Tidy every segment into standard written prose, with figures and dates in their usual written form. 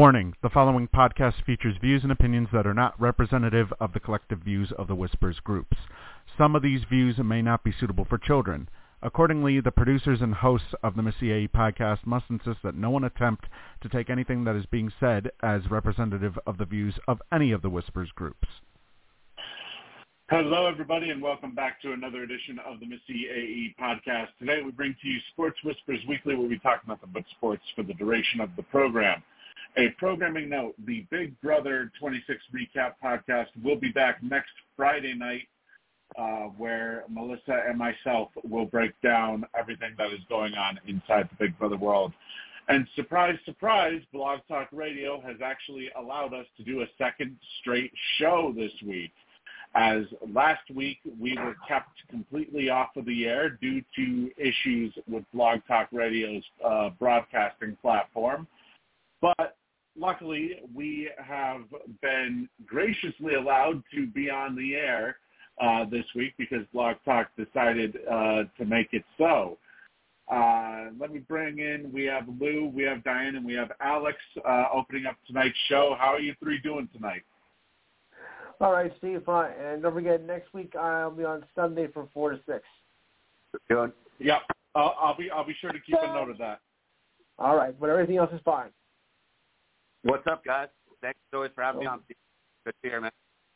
Warning, the following podcast features views and opinions that are not representative of the collective views of the Whispers groups. Some of these views may not be suitable for children. Accordingly, the producers and hosts of the Missy AE podcast must insist that no one attempt to take anything that is being said as representative of the views of any of the Whispers groups. Hello, everybody, and welcome back to another edition of the Missy AE podcast. Today we bring to you Sports Whispers Weekly, where we talk nothing but sports for the duration of the program. A programming note, the Big Brother 26 Recap podcast will be back next Friday night, where Melissa and myself will break down everything that is going on inside the Big Brother world. And surprise, surprise, Blog Talk Radio has actually allowed us to do a second straight show this week. As last week we were kept completely off of the air due to issues with Blog Talk Radio's broadcasting platform. But luckily, we have been graciously allowed to be on the air this week because Blog Talk decided to make it so. Let me bring in, we have Lou, we have Diane, and we have Alex opening up tonight's show. How are you three doing tonight? All right, Steve. And don't forget, next week I'll be on Sunday from 4 to 6. Good. Yep. I'll be sure to keep a note of that. All right, but everything else is fine. What's up, guys? Thanks always for having me on. Good to hear, man.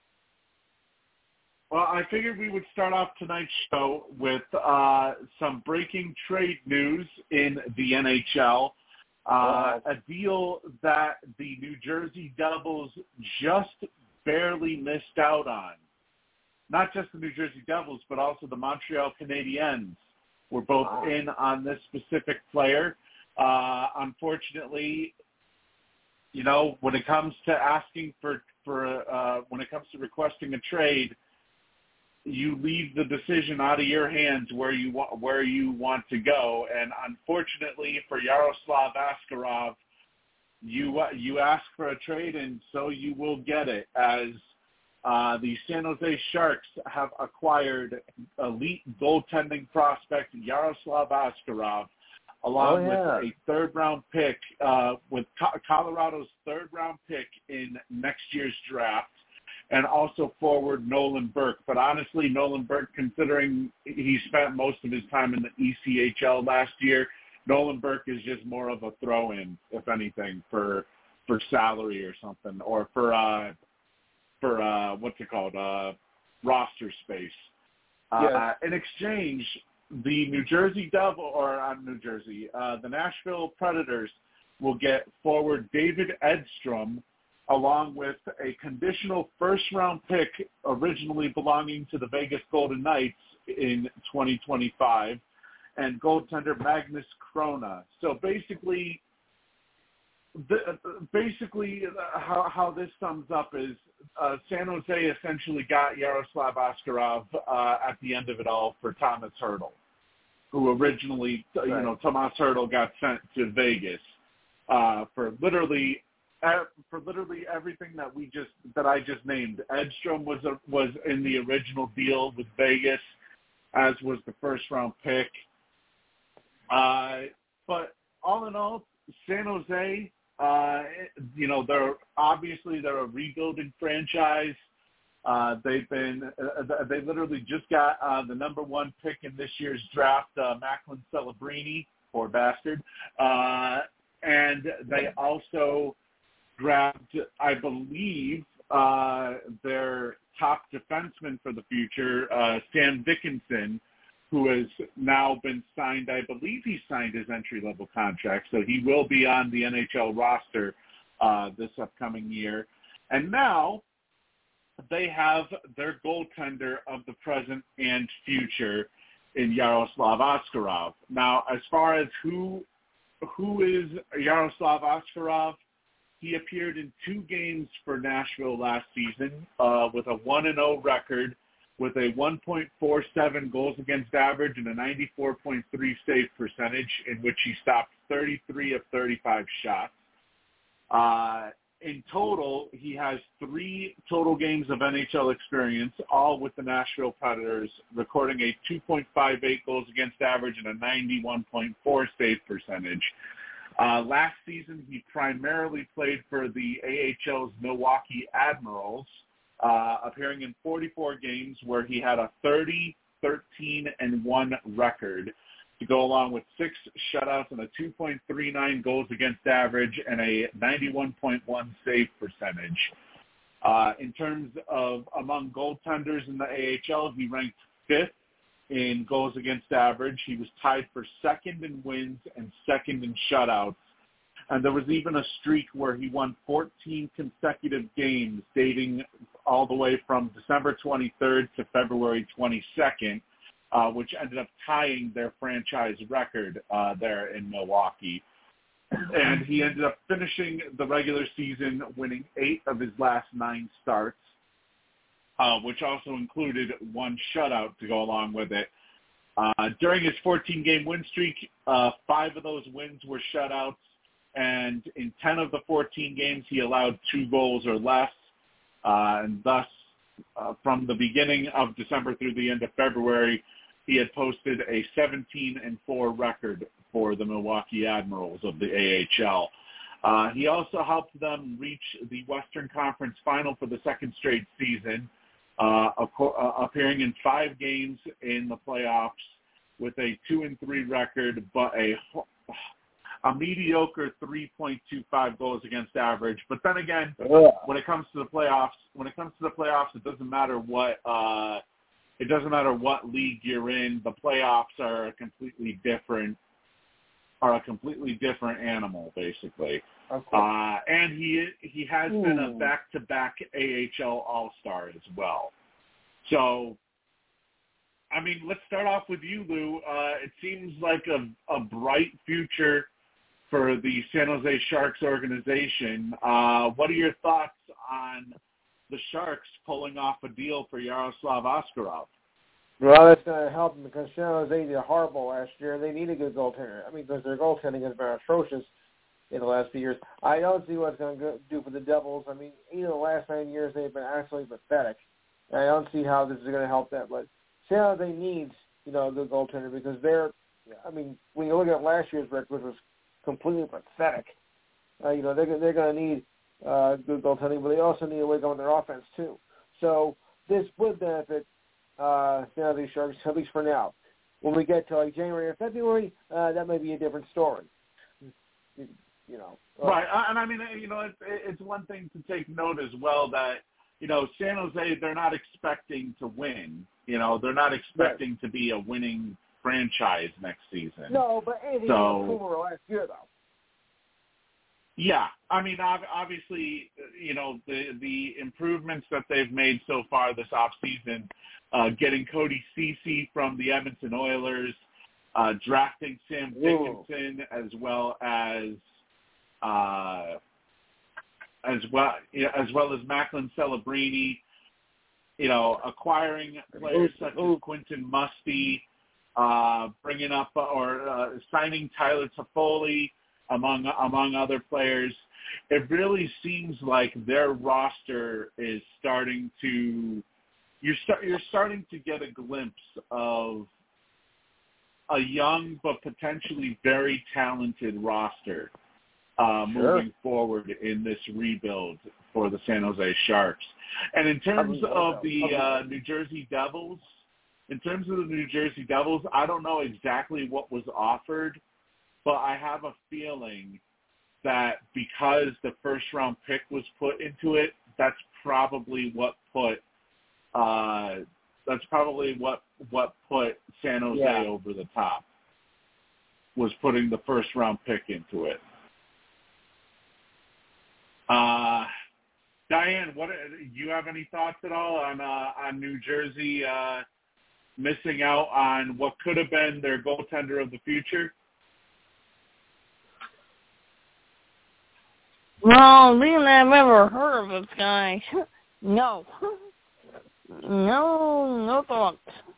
Well, I figured we would start off tonight's show with some breaking trade news in the NHL. A deal that the New Jersey Devils just barely missed out on. Not just the New Jersey Devils, but also the Montreal Canadiens were both in on this specific player. Unfortunately, you know, when it comes to asking when it comes to requesting a trade, you leave the decision out of your hands where you want to go. And unfortunately for Yaroslav Askarov, you ask for a trade, and so you will get it, as the San Jose Sharks have acquired elite goaltending prospect Yaroslav Askarov, along with a third-round pick, with Colorado's third-round pick in next year's draft, and also forward Nolan Burke. But honestly, Nolan Burke, considering he spent most of his time in the ECHL last year, Nolan Burke is just more of a throw-in, if anything, for salary or something, or for what's it called, roster space. In exchange, the the Nashville Predators will get forward David Edstrom, along with a conditional first-round pick originally belonging to the Vegas Golden Knights in 2025, and goaltender Magnus Krona. So basically, how this sums up is San Jose essentially got Yaroslav Askarov at the end of it all for Thomas Hertl, who originally, Thomas Hertl got sent to Vegas for literally everything that I just named. Edstrom was in the original deal with Vegas, as was the first round pick. But all in all, San Jose, they're a rebuilding franchise. They literally just got the number one pick in this year's draft, Macklin Celebrini, poor bastard. And they also grabbed, I believe, their top defenseman for the future, Sam Dickinson, who has now been signed. I believe he signed his entry-level contract, so he will be on the NHL roster this upcoming year. And now they have their goaltender of the present and future in Yaroslav Askarov. Now, as far as who is Yaroslav Askarov, he appeared in 2 games for Nashville last season with a 1-0 record, with a 1.47 goals against average and a 94.3 save percentage, in which he stopped 33 of 35 shots. In total, he has 3 total games of NHL experience, all with the Nashville Predators, recording a 2.58 goals against average and a 91.4 save percentage. Last season, he primarily played for the AHL's Milwaukee Admirals, appearing in 44 games where he had a 30-13-1 record to go along with 6 shutouts and a 2.39 goals against average and a 91.1 save percentage. In terms of among goaltenders in the AHL, he ranked 5th in goals against average. He was tied for 2nd in wins and 2nd in shutouts. And there was even a streak where he won 14 consecutive games dating all the way from December 23rd to February 22nd, which ended up tying their franchise record there in Milwaukee. And he ended up finishing the regular season winning 8 of his last 9 starts, which also included 1 shutout to go along with it. During his 14-game win streak, 5 of those wins were shutouts, and in 10 of the 14 games, he allowed 2 goals or less. And thus, from the beginning of December through the end of February, he had posted a 17-4 record for the Milwaukee Admirals of the AHL. He also helped them reach the Western Conference Final for the 2nd straight season, appearing in 5 games in the playoffs with a 2-3 record, but a mediocre 3.25 goals against average. But then again, when it comes to the playoffs, it doesn't matter what league you're in. The playoffs are a completely different animal, basically. And he has been a back-to-back AHL All-Star as well. So, I mean, let's start off with you, Lou. It seems like a bright future for the San Jose Sharks organization. What are your thoughts on the Sharks pulling off a deal for Yaroslav Askarov? Well, that's going to help them because San Jose did horrible last year, and they need a good goaltender. I mean, because their goaltending has been atrocious in the last few years. I don't see what it's going to do for the Devils. I mean, the last 9 years they've been absolutely pathetic. And I don't see how this is going to help them. But San Jose needs, a good goaltender because when you look at last year's record, which was completely pathetic, they're going to need good goaltending, but they also need a wake up on their offense too. So this would benefit San Jose Sharks, at least for now. When we get to January or February, that may be a different story. Right, and I mean, it's one thing to take note as well that San Jose, they're not expecting to win. They're not expecting to be a winning franchise next season. No, but anything was last year though. Yeah, I mean, obviously, the improvements that they've made so far this offseason, getting Cody Ceci from the Edmonton Oilers, drafting Sam Dickinson, as well as Macklin Celebrini, acquiring players such as Quentin Musty, bringing up or signing Tyler Toffoli, among other players. It really seems like their roster is starting to you're starting to get a glimpse of a young but potentially very talented roster moving forward in this rebuild for the San Jose Sharks. And in terms of the New Jersey Devils, I don't know exactly what was offered, but I have a feeling that because the first-round pick was put into it, that's probably what put San Jose over the top, was putting the first-round pick into it. Diane, do you have any thoughts at all on New Jersey missing out on what could have been their goaltender of the future? Well, being that I've ever heard of this guy, no. No thoughts.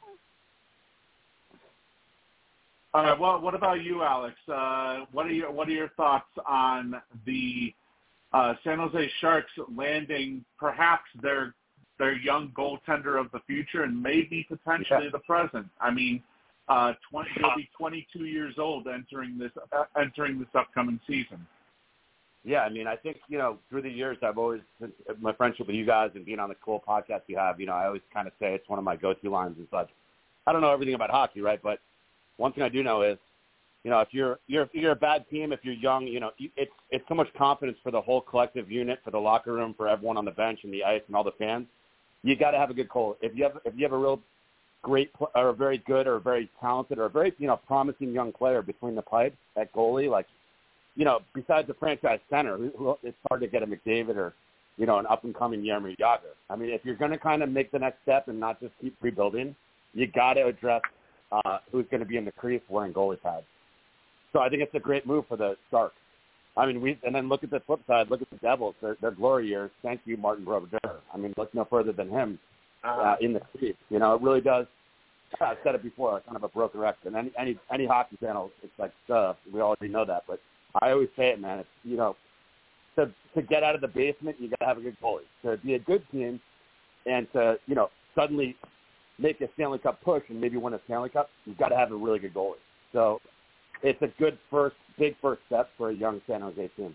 All right. Well, what about you, Alex? What are your thoughts on the San Jose Sharks landing perhaps their young goaltender of the future and maybe potentially the present? I mean, He'll be 22 years old entering this upcoming season. Yeah, I mean, I think, through the years, I've always, my friendship with you guys and being on the cool podcast you have, I always kind of say it's one of my go-to lines and such. I don't know everything about hockey, right? But one thing I do know is, if you're a bad team, if you're young, it's so much confidence for the whole collective unit, for the locker room, for everyone on the bench and the ice and all the fans. You got to have a good goal. If you have a real great or a very good or a very talented or a very promising young player between the pipes at goalie, like, besides the franchise center, it's hard to get a McDavid or an up and coming Jaromir Jagr. I mean, if you're going to kind of make the next step and not just keep rebuilding, you got to address who's going to be in the crease wearing goalie pads. So I think it's a great move for the Sharks. I mean, and then look at the flip side. Look at the Devils. Their glory years. Thank you, Martin Brodeur. I mean, look no further than him in the crease. It really does. I've said it before, kind of a broken record. And any hockey channel, it's like, we already know that. But I always say it, man. It's, to get out of the basement, you got to have a good goalie. To be a good team and to, suddenly make a Stanley Cup push and maybe win a Stanley Cup, you've got to have a really good goalie. So it's a good big first step for a young San Jose team.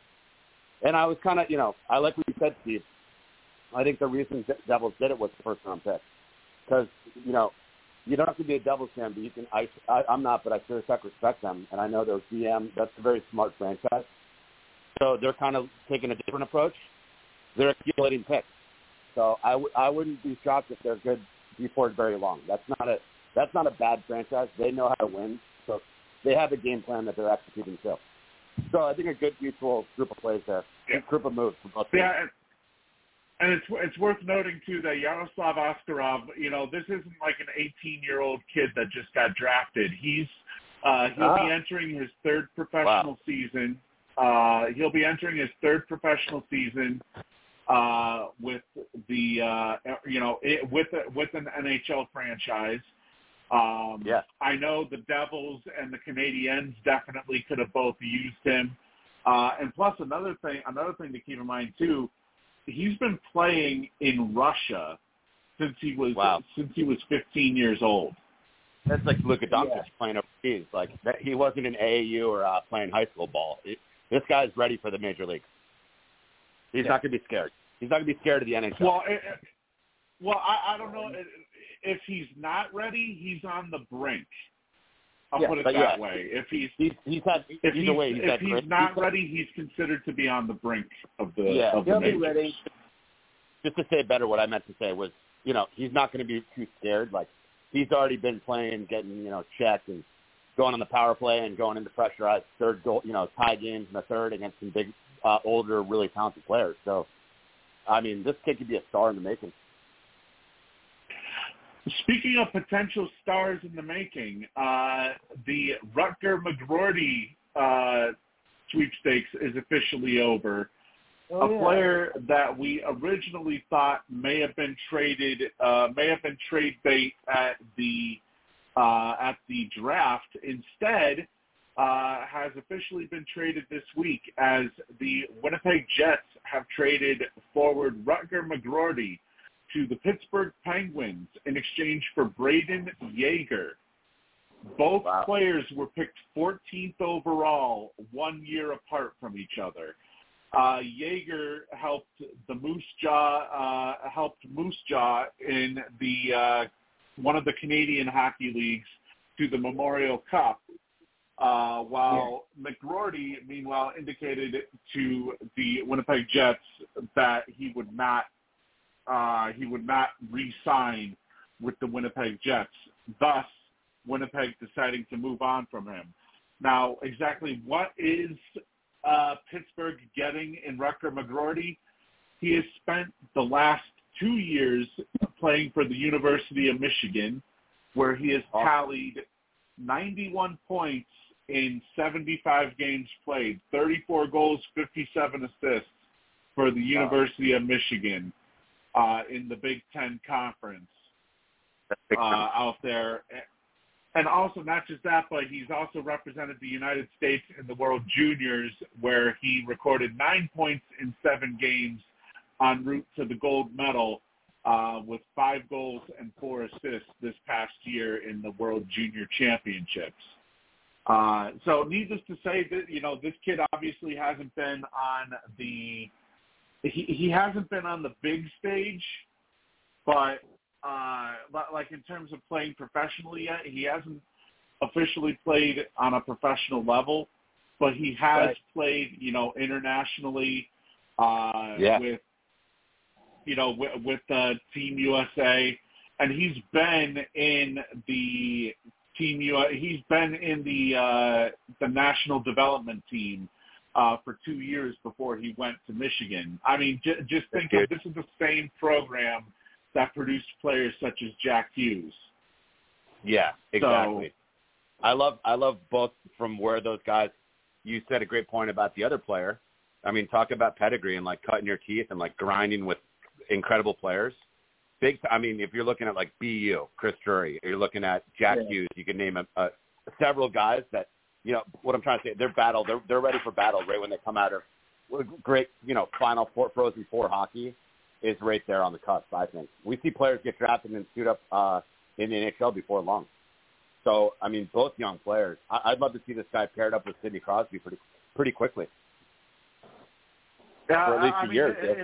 And I was kind of, I like what you said, Steve. I think the reason Devils did it was the first round pick. Because, you don't have to be a Devils fan, but you can, I'm not, but I sure as heck respect them. And I know those GM, that's a very smart franchise. So they're kind of taking a different approach. They're accumulating picks. So I wouldn't be shocked if they're good before very long. That's not a bad franchise. They know how to win. So they have a game plan that they're executing too. So I think a good mutual group of plays there, group of moves for both teams. Yeah, and it's worth noting too that Yaroslav Askarov, this isn't like an 18-year-old kid that just got drafted. He'll be entering his third professional season. He'll be entering his third professional season with the with an NHL franchise. I know the Devils and the Canadiens definitely could have both used him. And plus another thing to keep in mind too, he's been playing in Russia since he was 15 years old. That's like Luka Doncic playing overseas. Like he wasn't in AAU or playing high school ball. This guy's ready for the major leagues. He's not going to be scared. He's not going to be scared of the NHL. Well, I don't know. If he's not ready, he's on the brink. I'll put it that way. If he's not ready, he's considered to be on the brink of the he'll majors. be ready. Just to say it better, what I meant to say was, he's not going to be too scared. Like he's already been playing, getting checked and going on the power play and going into pressurized third goal, tie games in the third against some big, older, really talented players. So, I mean, this kid could be a star in the making. Speaking of potential stars in the making, the Rutger McGroarty sweepstakes is officially over. A player that we originally thought may have been trade bait at the draft, instead has officially been traded this week as the Winnipeg Jets have traded forward Rutger McGroarty to the Pittsburgh Penguins in exchange for Braden Yeager. Both players were picked 14th overall, 1 year apart from each other. Yeager helped Moose Jaw in the one of the Canadian hockey leagues to the Memorial Cup, while McGroarty, meanwhile, indicated to the Winnipeg Jets that he would not re-sign with the Winnipeg Jets, thus Winnipeg deciding to move on from him. Now, exactly what is Pittsburgh getting in Rutger McGroarty? He has spent the last 2 years playing for the University of Michigan, where he has tallied 91 points in 75 games played, 34 goals, 57 assists for the University of Michigan in the Big Ten Conference out there. And also, not just that, but he's also represented the United States in the World Juniors, where he recorded 9 points in 7 games en route to the gold medal with 5 goals and 4 assists this past year in the World Junior Championships. So needless to say, that this kid obviously hasn't been on he hasn't been on the big stage, but like in terms of playing professionally yet, he hasn't officially played on a professional level, but he has played, internationally with Team USA, and he's been in the he's been in the national development team for 2 years before he went to Michigan. I mean, just think of this is the same program that produced players such as Jack Hughes. Yeah, exactly. So, I love both from where those guys. You said a great point about the other player. I mean, talk about pedigree and like cutting your teeth and like grinding with incredible players. I mean, if you're looking at like BU, Chris Drury, or you're looking at Jack Hughes, you can name several guys that, what I'm trying to say, they're ready for battle right when they come out of great, Final Four, Frozen Four hockey is right there on the cusp, I think. We see players get drafted and suit up in the NHL before long. So, I mean, both young players. I'd love to see this guy paired up with Sidney Crosby pretty quickly. Yeah, for at least a year. It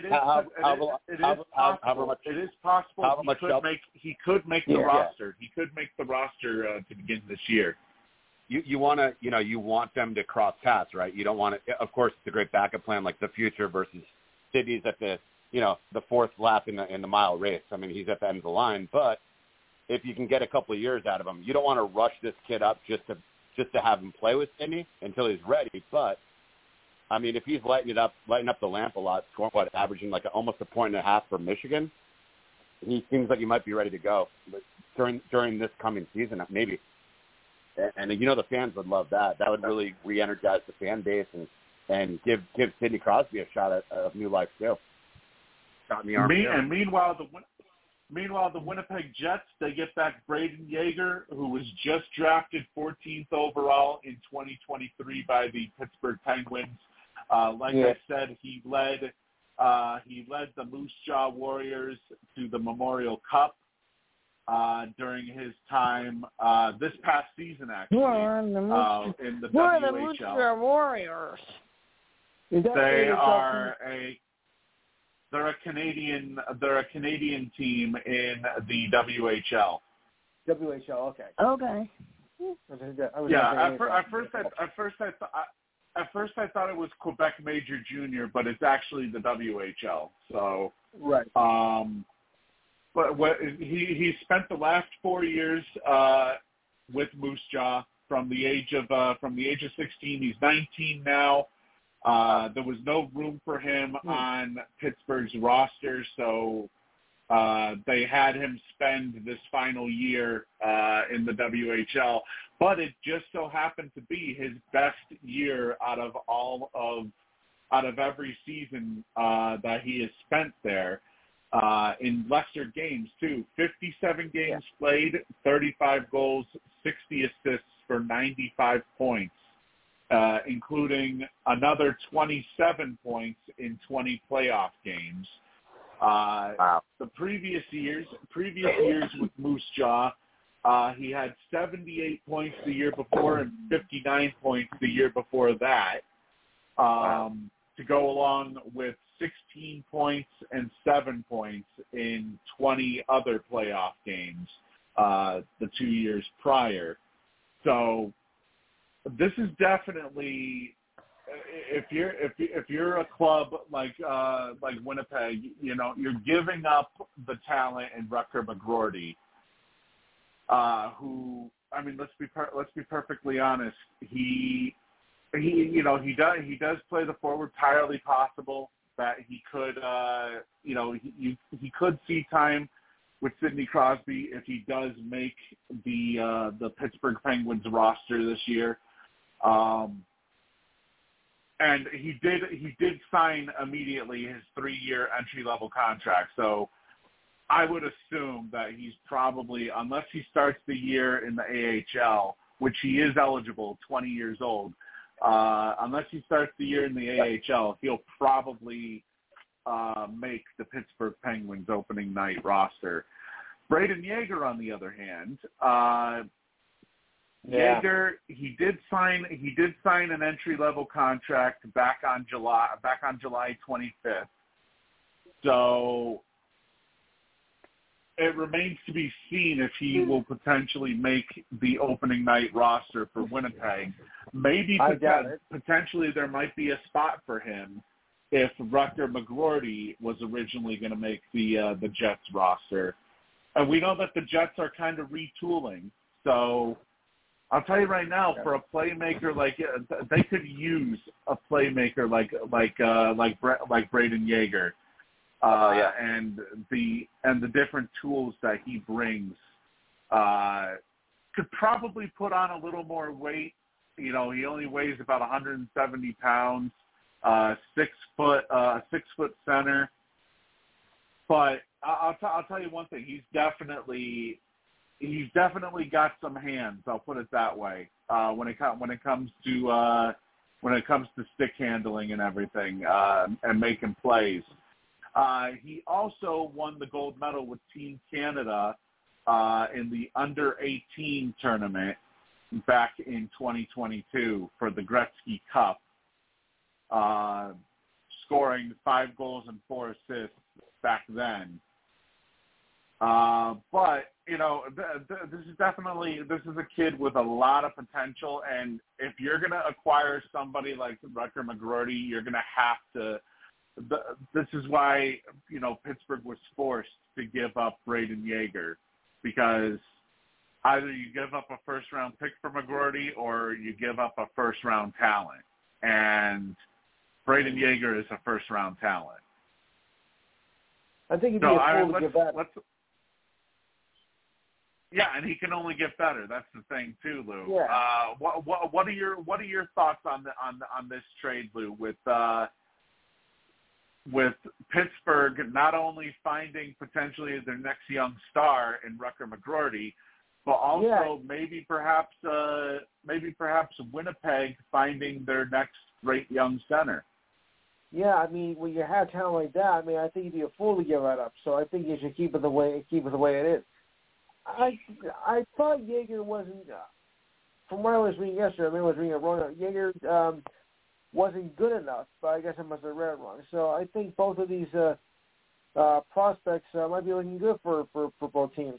is possible he could make the roster. He could make the roster to begin this year. You want to, you want them to cross paths, right? You don't want to. Of course, it's a great backup plan, like the future versus Sidney's at the, the fourth lap in the mile race. I mean, he's at the end of the line, but if you can get a couple of years out of him, you don't want to rush this kid up just to have him play with Sidney until he's ready. But I mean, if he's lighting up the lamp a lot, scoring averaging like almost 1.5 points for Michigan, he seems like he might be ready to go during this coming season, maybe. And the fans would love that. That would really re-energize the fan base and give Sidney Crosby a shot at new life too. Shot in the arm. And meanwhile, the Winnipeg Jets, they get back Braden Yeager, who was just drafted 14th overall in 2023 by the Pittsburgh Penguins. I said, he led the Moose Jaw Warriors to the Memorial Cup during his time this past season, actually, in the WHL. The Moose Jaw Warriors? They're a Canadian team in the WHL. WHL, okay. Okay. At first I thought it was Quebec Major Junior, but it's actually the WHL. So right. But he spent the last 4 years with Moose Jaw from the age of 16. He's 19 now. There was no room for him on Pittsburgh's roster, so they had him spend this final year in the WHL. But it just so happened to be his best year out of every season that he has spent there in lesser games too. 57 games played, 35 goals, 60 assists for 95 points. Including another 27 points in 20 playoff games. Wow. The previous years with Moose Jaw, he had 78 points the year before and 59 points the year before that, to go along with 16 points and 7 points in 20 other playoff games the 2 years prior. So this is definitely, if you're a club like Winnipeg, you're giving up the talent in Rutger McGroarty, who, I mean, let's be perfectly honest, he does play the forward. Entirely possible that he could he could see time with Sidney Crosby if he does make the Pittsburgh Penguins roster this year. And he did sign immediately his 3-year entry-level contract. So I would assume that he's probably, unless he starts the year in the AHL, which he is eligible, 20 years old, unless he starts the year in the AHL, he'll probably make the Pittsburgh Penguins opening night roster. Brayden Yager, on the other hand, Yager, he did sign an entry-level contract back on July 25th. So it remains to be seen if he will potentially make the opening night roster for Winnipeg. Maybe potentially there might be a spot for him if Rutger McGroarty was originally going to make the Jets roster. And we know that the Jets are kind of retooling. So I'll tell you right now, for a playmaker they could use a playmaker like Brayden Yager. And the different tools that he brings could probably put on a little more weight. He only weighs about 170 pounds, 6 foot center. But I'll tell you one thing: he's definitely got some hands. I'll put it that way. When it comes to stick handling and everything, and making plays. He also won the gold medal with Team Canada in the under-18 tournament back in 2022 for the Gretzky Cup, scoring 5 goals and 4 assists back then. But this is a kid with a lot of potential, and if you're going to acquire somebody like Rutger McGroarty, you're going to have to. This is why, Pittsburgh was forced to give up Brayden Yager, because either you give up a first-round pick for McGroarty or you give up a first-round talent. And Brayden Yager is a first-round talent. I think he'd be a fool to give that. Yeah, and he can only get better. That's the thing too, Lou. Yeah. What are your thoughts on this trade, Lou? With Pittsburgh not only finding potentially their next young star in Rutger McGroarty, but also maybe perhaps Winnipeg finding their next great young center. Yeah, I mean, when you have talent like that, I mean, I think you'd be a fool to give that up. So I think you should keep it the way it is. I thought Yager wasn't, from what I was reading yesterday, I was reading it wrong. Yager wasn't good enough, but I guess I must have read it wrong. So I think both of these prospects might be looking good for both teams.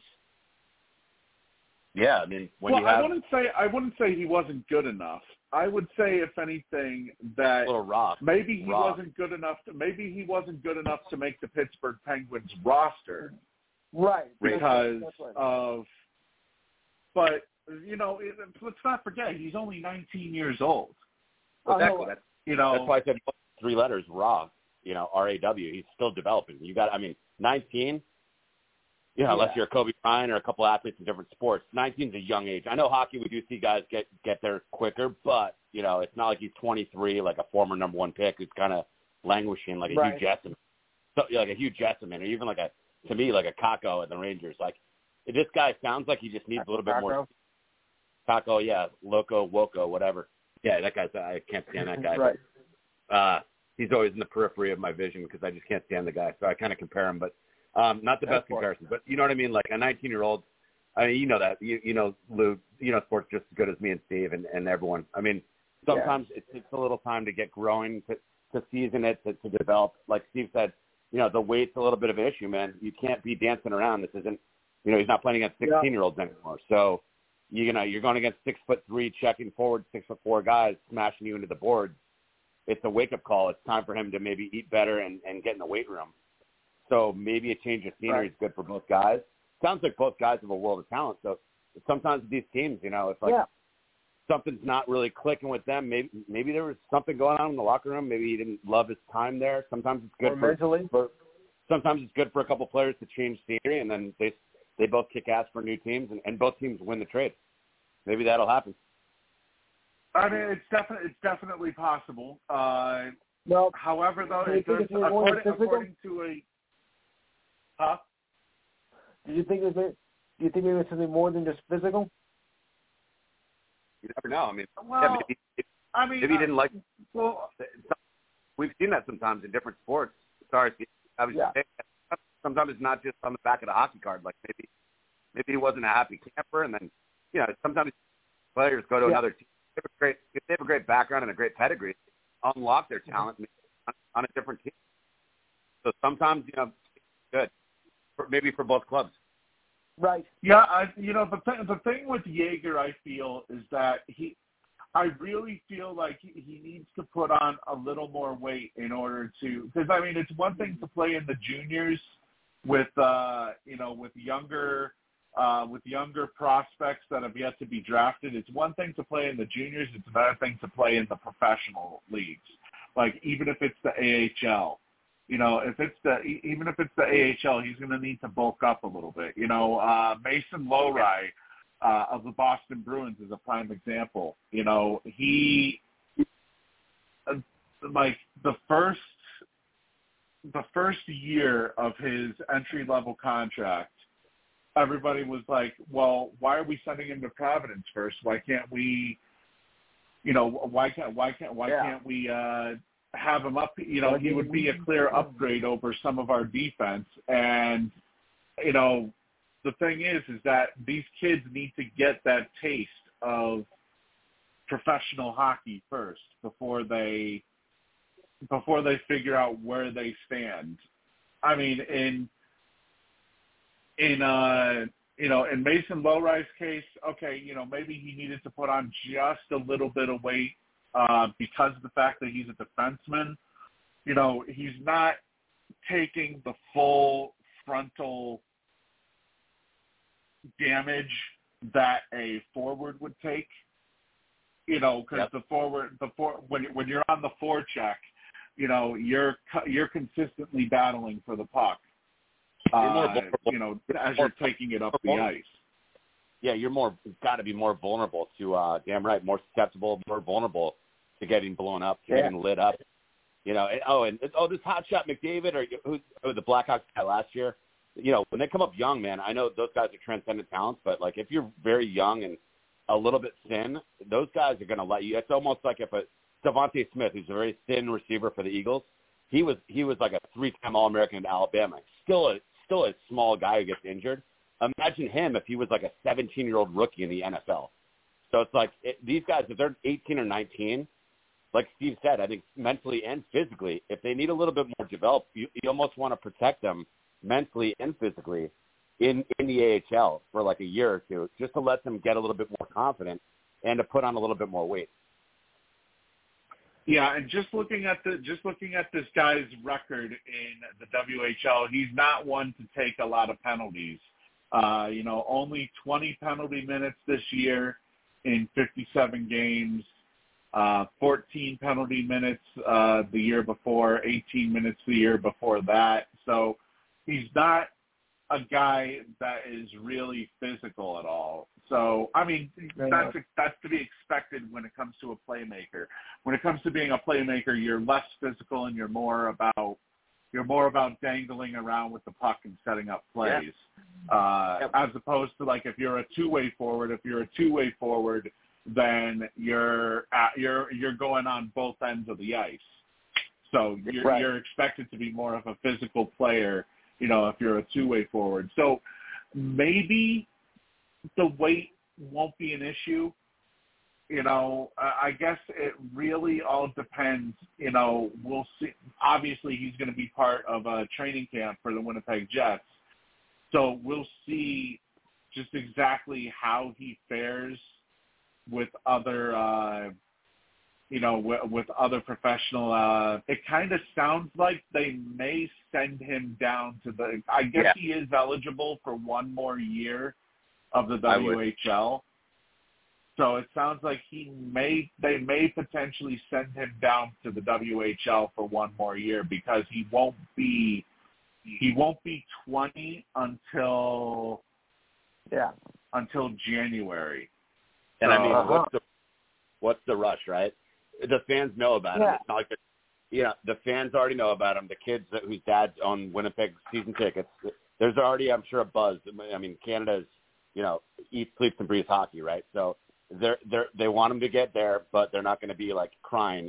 Yeah, I mean, I wouldn't say he wasn't good enough. I would say, if anything, that a little rock. Maybe he wasn't good enough to make the Pittsburgh Penguins roster. Right. Because of, but let's not forget, he's only 19 years old. Exactly. That's why I said 3 letters, raw. R-A-W. He's still developing. 19. Unless you're a Kobe Bryant or a couple athletes in different sports, 19 is a young age. I know hockey, we do see guys get there quicker, but it's not like he's 23, like a former number 1 pick who's kind of languishing like a Hugh Jessamine. So like a Hugh Jessamine, or even like a Kakko at the Rangers. Like, this guy sounds like he just needs a little bit more. Kakko, yeah, Loco, Woko, whatever. Yeah, that guy's, I can't stand that guy. Right. He's always in the periphery of my vision because I just can't stand the guy. So I kind of compare him, but not the best comparison. But you know what I mean? Like a 19-year-old, I mean, you know that. You know, Lou, you know sports just as good as me and Steve and everyone. I mean, sometimes it takes a little time to get growing, to season it, to develop. Like Steve said, the weight's a little bit of an issue, man. You can't be dancing around. This isn't, he's not playing against 16-year-olds anymore. So, you're going against 6'3", checking forward, 6'4" guys smashing you into the boards. It's a wake-up call. It's time for him to maybe eat better and get in the weight room. So maybe a change of scenery is good for both guys. Sounds like both guys have a world of talent. So sometimes with these teams, it's like something's not really clicking with them. Maybe there was something going on in the locker room. Maybe he didn't love his time there. Sometimes it's good sometimes it's good for a couple players to change scenery, and then they both kick ass for new teams, and both teams win the trade. Maybe that'll happen. I mean, it's definitely possible. However, though, according to a Do you think maybe it's something more than just physical? You never know. I mean, maybe he didn't like. Well, we've seen that sometimes in different sports. sorry, I was saying that sometimes it's not just on the back of the hockey card. Like maybe he wasn't a happy camper, and then sometimes players go to another team. If they have a great background and a great pedigree, unlock their talent on a different team. So sometimes good, maybe for both clubs. Right. Yeah, the thing with Yager, I feel, is that I really feel like he needs to put on a little more weight in order to, because I mean, it's one thing to play in the juniors with younger prospects that have yet to be drafted. It's one thing to play in the juniors. It's another thing to play in the professional leagues. Like even if it's the AHL. Even if it's the AHL, he's going to need to bulk up a little bit. Mason Lohrei of the Boston Bruins is a prime example. He like the first year of his entry-level contract, everybody was like, well, why are we sending him to Providence first? Why can't we, why can't we have him up? He would be a clear upgrade over some of our defense. And, the thing is that these kids need to get that taste of professional hockey first before they figure out where they stand. I mean, in Mason Lohrei's case, okay, maybe he needed to put on just a little bit of weight because of the fact that he's a defenseman. He's not taking the full frontal damage that a forward would take. Because the forward, when you're on the forecheck, you're consistently battling for the puck. As you're taking it up the ice. Yeah, you're got to be more vulnerable to, damn right, more susceptible, more vulnerable to getting blown up, getting lit up. This hotshot McDavid or the Blackhawks guy last year, when they come up young, man, I know those guys are transcendent talents, but like if you're very young and a little bit thin, those guys are going to let you. It's almost like if Devontae Smith, who's a very thin receiver for the Eagles, he was like a 3-time All-American in Alabama. Still a small guy who gets injured. Imagine him if he was like a 17-year-old rookie in the NFL. So it's like these guys, if they're 18 or 19, like Steve said, I think mentally and physically, if they need a little bit more developed, you almost want to protect them mentally and physically in the AHL for like a year or two, just to let them get a little bit more confident and to put on a little bit more weight. Yeah, and just looking at this guy's record in the WHL, he's not one to take a lot of penalties. Only 20 penalty minutes this year in 57 games, 14 penalty minutes the year before, 18 minutes the year before that. So he's not a guy that is really physical at all. So, I mean, that's to be expected when it comes to a playmaker. When it comes to being a playmaker, you're less physical and you're more about dangling around with the puck and setting up plays. As opposed to like if you're a two-way forward, then you're going on both ends of the ice. So you're expected to be more of a physical player, if you're a two-way forward. So maybe the weight won't be an issue. I guess it really all depends. We'll see. Obviously, he's going to be part of a training camp for the Winnipeg Jets. So we'll see just exactly how he fares with other, with other professional. It kind of sounds like they may send him down to the. I guess he is eligible for one more year of the WHL. So it sounds like they may potentially send him down to the WHL for one more year because he won't be 20 until January. And I mean, what's the rush, right? The fans know about him. It's not like the fans already know about him. The kids whose dads own Winnipeg season tickets. There's already, I'm sure, a buzz. I mean, Canada's, eats, sleeps, and breathes hockey, right? So they want him to get there, but they're not going to be like crying,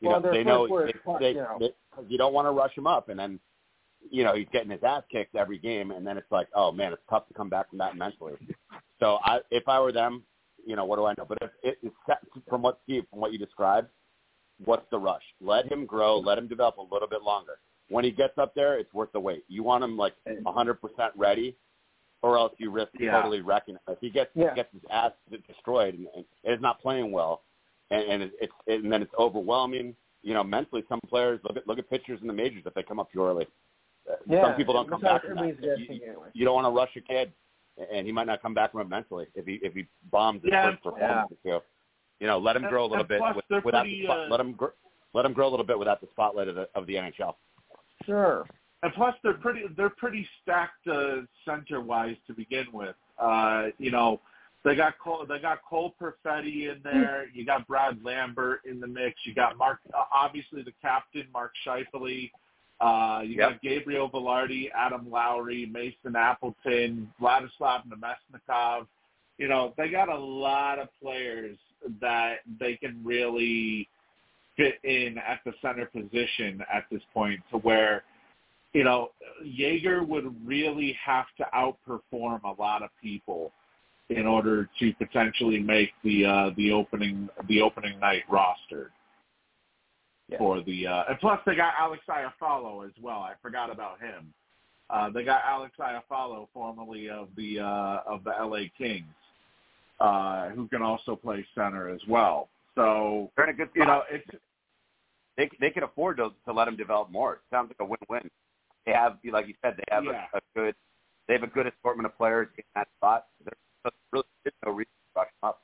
they know because you don't want to rush him up, and then he's getting his ass kicked every game, and then it's like, oh man, it's tough to come back from that mentally. So if I were them, what do I know? But if it's from what you described, what's the rush? Let him grow, let him develop a little bit longer. When he gets up there, it's worth the wait. You want him like 100% ready, or else you risk totally wrecking it. If he gets his ass destroyed and is not playing well, and then it's overwhelming. Mentally, some players look at pitchers in the majors if they come up too early. Some people don't come back from that. You don't want to rush a kid, and he might not come back from it mentally if he bombs his first performance. Let him grow a little bit without let him grow a little bit without the spotlight of the NHL. Sure. And plus, they're pretty stacked center wise to begin with. They got Cole Perfetti in there. You got Brad Lambert in the mix. You got Mark, obviously the captain, Mark Scheifele. You got Gabriel Velarde, Adam Lowry, Mason Appleton, Vladislav Nemesnikov. They got a lot of players that they can really fit in at the center position at this point, to where Yeager would really have to outperform a lot of people in order to potentially make the opening night roster. For the and plus they got Alex Iafallo as well. I forgot about him. They got Alex Iafallo, formerly of the LA Kings, who can also play center as well. So they're in a good spot. They can afford to let him develop more. It sounds like a win-win. They have, like you said, they have a good assortment of players in that spot. There's really no reason to rush them up.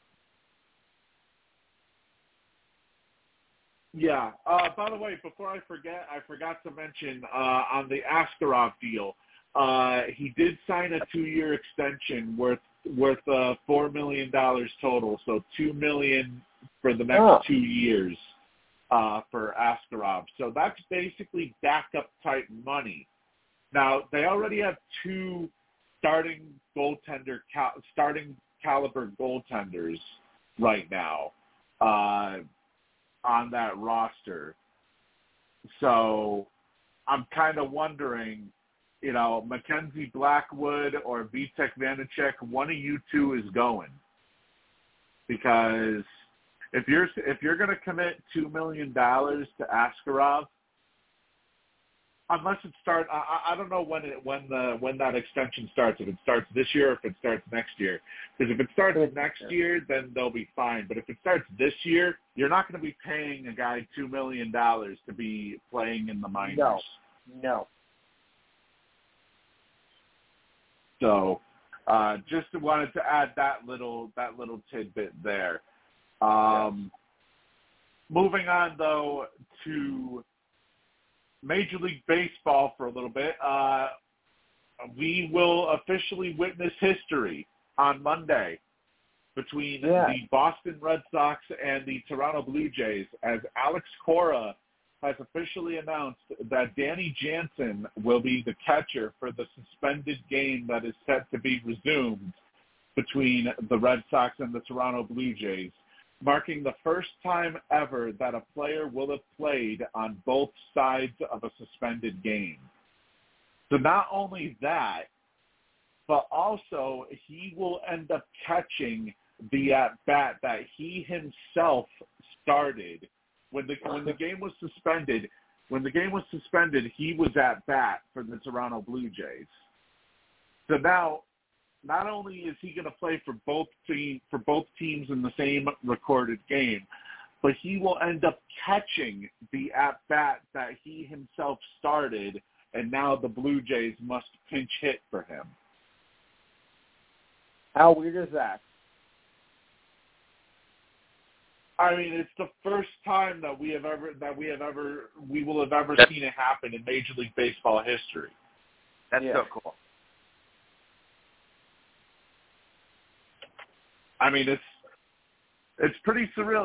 Yeah. By the way, before I forgot to mention on the Askarov deal, he did sign a 2-year extension worth $4 million total, so $2 million for the next 2 years for Askarov. So that's basically backup type money. Now they already have 2 starting caliber goaltenders right now on that roster. So I'm kind of wondering, Mackenzie Blackwood or Vitek Vanacek, one of you two is going. Because if you're going to commit $2 million to Askarov, unless it starts, I don't know when that extension starts. If it starts this year, or if it starts next year. Because if it starts next year, then they'll be fine. But if it starts this year, you're not going to be paying a guy $2 million to be playing in the minors. No. So, just wanted to add that little tidbit there. Moving on though to Major League Baseball for a little bit. We will officially witness history on Monday between the Boston Red Sox and the Toronto Blue Jays, as Alex Cora has officially announced that Danny Jansen will be the catcher for the suspended game that is set to be resumed between the Red Sox and the Toronto Blue Jays, marking the first time ever that a player will have played on both sides of a suspended game. So not only that, but also he will end up catching the at-bat that he himself started. When the game was suspended, he was at bat for the Toronto Blue Jays. So now, not only is he going to play for both teams in the same recorded game, but he will end up catching the at-bat that he himself started, and now the Blue Jays must pinch hit for him. How weird is that? I mean, it's the first time that we will have ever seen it happen in Major League Baseball history. That's so cool. I mean, it's pretty surreal,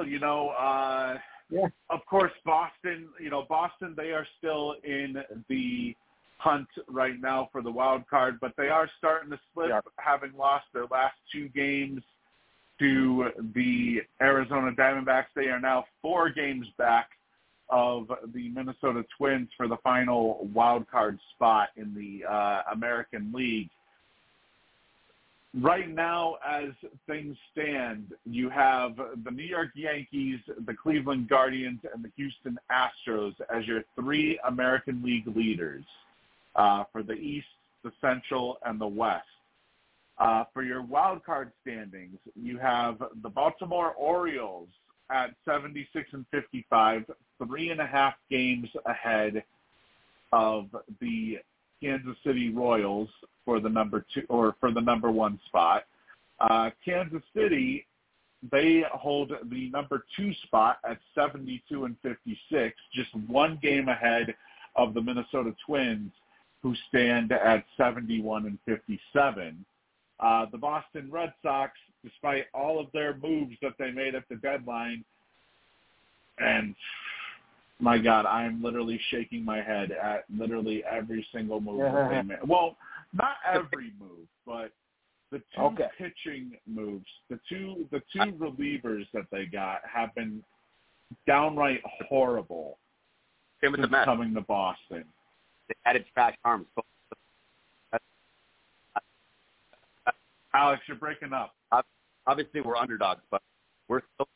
Of course, Boston, they are still in the hunt right now for the wild card, but they are starting to slip, having lost their last 2 games to the Arizona Diamondbacks. They are now 4 games back of the Minnesota Twins for the final wild card spot in the American League. Right now, as things stand, you have the New York Yankees, the Cleveland Guardians, and the Houston Astros as your three American League leaders for the East, the Central, and the West. For your wild card standings, you have the Baltimore Orioles at 76-55, 3.5 games ahead of the Kansas City Royals for the number one spot. Kansas City, they hold the number 2 spot at 72-56, just 1 game ahead of the Minnesota Twins, who stand at 71-57. The Boston Red Sox, despite all of their moves that they made at the deadline, and my God, I'm literally shaking my head at literally every single move that they made. Well, not every move, but the two pitching moves, the two relievers that they got have been downright horrible since coming to Boston. They added trash arms. Alex, you're breaking up. Obviously, we're underdogs, but we're still.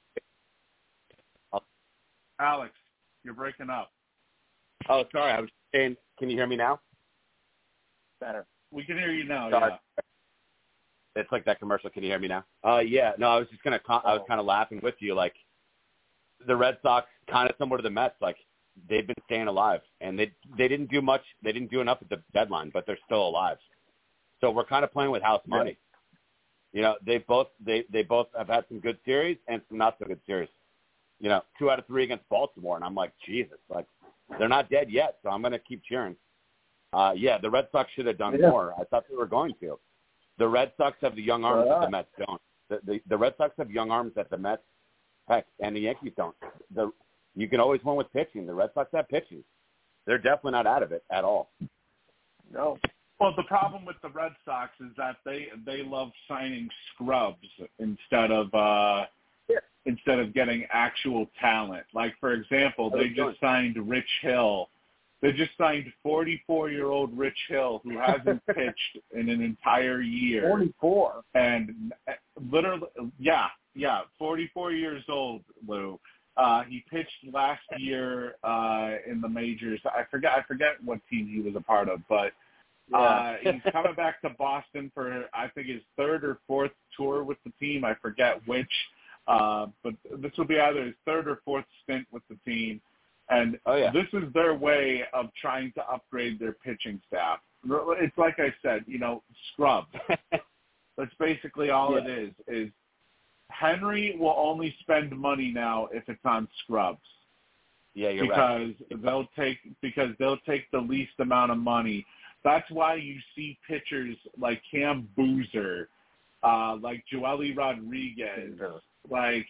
Alex, you're breaking up. Oh, sorry. I was saying, can you hear me now? Better. We can hear you now. Sorry. Yeah. It's like that commercial. Can you hear me now? Yeah. No, I was just I was kind of laughing with you. Like the Red Sox, kind of similar to the Mets. Like they've been staying alive, and they didn't do much. They didn't do enough at the deadline, but they're still alive. So we're kind of playing with house money. You know, they both have had some good series and some not so good series. You know, 2 out of 3 against Baltimore, and I'm like, Jesus, like they're not dead yet, so I'm going to keep cheering. The Red Sox should have done more. I thought they were going to. The Red Sox have the young arms that the Mets don't. The Red Sox have young arms that the Mets, heck, and the Yankees don't. You can always win with pitching. The Red Sox have pitching. They're definitely not out of it at all. No. Well, the problem with the Red Sox is that they love signing scrubs instead of getting actual talent. Like, for example, they just signed Rich Hill. They just signed 44-year-old Rich Hill, who hasn't pitched in an entire year. 44. And literally, 44 years old, Lou. He pitched last year in the majors. I forget what team he was a part of, but he's coming back to Boston for, I think, his 3rd or 4th tour with the team. I forget which. But this will be either his 3rd or 4th stint with the team. And this is their way of trying to upgrade their pitching staff. It's like I said, you know, scrubs. That's basically all it is Henry will only spend money now if it's on scrubs. Yeah, you're right. Because they'll take the least amount of money. That's why you see pitchers like Cam Boozer, like Joely Rodriguez, like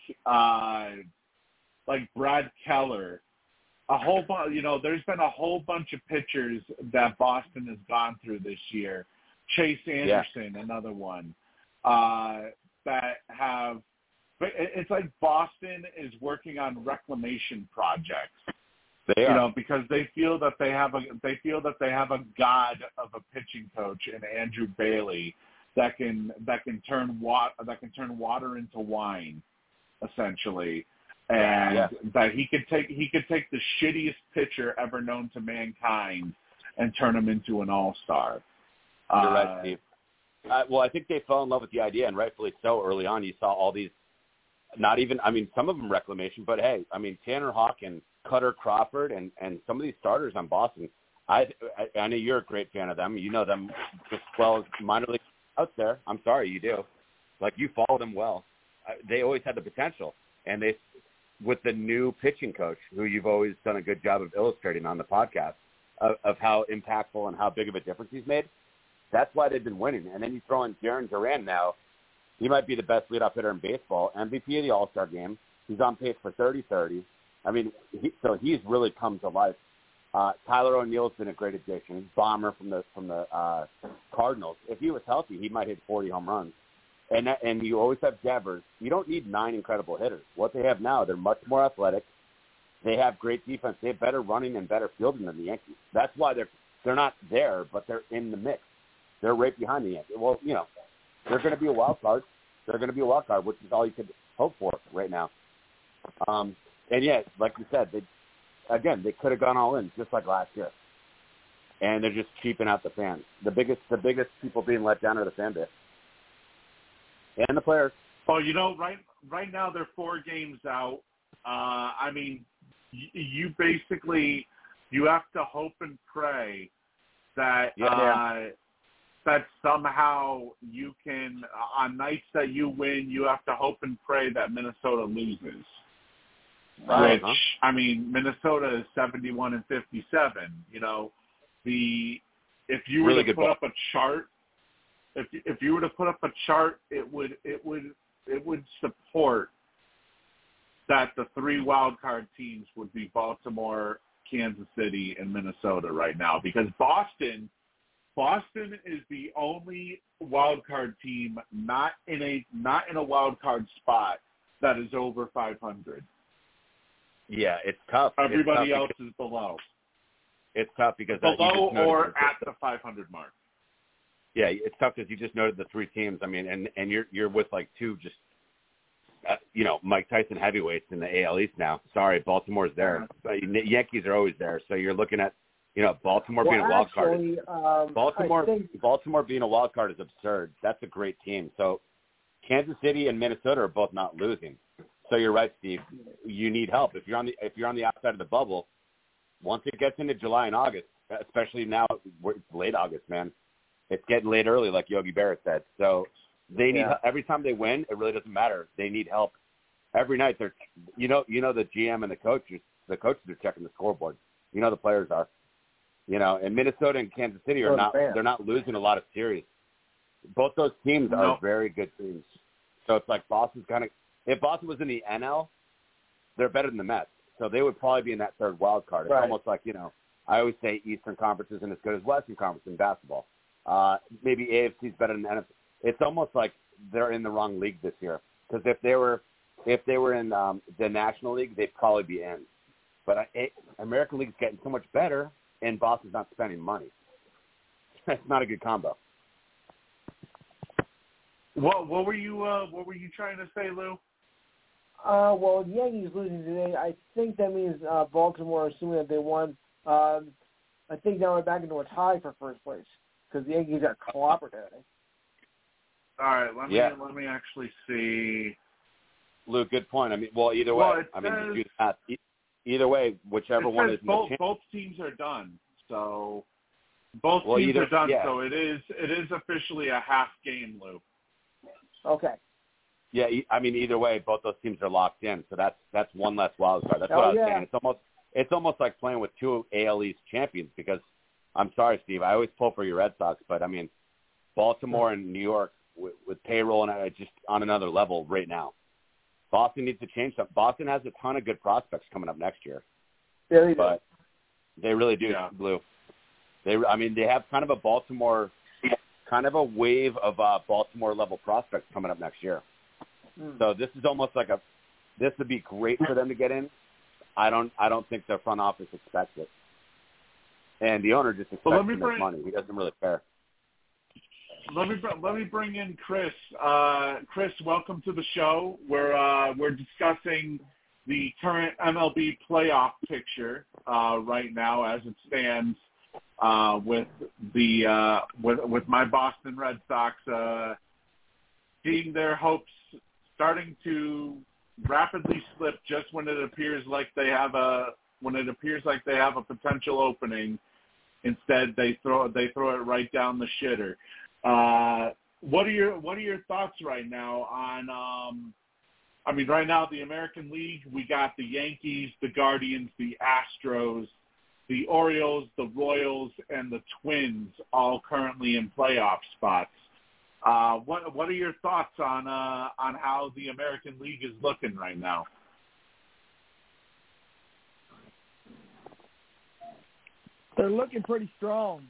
Brad Keller. A whole bunch, you know, there's been a whole bunch of pitchers that Boston has gone through this year. Chase Anderson, another one, that have. But it's like Boston is working on reclamation projects. They are. You know, because they feel that they have a god of a pitching coach in Andrew Bailey that can turn water into wine, essentially. And that he could take the shittiest pitcher ever known to mankind and turn him into an all-star. You're right, Steve. Well, I think they fell in love with the idea, and rightfully so. Early on, you saw all these, some of them reclamation, but hey, Tanner Houck and Cutter Crawford and some of these starters on Boston. I know you're a great fan of them. You know them just as well as minor league out there. I'm sorry, you do. Like, you follow them well. They always had the potential, and they. With the new pitching coach, who you've always done a good job of illustrating on the podcast, of how impactful and how big of a difference he's made, that's why they've been winning. And then you throw in Jarren Duran now. He might be the best leadoff hitter in baseball, MVP of the All-Star game. He's on pace for 30-30. So he's really come to life. Tyler O'Neill's been a great addition. Bomber from the Cardinals. If he was healthy, he might hit 40 home runs. And you always have Devers. You don't need 9 incredible hitters. What they have now, they're much more athletic. They have great defense. They have better running and better fielding than the Yankees. That's why they're not there, but they're in the mix. They're right behind the Yankees. Well, they're going to be a wild card. They're going to be a wild card, which is all you could hope for right now. And yeah, like you said, they could have gone all in just like last year. And they're just cheaping out the fans. The biggest people being let down are the fan base and the players. Well, right now they're 4 games out. I mean, you basically have to hope and pray that that somehow you can, on nights that you win, you have to hope and pray that Minnesota loses. Right. Which, I mean, Minnesota is 71-57. If you were really to put ball. up a chart, if you were to put up a chart, it would support that the 3 wild card teams would be Baltimore, Kansas City, and Minnesota right now, because Boston is the only wild card team not in a wild card spot that is over 500. Yeah, it's tough. Everybody else is below. It's tough because below or at the 500 mark. Yeah, it's tough because you just noted the 3 teams. I mean, and you're with like 2 just Mike Tyson heavyweights in the AL East now. Sorry, Baltimore's there. But Yankees are always there. So you're looking at Baltimore being a wild card. Baltimore being a wild card is absurd. That's a great team. So Kansas City and Minnesota are both not losing. So you're right, Steve. You need help if you're on the outside of the bubble. Once it gets into July and August, especially now, it's late August, man. It's getting late early, like Yogi Berra said. So they need every time they win. It really doesn't matter. They need help every night. They're the GM and the coaches. The coaches are checking the scoreboard. The players are. And Minnesota and Kansas City are not. They're not losing a lot of series. Both those teams are very good teams. So it's like Boston's kind of. If Boston was in the NL, they're better than the Mets. So they would probably be in that 3rd wild card. It's almost like, I always say Eastern Conference isn't as good as Western Conference in basketball. Maybe AFC's better than NFC. It's almost like they're in the wrong league this year. Because if they were in the National League, they'd probably be in. But American League's getting so much better, and Boston's not spending money. It's not a good combo. What were you trying to say, Lou? Well, the Yankees losing today, I think that means Baltimore, assuming that they won, I think now we're back into a tie for first place because the Yankees got clobbered today. All right, let me actually see. Lou, good point. I mean, well, either way, either way, whichever one is both teams are done. So both teams are done. Yeah. So it is officially a half game, Lou. Okay. Yeah, I mean, either way, both those teams are locked in, so that's one less wild card. That's what I was saying. It's almost like playing with 2 AL East champions because I'm sorry, Steve, I always pull for your Red Sox, but I mean, Baltimore and New York with payroll and just on another level right now. Boston needs to change something. Boston has a ton of good prospects coming up next year. Yeah, they do. But they really do, Blue. They have kind of a Baltimore, kind of a wave of Baltimore level prospects coming up next year. So this is almost like this would be great for them to get in. I don't think their front office expects it. And the owner just expects to make money. He doesn't really care. Let me bring in Chris. Chris, welcome to the show. We're discussing the current MLB playoff picture right now as it stands with my Boston Red Sox seeing their hopes starting to rapidly slip just when it appears like they have a potential opening. Instead, they throw it right down the shitter. What are your thoughts right now on? Right now the American League, we got the Yankees, the Guardians, the Astros, the Orioles, the Royals, and the Twins all currently in playoff spots. What are your thoughts on how the American League is looking right now? They're looking pretty strong,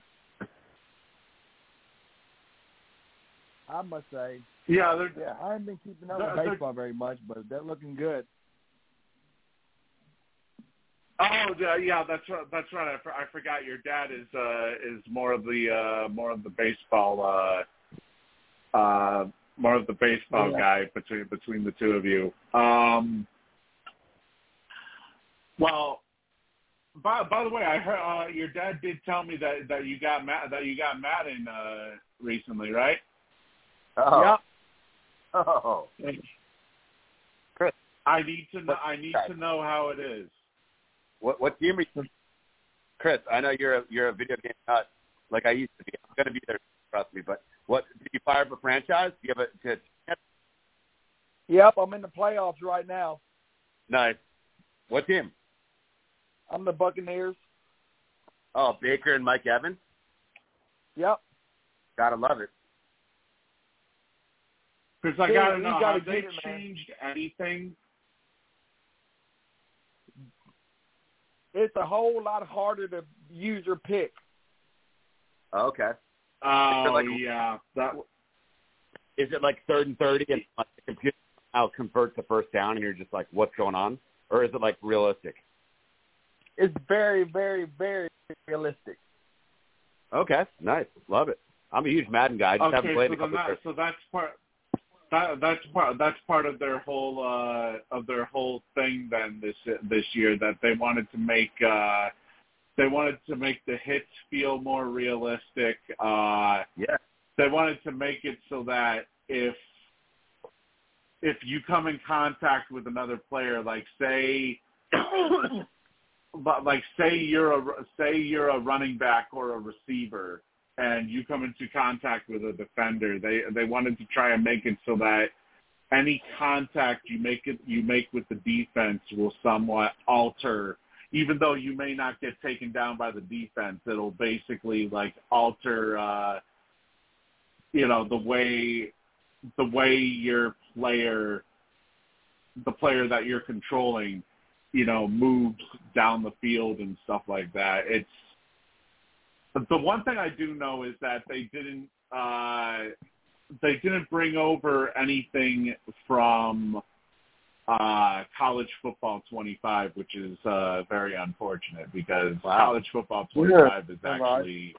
I must say. Yeah, I haven't been keeping up with baseball very much, but they're looking good. Oh yeah, that's right. That's right. I forgot your dad is more of the baseball guy between the two of you. Well, by the way, I heard your dad did tell me that you got Madden recently, right? Oh. Yep. Oh. Chris, I need to know how it is. What team are you? Chris, I know you're a video game nut like I used to be. I'm gonna be there, trust me. But what did you fire up a franchise? Do you have Yep, I'm in the playoffs right now. Nice. What team? I'm the Buccaneers. Oh, Baker and Mike Evans. Yep. Gotta love it. Because I gotta you know, gotta have they get it, man. changed anything? It's a whole lot harder to use your pick. Okay. Oh, Yeah. That. Is it like 3rd and 30 and like, the computer now convert to first down and you're just like, what's going on? Or is it like realistic? It's very, very, very realistic. Okay, nice. Love it. I'm a huge Madden guy. I just haven't played a couple years. So that's part. That's part of their whole thing. Then this year that they wanted to make the hits feel more realistic. Yeah. They wanted to make it so that if you come in contact with another player, like say you're a running back or a receiver, and you come into contact with a defender, they wanted to try and make it so that any contact you make with the defense will somewhat alter. Even though you may not get taken down by the defense, it'll basically like alter, the way your player, the player that you're controlling, moves down the field and stuff like that. The one thing I do know is that they didn't bring over anything from College Football 25, which is very unfortunate because College Football 25 is actually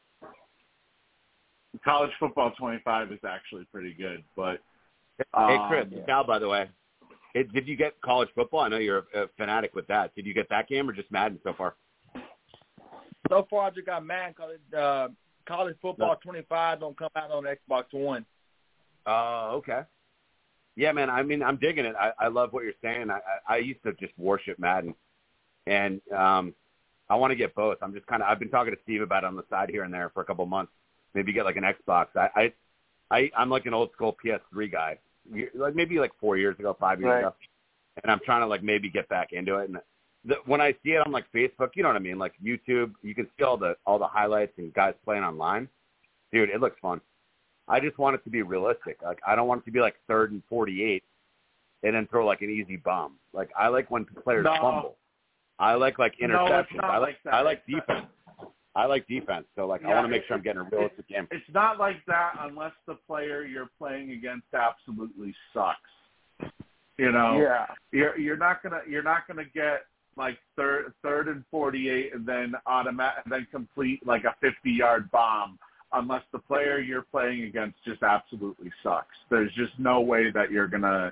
College Football 25 is actually pretty good. But hey, Chris, Cal, by the way, did you get college football? I know you're a fanatic with that. Did you get that game or just Madden so far? So far, I just got Madden. College Football 25 don't come out on Xbox One. Oh, okay. Yeah, man. I mean, I'm digging it. I love what you're saying. I used to just worship Madden, and I want to get both. I've been talking to Steve about it on the side here and there for a couple of months. Maybe get like an Xbox. I'm like an old school PS3 guy. Like maybe like 4 years ago, 5 years ago, and I'm trying to like maybe get back into it. And when I see it on like Facebook, you know what I mean, like YouTube, you can see all the highlights and guys playing online. Dude, it looks fun. I just want it to be realistic. Like I don't want it to be like 3rd and 48 and then throw like an easy bomb. Like I like when players fumble. I like interceptions. No, I like defense. I like defense. So like I want to make sure I'm getting a realistic game. It's not like that unless the player you're playing against absolutely sucks. Yeah. You're not gonna get like third and 48 and then complete like a 50-yard bomb unless the player you're playing against just absolutely sucks. There's just no way that you're gonna.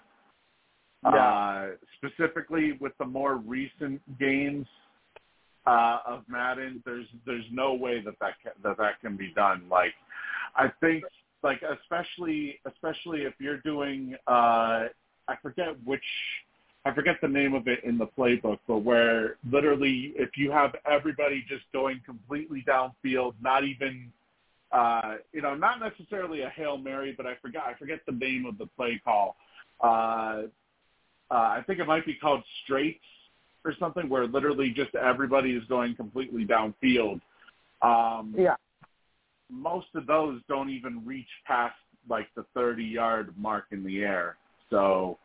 Specifically with the more recent games of Madden, there's no way that can be done. Like I think like especially if you're doing I forget the name of it in the playbook, but where literally if you have everybody just going completely downfield, not even not necessarily a Hail Mary, but I forget the name of the play call. I think it might be called straights or something, where literally just everybody is going completely downfield. Most of those don't even reach past like the 30-yard mark in the air. So,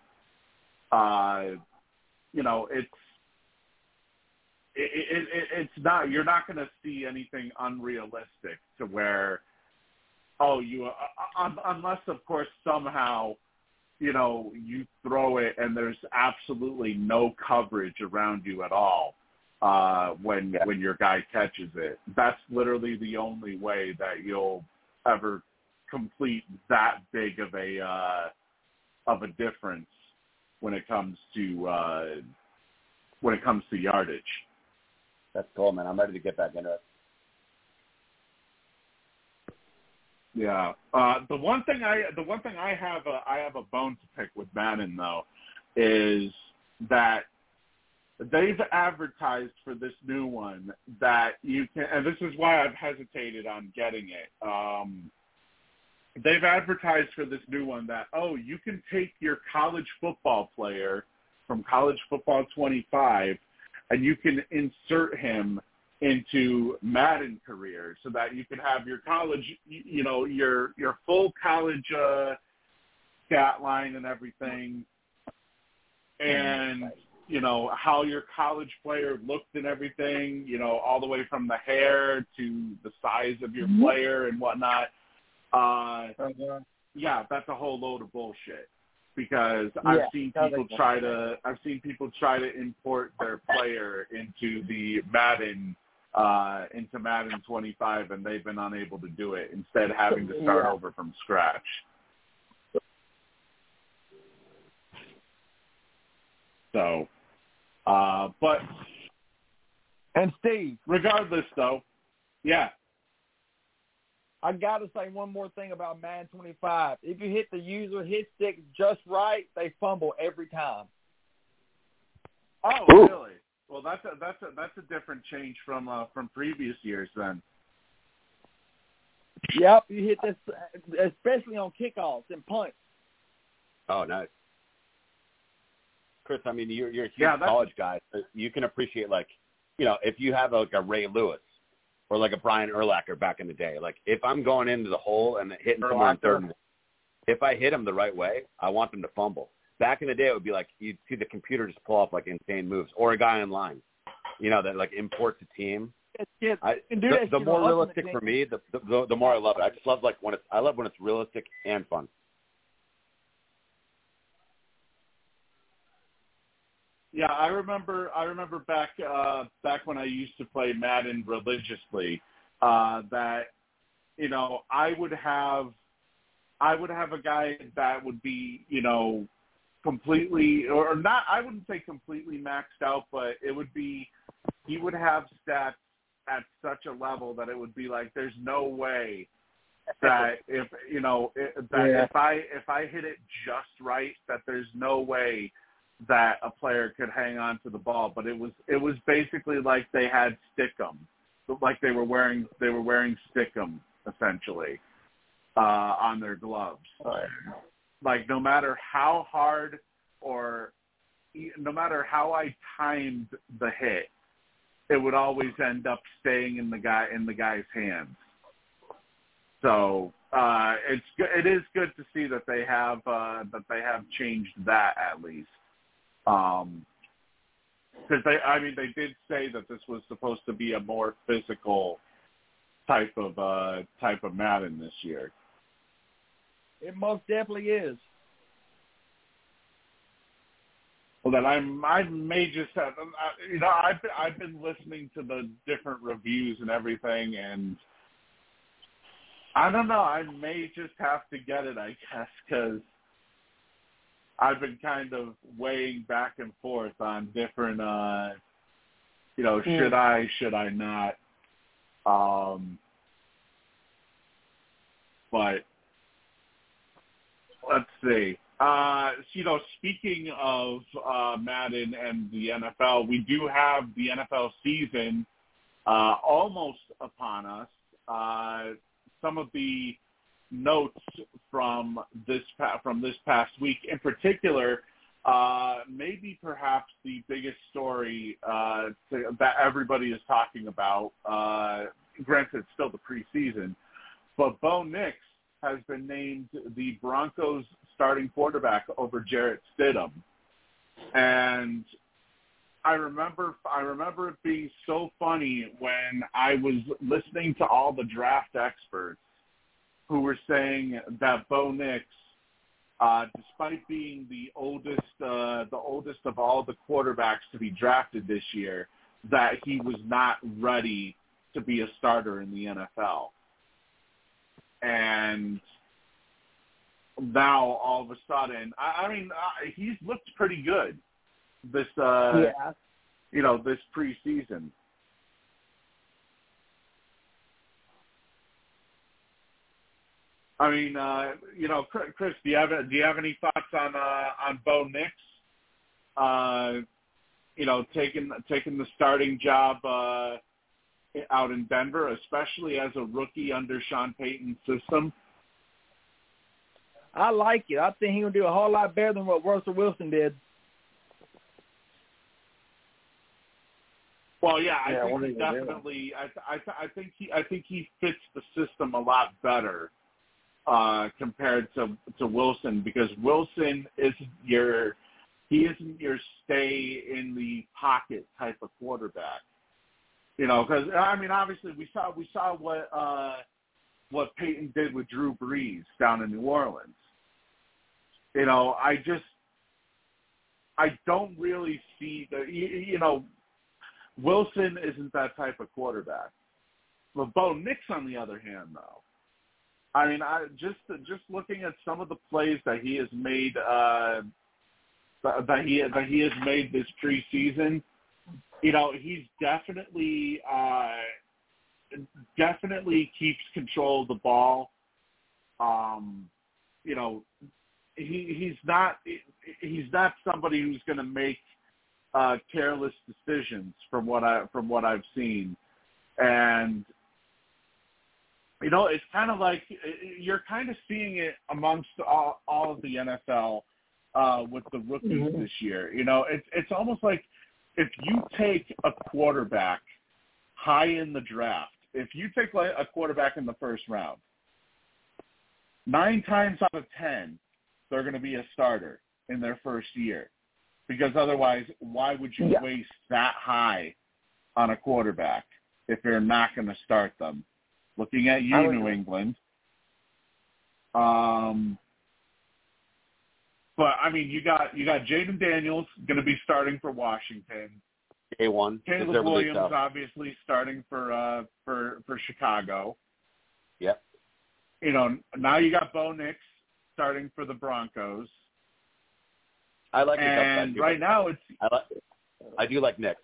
it's not. You're not going to see anything unrealistic to where, unless of course somehow, you throw it and there's absolutely no coverage around you at all. when your guy catches it. That's literally the only way that you'll ever complete that big of a difference when it comes to yardage. That's cool, man. I'm ready to get back into it. Yeah. The one thing I have a bone to pick with Madden though is that they've advertised for this new one that you can, and this is why I've hesitated on getting it. They've advertised for this new one that, you can take your college football player from College Football 25 and you can insert him into Madden career so that you can have your college, your full college stat line and everything, and how your college player looked and everything, all the way from the hair to the size of your player and whatnot. Yeah, that's a whole load of bullshit. Because I've seen people try to import their player into the Madden 25, and they've been unable to do it. Instead, having to start over from scratch. So, but and Steve, regardless, though, yeah. I got to say one more thing about Madden 25. If you hit the user hit stick just right, they fumble every time. Oh, really? Well, that's a different change from previous years then. Yep, you hit this, especially on kickoffs and punts. Oh, nice. Chris, I mean, you're a huge college guy. So you can appreciate, if you have a Ray Lewis or like a Brian Urlacher back in the day. Like, if I'm going into the hole and hitting somewhere in third and if I hit them the right way, I want them to fumble. Back in the day, it would be like you'd see the computer just pull off, insane moves. Or a guy in line, that, imports a team. The more realistic for me, the more I love it. I just love, when it's realistic and fun. Yeah, I remember back when I used to play Madden religiously, that I would have a guy that would be completely, or not, I wouldn't say completely maxed out, but it would be, he would have stats at such a level that it would be like there's no way that if I hit it just right, that there's no way that a player could hang on to the ball. But it was basically like they had stickum, like they were wearing stickum essentially on their gloves. Like, no matter how hard or no matter how I timed the hit, it would always end up staying in the guy's hands. So it is good to see that they have changed that at least. Because they did say that this was supposed to be a more physical type of Madden this year. It most definitely is. Well, then I may just have, I've been listening to the different reviews and everything, and I don't know, I may just have to get it, I guess, because I've been kind of weighing back and forth on different, should I not? But let's see. Speaking of Madden and the NFL, we do have the NFL season almost upon us. Some of the notes from this past week, in particular, maybe perhaps the biggest story that everybody is talking about. Granted, it's still the preseason, but Bo Nix has been named the Broncos starting quarterback over Jarrett Stidham. And I remember it being so funny when I was listening to all the draft experts who were saying that Bo Nix, despite being the oldest of all the quarterbacks to be drafted this year, that he was not ready to be a starter in the NFL. And now, all of a sudden, he's looked pretty good this, this preseason. I mean, Chris, do you have any thoughts on Bo Nix? Taking the starting job out in Denver, especially as a rookie under Sean Payton's system. I like it. I think he'll do a whole lot better than what Russell Wilson did. Well, yeah, I think he definitely. I think he fits the system a lot better compared to Wilson, because Wilson isn't your stay in the pocket type of quarterback. Because obviously we saw what Peyton did with Drew Brees down in New Orleans. I don't really see Wilson isn't that type of quarterback. But Bo Nix, on the other hand, though, just looking at some of the plays that he has made that he has made this preseason, he's definitely keeps control of the ball. He's not somebody who's going to make careless decisions from what I've seen, and it's kind of like you're kind of seeing it amongst all of the NFL with the rookies this year. It's almost like if you take a quarterback high in the draft, if you take a quarterback in the first round, 9 times out of 10 they're going to be a starter in their first year. Because otherwise, why would you waste that high on a quarterback if you're not going to start them? Looking at you, New England. But you got Jaden Daniels going to be starting for Washington. A1. Caleb Williams obviously starting for Chicago. Yep. Now you got Bo Nix starting for the Broncos. I like it. And right now I do like Nix.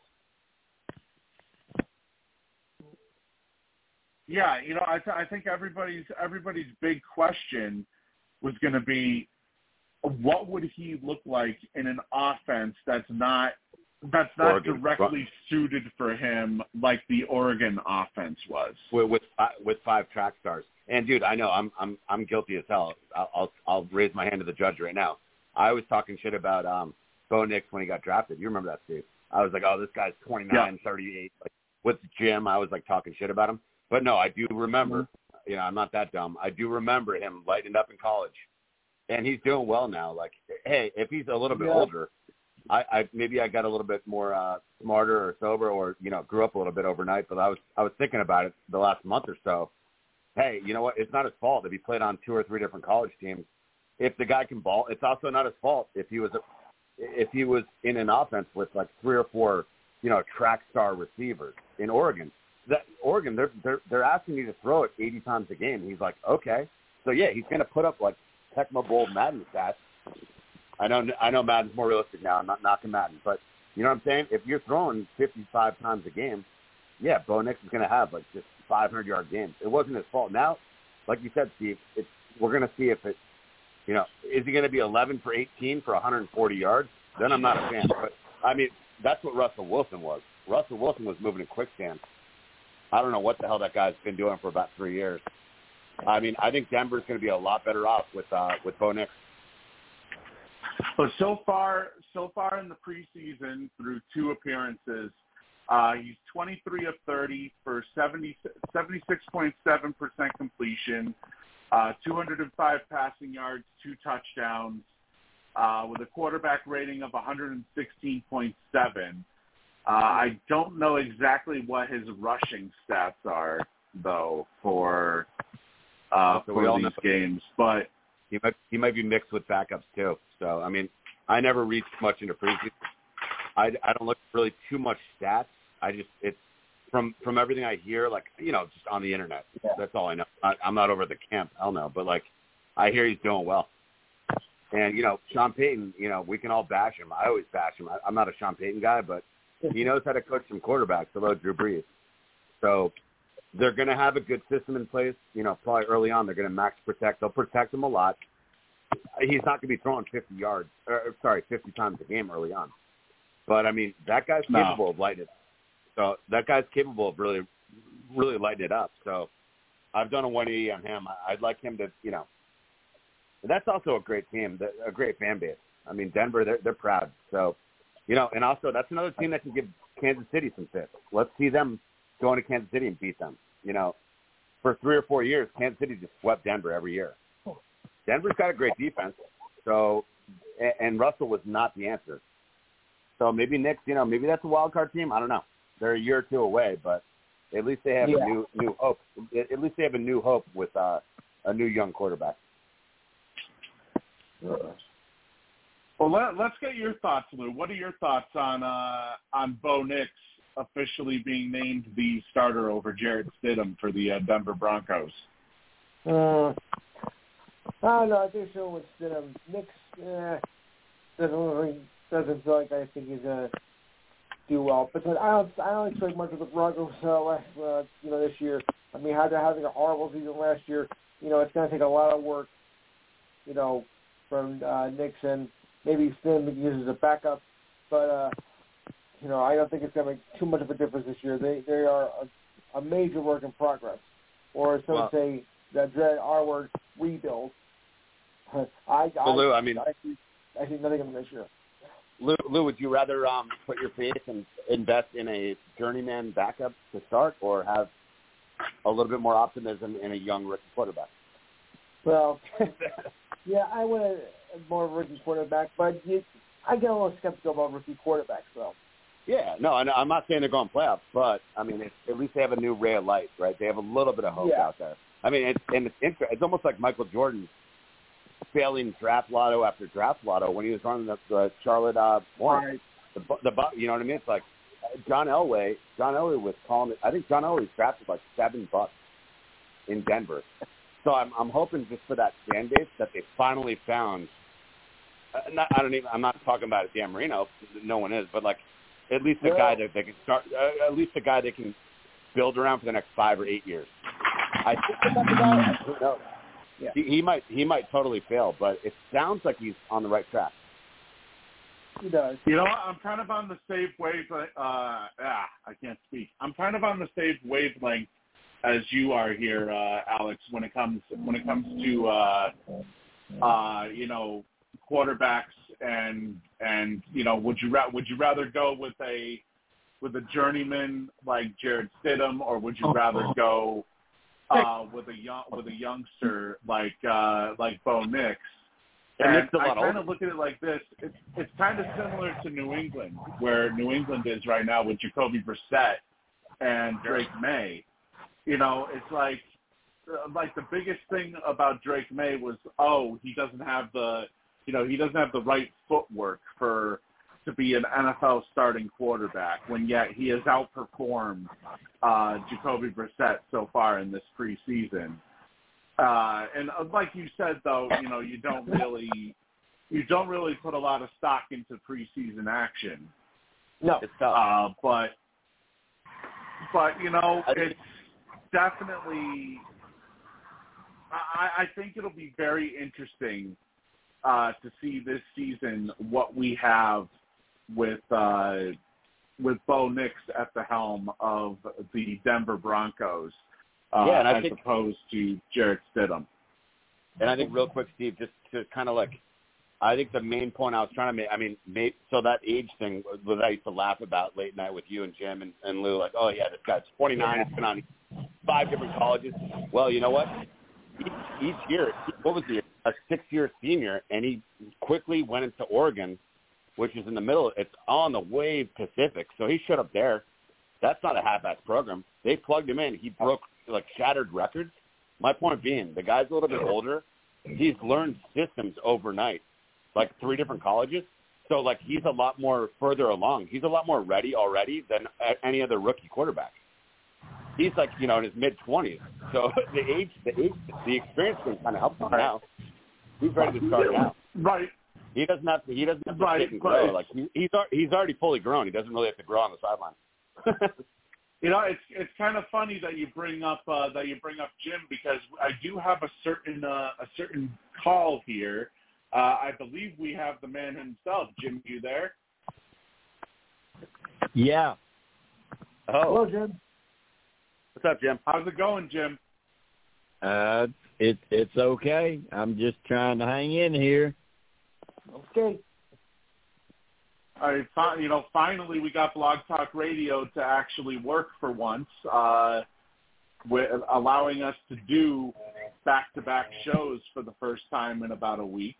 Yeah, I think everybody's big question was going to be, what would he look like in an offense that's not directly suited for him like the Oregon offense was with 5 track stars. And dude, I know I'm guilty as hell. I'll raise my hand to the judge right now. I was talking shit about Bo Nix when he got drafted. You remember that, Steve? I was like, oh, this guy's 29, 38. Like, with Jim, I was like talking shit about him. But no, I do remember. I'm not that dumb. I do remember him lighting up in college, and he's doing well now. Like, hey, if he's a little bit older, I maybe I got a little bit more smarter or sober, or grew up a little bit overnight. But I was thinking about it the last month or so. Hey, you know what? It's not his fault if he played on 2 or 3 different college teams. If the guy can ball, it's also not his fault if he was in an offense with like 3 or 4 track star receivers in Oregon. Oregon, they're asking you to throw it 80 times a game. And he's like, okay. So, yeah, he's going to put up, like, Tecmo Bowl Madden stats. I know Madden's more realistic now. I'm not knocking Madden. But, you know what I'm saying? If you're throwing 55 times a game, yeah, Bo Nix is going to have, like, just 500-yard games. It wasn't his fault. Now, like you said, Steve, we're going to see if it, is he going to be 11 for 18 for 140 yards? Then I'm not a fan. But, that's what Russell Wilson was. Russell Wilson was moving in quicksand. I don't know what the hell that guy's been doing for about 3 years. I think Denver's going to be a lot better off with Bo Nix. But so far in the preseason, through 2 appearances, he's 23 of 30 for 76.7% completion, 205 passing yards, 2 touchdowns, with a quarterback rating of 116.7. I don't know exactly what his rushing stats are, though, for these games, but he might be mixed with backups too. So I never read much into preseason. I don't look really too much stats. it's from everything I hear, like, just on the internet. Yeah. That's all I know. I'm not over the camp. Hell no. But, like, I hear he's doing well. And, Sean Payton, we can all bash him. I always bash him. I'm not a Sean Payton guy, but he knows how to coach some quarterbacks. Hello, Drew Brees. So they're going to have a good system in place. Probably early on they're going to max protect. They'll protect him a lot. He's not going to be throwing 50 times a game early on. But, I mean, that guy's capable of lighting it. So that guy's capable of really, really lighting it up. So I've done a 180 on him. I'd like him to, that's also a great team, a great fan base. I mean, Denver, they're proud. So, and also that's another team that can give Kansas City some fits. Let's see them go into Kansas City and beat them. For 3 or 4 years, Kansas City just swept Denver every year. Denver's got a great defense. So, and Russell was not the answer. So maybe Knicks, maybe that's a wild card team. I don't know. They're a year or two away, but at least they have a new hope. At least they have a new hope with a new young quarterback. Well, let's get your thoughts, Lou. What are your thoughts on Bo Nix officially being named the starter over Jarrett Stidham for the Denver Broncos? I don't know. I think so with Stidham. Nix doesn't feel like I think he's gonna do well. But I don't expect much of the Broncos this year. I mean, after having a horrible season last year, it's gonna take a lot of work, from Nix, and maybe Stidham uses as a backup. But I don't think it's gonna make too much of a difference this year. They are a major work in progress, or some say that dread R word, rebuild. Lou, I see nothing of them this year. Lou, would you rather put your faith and invest in a journeyman backup to start, or have a little bit more optimism in a young rookie quarterback? Well, yeah, I would have more rookie quarterback, but I get a little skeptical about rookie quarterbacks, though. Yeah, no, I'm not saying they're going playoffs, but I mean, at least they have a new ray of light, right? They have a little bit of hope out there. I mean, it's almost like Michael Jordan failing draft lotto after draft lotto when he was running the Charlotte Hornets. Right. You know what I mean? It's like John Elway was calling it. I think John Elway's drafted like $7 in Denver. So I'm hoping just for that fan base that they finally found. I'm not talking about Dan Marino. No one is, but like at least a guy that they can start. At least a guy they can build around for the next 5 or 8 years. I think that's the guy. Who knows? Yeah. He might totally fail, but it sounds like he's on the right track. He does. I'm kind of on the same wavelength. I can't speak. I'm kind of on the same wavelength as you are here, Alex. When it comes to quarterbacks and would you rather go with a journeyman like Jarrett Stidham, or would you rather go with a youngster like Bo Nix? And I kind of look at it like this. It's kind of similar to New England, where New England is right now with Jacoby Brissett and Drake May. It's like the biggest thing about Drake May was, he doesn't have the right footwork to be an NFL starting quarterback, when yet he has outperformed Jacoby Brissett so far in this preseason. And like you said, though, you don't really put a lot of stock into preseason action. No, it's tough. But it's definitely. I think it'll be very interesting to see this season what we have with Bo Nix at the helm of the Denver Broncos, as opposed to Jarrett Stidham. And I think real quick, Steve, just to kind of I think the main point I was trying to make, so that age thing that I used to laugh about late night with you and Jim and Lou, like, oh yeah, this guy's 29, he's been on 5 different colleges. Well, you know what? Each year, what was he, a 6-year senior, and he quickly went into Oregon, which is in the middle. It's on the Wave Pacific, so he showed up there. That's not a half-ass program. They plugged him in. He broke, shattered records. My point being, the guy's a little bit older. He's learned systems overnight, 3 different colleges. So, like, he's a lot more further along. He's a lot more ready already than any other rookie quarterback. He's like, in his mid-20s. So the experience can kind of help him now. He's ready to start now. Right. He doesn't have to sit and grow. Like he's already fully grown. He doesn't really have to grow on the sideline. It's kind of funny that you bring up Jim, because I do have a certain call here. I believe we have the man himself. Jim, you there? Yeah. Oh. Hello, Jim. What's up, Jim? How's it going, Jim? It's okay. I'm just trying to hang in here. Okay. All right, finally we got Blog Talk Radio to actually work for once, with allowing us to do back-to-back shows for the first time in about a week.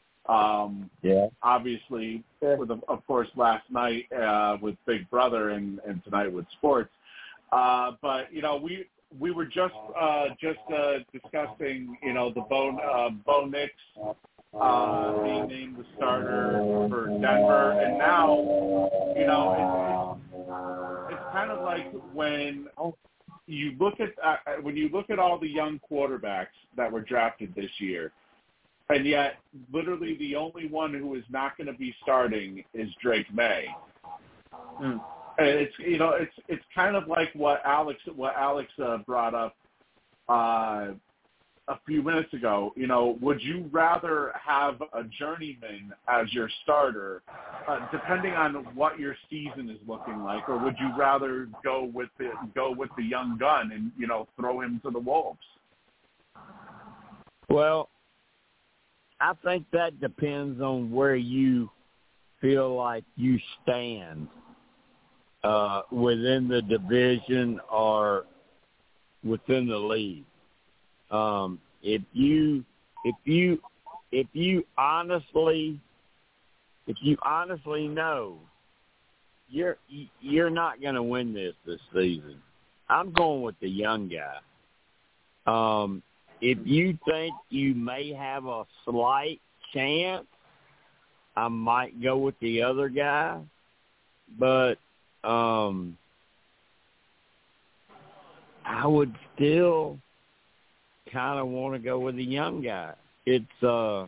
Obviously, of course, last night with Big Brother and tonight with sports. But we were just discussing the Bo Nix being named the starter for Denver, and now it's kind of like when you look at all the young quarterbacks that were drafted this year, and yet literally the only one who is not going to be starting is Drake May. It's kind of like what Alex brought up a few minutes ago. Would you rather have a journeyman as your starter, depending on what your season is looking like, or would you rather go with the young gun and throw him to the wolves? Well, I think that depends on where you feel like you stand within the division or within the league. If you honestly know you're not going to win this season, I'm going with the young guy. If you think you may have a slight chance, I might go with the other guy, but I would still kind of want to go with the young guy. It's, the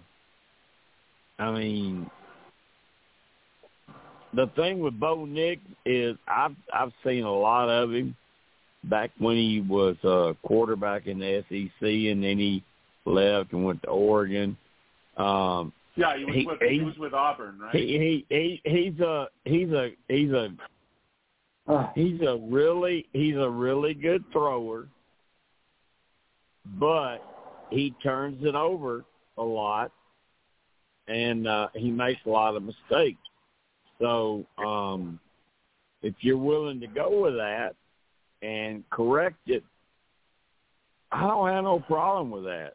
thing with Bo Nix is I've seen a lot of him back when he was a quarterback in the SEC, and then he left and went to Oregon. He was with Auburn, right? He's a really good thrower, but he turns it over a lot, and he makes a lot of mistakes. So if you're willing to go with that and correct it, I don't have no problem with that.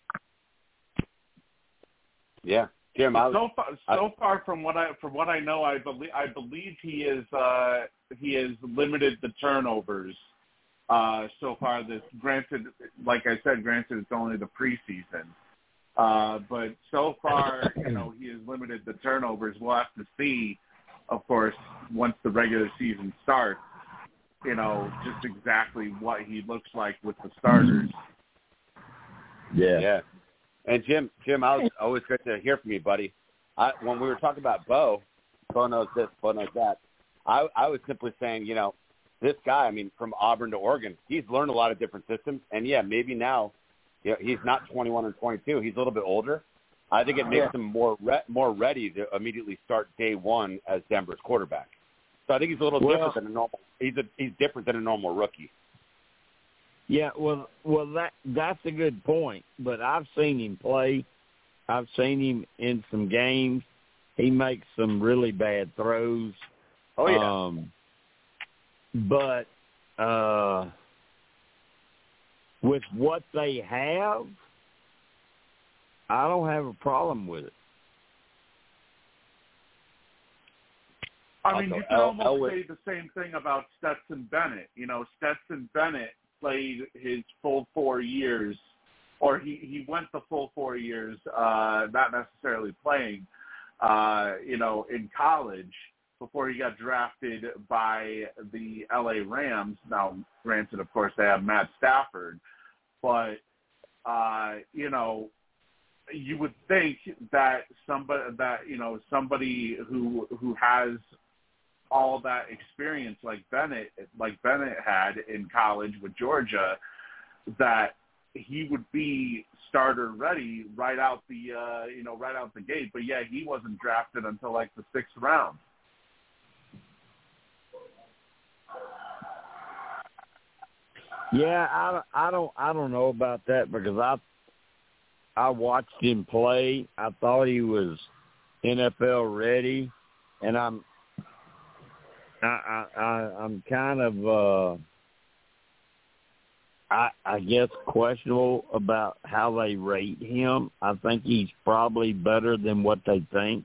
Yeah, Jim. So far from what I know, I believe he has limited the turnovers so far. This, granted, like I said, it's only the preseason, but so far, he has limited the turnovers. We'll have to see, of course, once the regular season starts, just exactly what he looks like with the starters. Yeah. And Jim, always great to hear from you, buddy. When we were talking about Bo knows this, Bo knows that. I was simply saying, this guy, from Auburn to Oregon, he's learned a lot of different systems. And, yeah, maybe now, he's not 21 or 22. He's a little bit older. I think it makes him more ready to immediately start day one as Denver's quarterback. So I think he's a little different than a normal. He's different than a normal rookie. Yeah, well, that's a good point. But I've seen him play. I've seen him in some games. He makes some really bad throws. Oh yeah. But with what they have, I don't have a problem with it. You can almost say the same thing about Stetson Bennett. Stetson Bennett played his full 4 years, or he went the full 4 years, not necessarily playing, in college before he got drafted by the LA Rams. Now, granted, of course, they have Matt Stafford, but, you would think that somebody who has all that experience like Bennett had in college with Georgia, that he would be starter ready right out the gate. But yeah, he wasn't drafted until like the 6th round. Yeah, I don't know about that, because I watched him play. I thought he was NFL ready, and I'm kind of I guess questionable about how they rate him. I think he's probably better than what they think.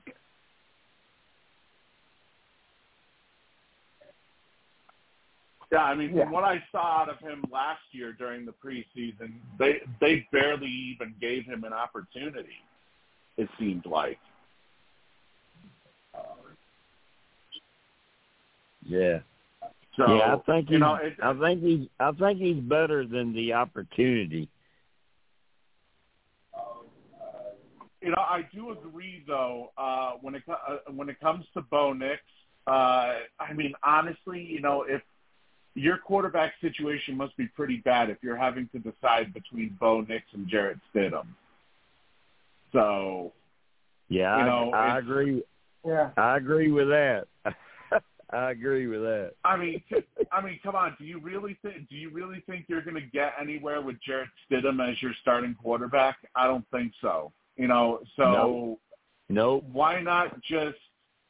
Yeah, I mean, from what I saw out of him last year during the preseason, they barely even gave him an opportunity, it seemed like. Yeah. So, yeah, I think he's better than the opportunity. I do agree though. When it comes to Bo Nix, I mean, honestly, if your quarterback situation must be pretty bad if you're having to decide between Bo Nix and Jarrett Stidham. So, yeah, I agree. Yeah, I agree with that. I agree with that. I mean, come on. Do you really think you're going to get anywhere with Jarrett Stidham as your starting quarterback? I don't think so. So nope. Why not just?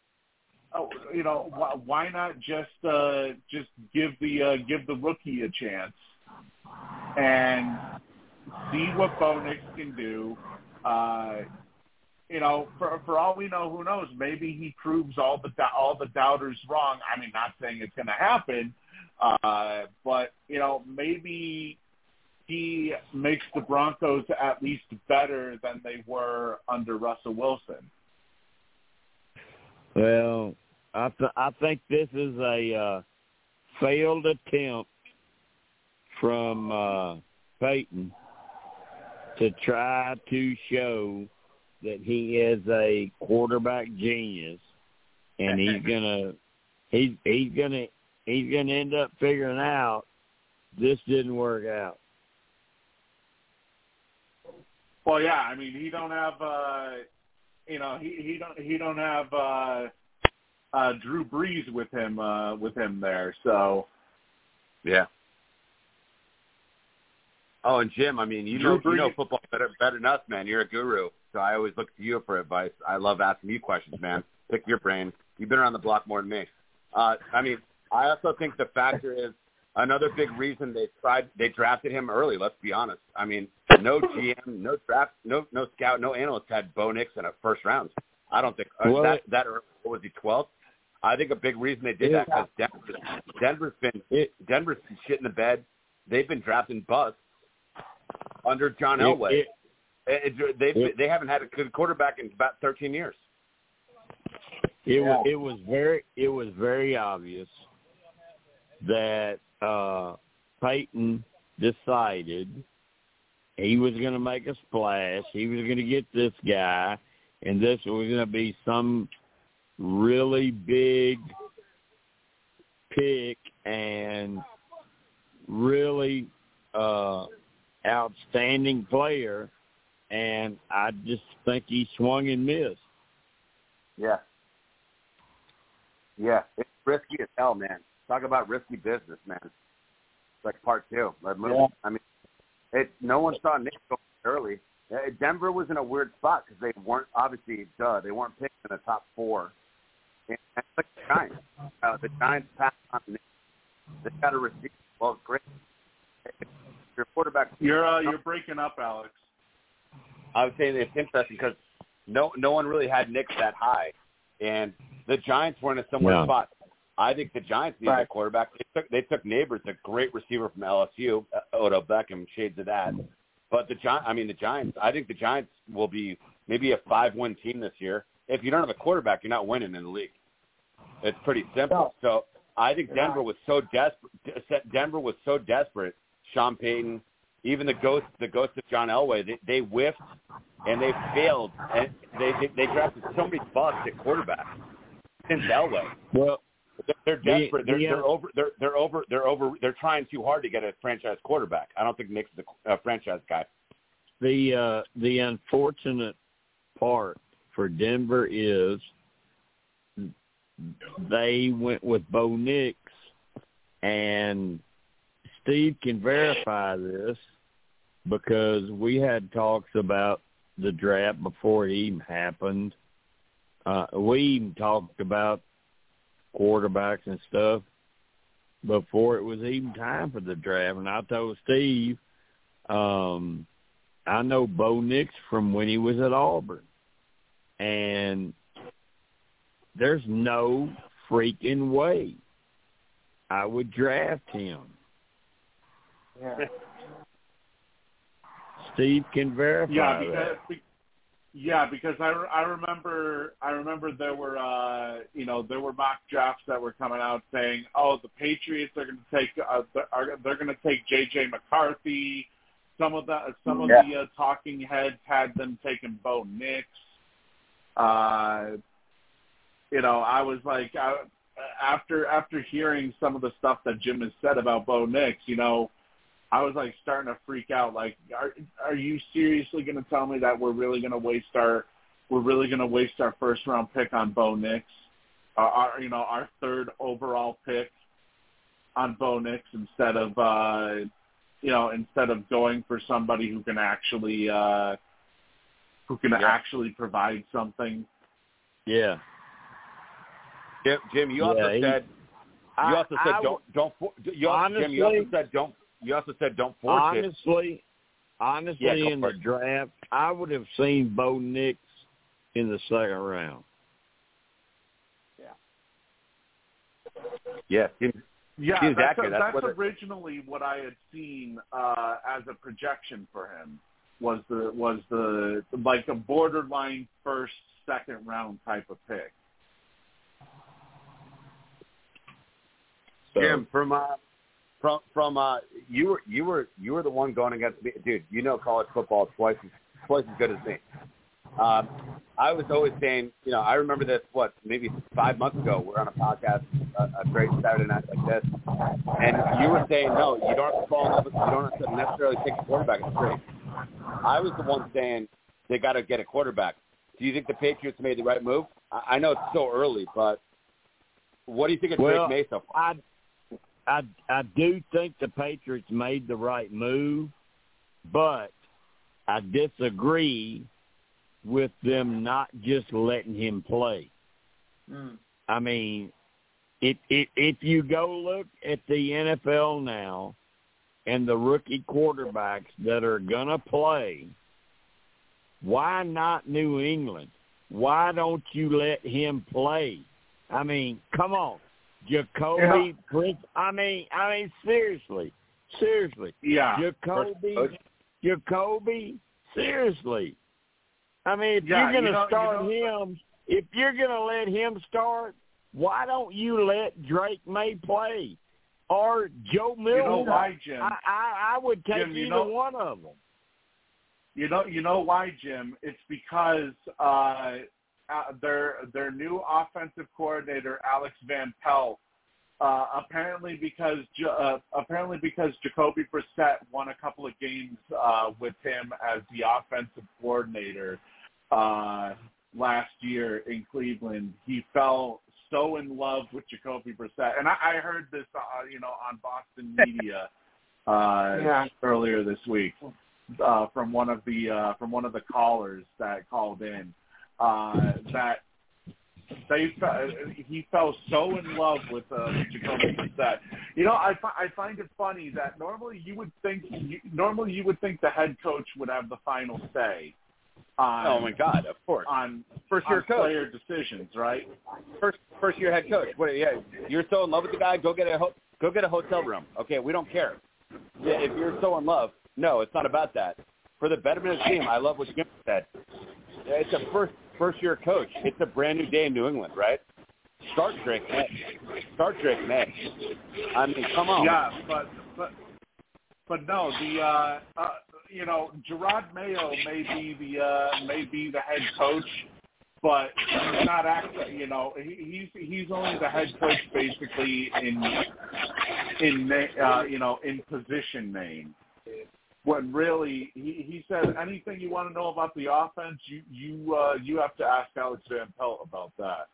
Why not just give the rookie a chance and see what Bo Nix can do? For all we know, who knows? Maybe he proves all the doubters wrong. I mean, not saying it's going to happen, but maybe he makes the Broncos at least better than they were under Russell Wilson. Well, I think this is a failed attempt from Peyton to try to show that he is a quarterback genius, and he's gonna end up figuring out this didn't work out. Well, yeah, I mean, he don't have he don't have Drew Brees with him there, so yeah. Oh, and Jim, I mean, you know football better than us, man. You're a guru, so I always look to you for advice. I love asking you questions, man. Pick your brain. You've been around the block more than me. I mean, I also think the factor is another big reason they drafted him early. Let's be honest. I mean, no GM, no draft, no scout, no analyst had Bo Nix in a first round. I don't think that early. What was he, 12th? I think a big reason they did that because Denver's been shit in the bed. They've been drafting busts under John Elway. They haven't had a good quarterback in about 13 years. It was very obvious that Peyton decided he was going to make a splash. He was going to get this guy, and this was going to be some really big pick and really outstanding player, and I just think he swung and missed. Yeah. Yeah, it's risky as hell, man. Talk about risky business, man. It's like part 2. Yeah. I mean, no one saw Nick go early. Denver was in a weird spot because they weren't, obviously, they weren't picked in the top 4. And like the Giants. The Giants passed on Nick. They got a receiver. Well, great. Your quarterback. You're breaking up, Alex. I was saying it's interesting because no one really had Nick that high, and the Giants were in a similar spot. I think the Giants needed a quarterback. They took Neighbors, a great receiver from LSU, Odell Beckham, shades of that. But the Giants. I think the Giants will be maybe a 5-win team this year. if you don't have a quarterback, you're not winning in the league. It's pretty simple. So I think Denver was so desperate. Sean Payton, even the ghost of John Elway, they whiffed and they failed, and they drafted so many busts at quarterback since Elway. Well, they're desperate. They're trying too hard to get a franchise quarterback. I don't think Nick's a franchise guy. The unfortunate part for Denver is they went with Bo Nix, and Steve can verify this because we had talks about the draft before it even happened. We even talked about quarterbacks and stuff before it was even time for the draft. And I told Steve, I know Bo Nix from when he was at Auburn. And there's no freaking way I would draft him. Yeah. Steve can verify that. Because I remember there were there were mock drafts that were coming out saying, oh, the Patriots are going to take they're going to take J.J. McCarthy. Some of the talking heads had them taking Bo Nix. I was like, after hearing some of the stuff that Jim has said about Bo Nix, I was like starting to freak out. Like, are you seriously going to tell me that we're really going to waste our first round pick on Bo Nix, our third overall pick on Bo Nix instead of going for somebody who can actually provide something. Yeah. Jim, you also said don't force it. Honestly, in the draft, I would have seen Bo Nix in the second round. Yeah. Yeah, that's originally what I had seen as a projection for him was the like a borderline first, second round type of pick. So, Jim, from you were the one going against me, dude. College football twice as good as me. I was always saying, I remember this, maybe 5 months ago, we're on a podcast, a great Saturday night like this, and you were saying, no, you don't have to fall in love with, you don't have to necessarily take a quarterback. It's great. I was the one saying they got to get a quarterback. Do you think the Patriots made the right move? I know it's so early, but what do you think of Drake May so far? I do think the Patriots made the right move, but I disagree with them not just letting him play. I mean, if you go look at the NFL now and the rookie quarterbacks that are going to play, why not New England? Why don't you let him play? I mean, come on. Jacoby Prince. I mean, seriously. Yeah. Jacoby, seriously. I mean, if you're going to start him, if you're going to let him start, why don't you let Drake May play or Joe Milton? You know why, Jim? I would take either one of them. You know why, Jim? It's because their new offensive coordinator, Alex Van Pelt, apparently because Jacoby Brissett won a couple of games with him as the offensive coordinator last year in Cleveland, he fell so in love with Jacoby Brissett, and I heard this on Boston media earlier this week from one of the callers that called in that he fell so in love with Jacoby Brissett. I find it funny that normally you would think the head coach would have the final say on, oh my God, of course, on first-year coach, player decisions, right? First-year head coach. You're so in love with the guy, go get a hotel room. Okay, we don't care. Yeah, if you're so in love, no, it's not about that. For the betterment of the team, I love what Jim said. It's a first-year coach. It's a brand new day in New England, right? Start Drake May. I mean, come on. Yeah, but no, Gerard Mayo may be the head coach, but he's not actually. He's only the head coach basically in position name. When really he said anything you want to know about the offense, you have to ask Alex Van Pelt about that.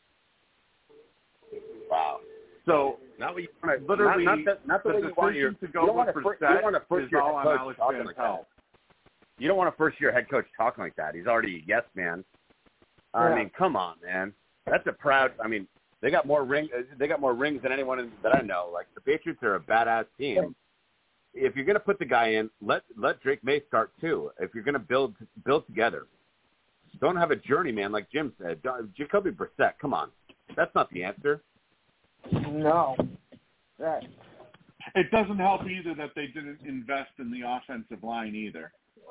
Wow. So not what you want to, literally not the way you want your, to go with Brissett is all on Alex Van Pelt. You don't want a first-year head coach talking like that. He's already a yes man. I mean, come on, man. That's a proud. I mean, they got more rings. They got more rings than anyone that I know. Like the Patriots are a badass team. If you're going to put the guy in, let Drake May start too. If you're going to build together, don't have a journeyman like Jim said. Jacoby Brissett, come on, that's not the answer. No. Right. It doesn't help either that they didn't invest in the offensive line either.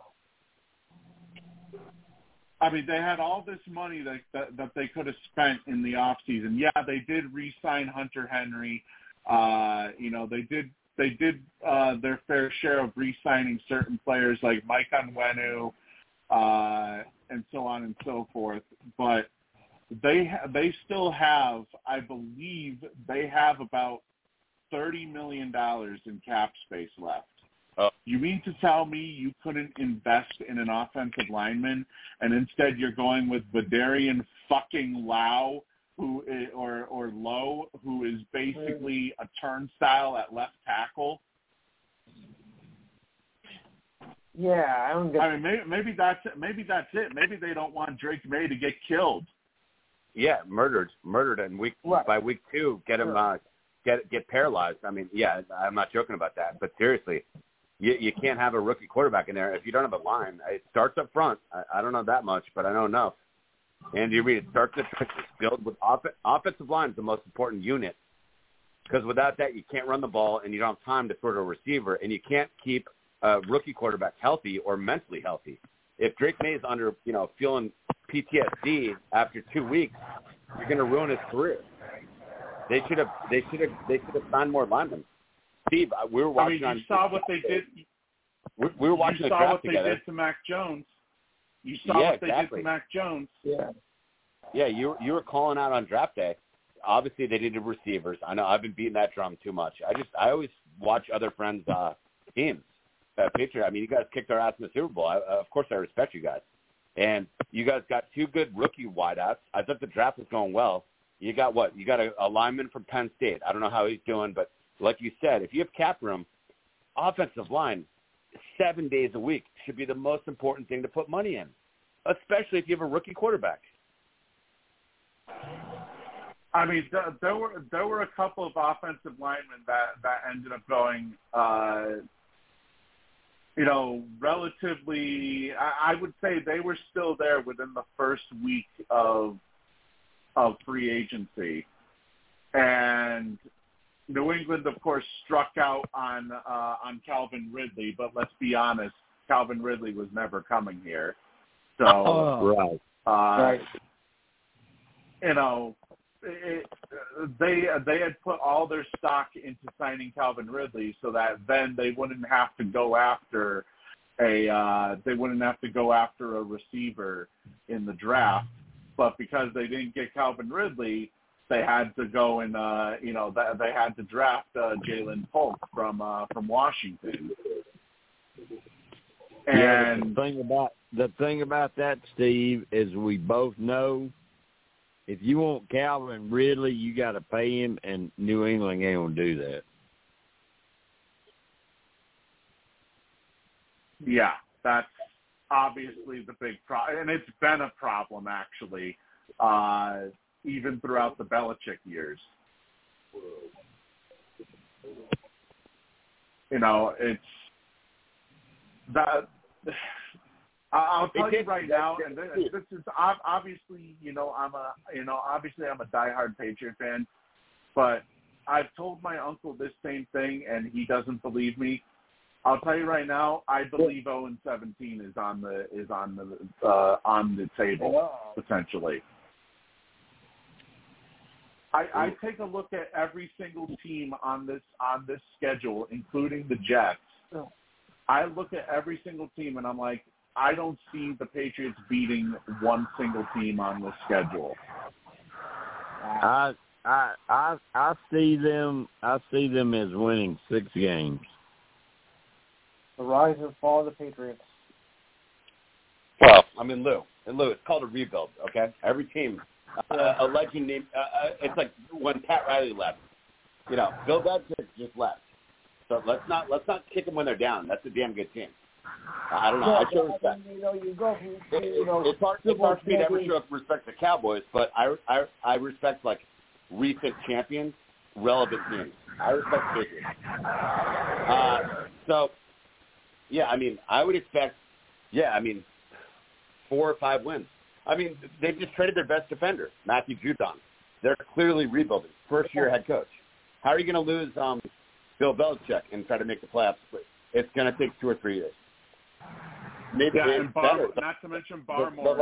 I mean, they had all this money that they could have spent in the offseason. Yeah, they did re-sign Hunter Henry. They did their fair share of re-signing certain players like Mike Onwenu and so on and so forth. But they still have, I believe, they have about $30 million in cap space left. You mean to tell me you couldn't invest in an offensive lineman, and instead you're going with Vadarian fucking Lau, or Lowe, who is basically a turnstile at left tackle? Yeah, I don't get. I mean, maybe that's it. Maybe they don't want Drake May to get killed. Yeah, murdered, and by week 2, get him get paralyzed. I mean, yeah, I'm not joking about that, but seriously, you can't have a rookie quarterback in there if you don't have a line. It starts up front. I don't know that much, but I know enough. Andy Reid, it starts the trenches. Build with offensive line is the most important unit, because without that, you can't run the ball, and you don't have time to throw to a receiver, and you can't keep a rookie quarterback healthy or mentally healthy. If Drake May is under, feeling PTSD after 2 weeks, you're going to ruin his career. They should have signed more linemen. Steve, we were watching. You saw what they did. We were watching the draft together. You saw what they did to Mac Jones. You saw what they did to Mac Jones. Yeah. Yeah, you were calling out on draft day. Obviously, they needed receivers. I know I've been beating that drum too much. I always watch other friends' teams. Patriot. I mean, you guys kicked our ass in the Super Bowl. Of course, I respect you guys. And you guys got 2 good rookie wideouts. I thought the draft was going well. You got what? You got a lineman from Penn State. I don't know how he's doing, but like you said, if you have cap room, offensive line 7 days a week should be the most important thing to put money in, especially if you have a rookie quarterback. I mean, there were a couple of offensive linemen that ended up going, relatively. I would say they were still there within the first week of free agency, and New England, of course, struck out on Calvin Ridley. But let's be honest, Calvin Ridley was never coming here. So, right. They had put all their stock into signing Calvin Ridley, so that then they wouldn't have to go after a receiver in the draft. But because they didn't get Calvin Ridley, they had to go and they had to draft Jalen Polk from Washington. And the thing about that, Steve, is we both know if you want Calvin Ridley, you got to pay him, and New England ain't gonna do that. Yeah, that's obviously the big problem, and it's been a problem actually, even throughout the Belichick years. It's that. I'll tell you right now, and this is obviously, I'm a diehard Patriot fan, but I've told my uncle this same thing, and he doesn't believe me. I'll tell you right now, I believe 0-17 is on the table potentially. I take a look at every single team on this schedule, including the Jets. I look at every single team and I'm like, I don't see the Patriots beating one single team on this schedule. I see them. I see them as winning 6 games. The rise and fall of the Patriots. Well, I mean, Lou, it's called a rebuild. Okay, every team, a legend named. It's like when Pat Riley left. You know, Bill Belichick just left. So let's not kick them when they're down. That's a damn good team. I don't know. I show respect. You go from, it's hard for me to ever show respect to Cowboys, but I respect like recent champions, relevant teams. I respect Patriots. So, yeah, I mean, I would expect, 4 or 5 wins. I mean, they've just traded their best defender, Matthew Judon. They're clearly rebuilding. First-year head coach. How are you going to lose Bill Belichick and try to make the playoffs? It's going to take 2 or 3 years. Maybe and not to mention Barmore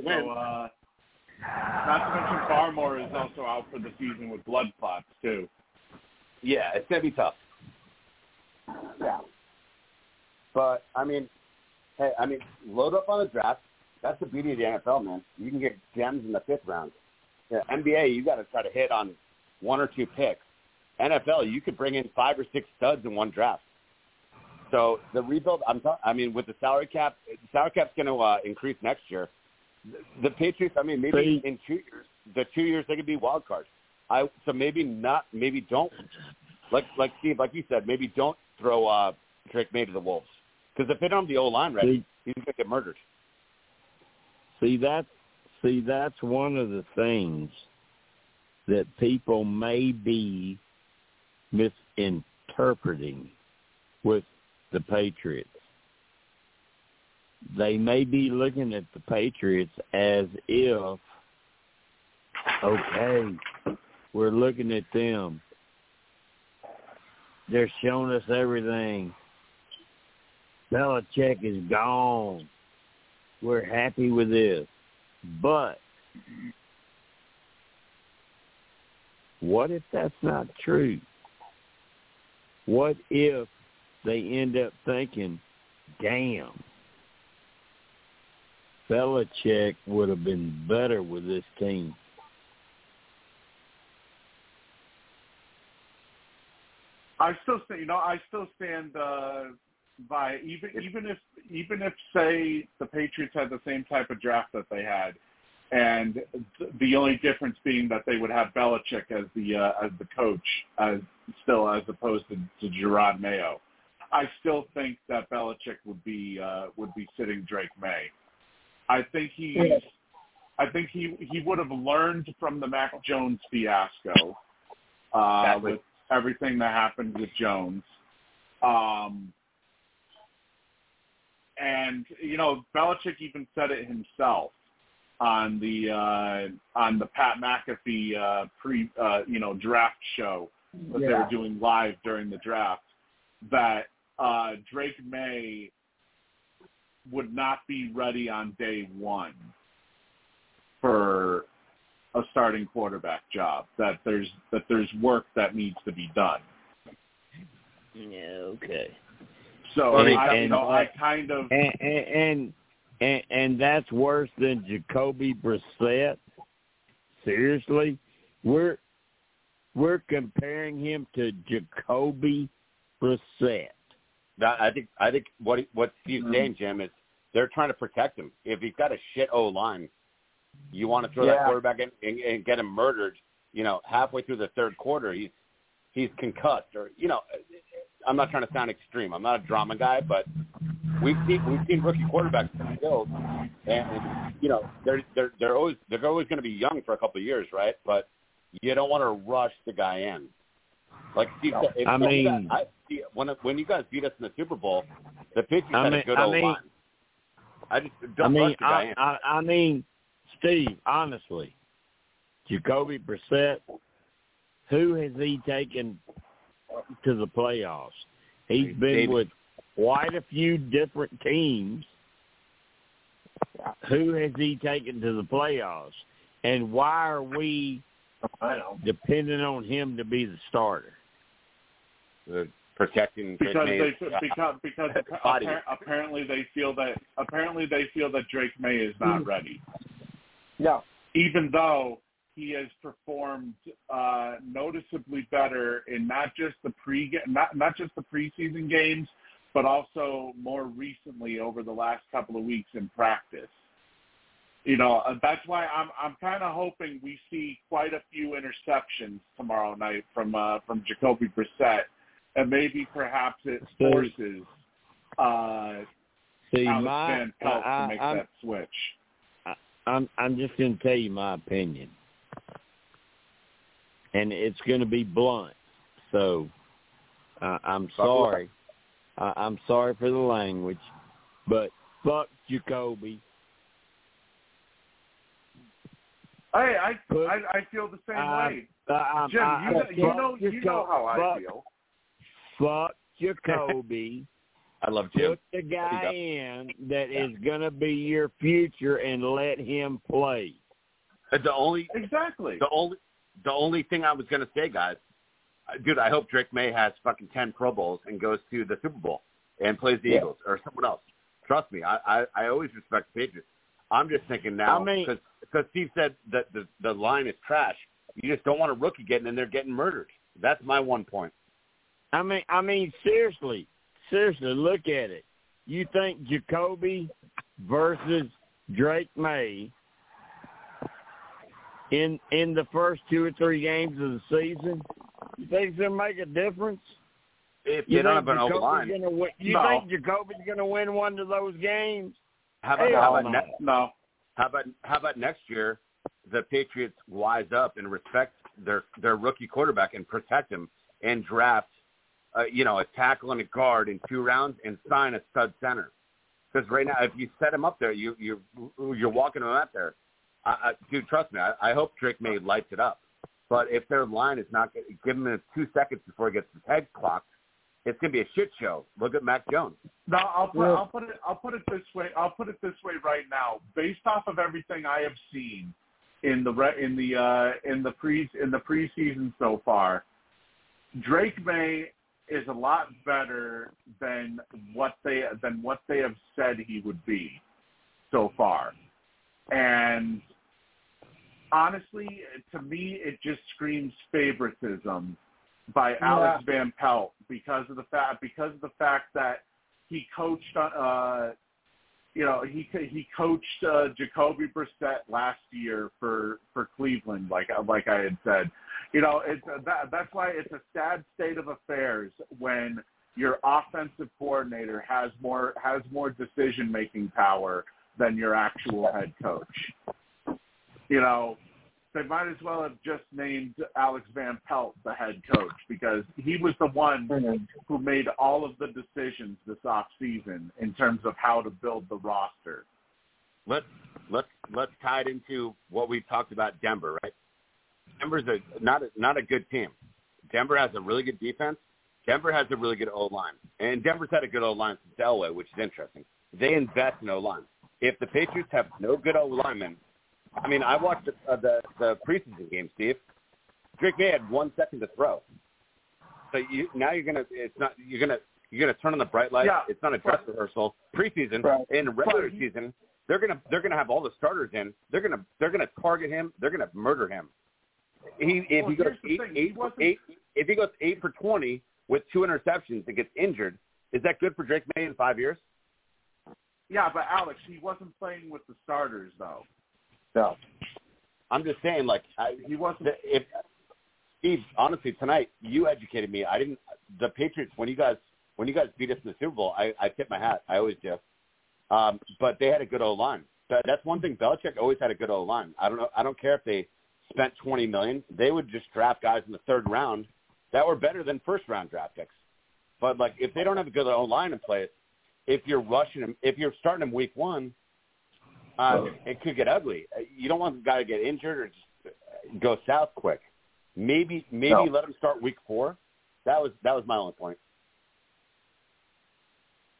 is also out for the season with blood clots too. Yeah, it's gonna be tough. Yeah, but load up on the draft. That's the beauty of the NFL, man. You can get gems in the 5th round. Yeah, NBA, you got to try to hit on 1 or 2 picks. NFL, you could bring in 5 or 6 studs in one draft. So the rebuild, with the salary cap's going to increase next year. The Patriots, maybe in 2 years, the 2 years they could be wild cards. So maybe don't, like Steve, like you said, maybe don't throw Drake May to the Wolves, because if they don't have the O-line ready, he's going to get murdered. That's one of the things that people may be misinterpreting with the Patriots. They may be looking at the Patriots as if, okay, we're looking at them. They're showing us everything. Belichick is gone. We're happy with this. But what if that's not true? What if they end up thinking, damn, Belichick would have been better with this team? I still stand by even if say the Patriots had the same type of draft that they had, and the only difference being that they would have Belichick as the coach as opposed to Gerard Mayo. I still think that Belichick would be sitting Drake May. I think he would have learned from the Mac Jones fiasco with everything that happened with Jones. And Belichick even said it himself on the Pat McAfee draft show that they were doing live during the draft, that Drake May would not be ready on day one for a starting quarterback job. That there's work that needs to be done. Yeah. Okay. So and that's worse than Jacoby Brissett. Seriously, we're comparing him to Jacoby Brissett. I think what Steve's saying, Jim, is they're trying to protect him. If he's got a shit O-line, you want to throw that quarterback in and get him murdered. Halfway through the third quarter, he's concussed, or I'm not trying to sound extreme. I'm not a drama guy, but we've seen rookie quarterbacks killed, and they're always going to be young for a couple of years, right? But you don't want to rush the guy in. Like Steve said, when you guys beat us in the Super Bowl, the Patriots had a good O-line. I just don't rush the guy in. Steve, honestly, Jacoby Brissett, who has he taken to the playoffs? He's been with quite a few different teams. Who has he taken to the playoffs? And why are we dependent on him to be the starter? Protecting because body. apparently they feel that Drake May is not ready. Yeah. Even though he has performed noticeably better in not just the preseason games, but also more recently over the last couple of weeks in practice. You know, that's why I'm kind of hoping we see quite a few interceptions tomorrow night from Jacoby Brissett, and maybe perhaps it forces Alex Van Pelt to make that switch. I'm just going to tell you my opinion, and it's going to be blunt. So I'm sorry. I'm sorry for the language, but fuck Jacoby. Hey, I feel the same way. Jim, you know how I feel. Fuck Jacoby. I love Jim. Put the guy in that is going to be your future and let him play. The only thing I was going to say, guys, dude, I hope Drake May has fucking 10 Pro Bowls and goes to the Super Bowl and plays the Eagles or someone else. Trust me, I always respect the Patriots. I'm just thinking now, because Steve said that the line is trash. You just don't want a rookie getting in there getting murdered. That's my one point. I mean, seriously, look at it. You think Jacoby versus Drake May in the first 2 or 3 games of the season, you think it's going to make a difference? If you don't have an O-line. Think Jacoby's going to win one of those games? How about next year the Patriots wise up and respect their rookie quarterback and protect him and draft a tackle and a guard in 2 rounds and sign a stud center. Because right now, if you set him up there, you're walking him out there. Dude, trust me, I hope Drake May lights it up. But if their line is not giving him 2 seconds before he gets his head clocked, it's gonna be a shit show. Look at Mac Jones. No, I'll put it this way. I'll put it this way right now. Based off of everything I have seen in the preseason so far, Drake May is a lot better than what they have said he would be so far. And honestly, to me, it just screams favoritism by Alex Van Pelt because of the fact that he coached he coached Jacoby Brissett last year for Cleveland, like I had said. That's why it's a sad state of affairs when your offensive coordinator has more decision making power than your actual head coach. They might as well have just named Alex Van Pelt the head coach because he was the one who made all of the decisions this offseason in terms of how to build the roster. Let's tie it into what we talked about Denver, right? Denver's not a good team. Denver has a really good defense. Denver has a really good O-line. And Denver's had a good O-line since Elway, which is interesting. They invest in O-line. If the Patriots have no good O-linemen, I mean, I watched the preseason game, Steve. Drake May had 1 second to throw. So you're gonna turn on the bright light. Yeah, it's not a dress rehearsal. Preseason in the regular season, they're gonna have all the starters in. They're gonna target him. They're gonna murder him. If he goes 8 for 20 with 2 interceptions and gets injured, is that good for Drake May in 5 years? Yeah, but Alex, he wasn't playing with the starters though. No. I'm just saying, he wasn't. If Steve, honestly, tonight you educated me. I didn't. The Patriots, when you guys beat us in the Super Bowl, I tip my hat. I always do. But they had a good O-line. That's one thing. Belichick always had a good O-line. I don't know. I don't care if they spent $20 million. They would just draft guys in the 3rd round that were better than 1st-round draft picks. But if they don't have a good O-line in place, if you're rushing them, if you're starting them week 1. It could get ugly. You don't want the guy to get injured or just go south quick. Maybe let him start week 4. That was my only point.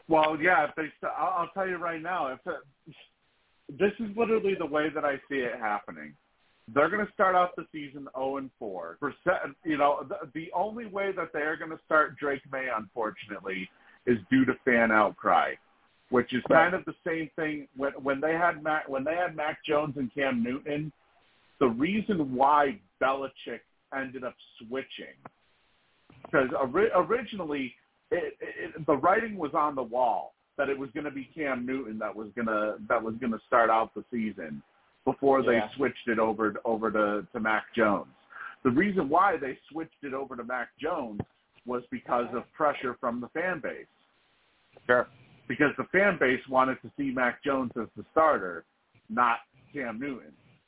Well, yeah. I'll tell you right now. This is literally the way that I see it happening. They're going to start out the season 0-4. The only way that they're going to start Drake May, unfortunately, is due to fan outcry, which is kind of the same thing when they had Mac Jones and Cam Newton. The reason why Belichick ended up switching, because originally the writing was on the wall that it was going to be Cam Newton that was going to start out the season before they switched it over to Mac Jones. The reason why they switched it over to Mac Jones was because of pressure from the fan base. Sure. Because the fan base wanted to see Mac Jones as the starter, not Cam Newton.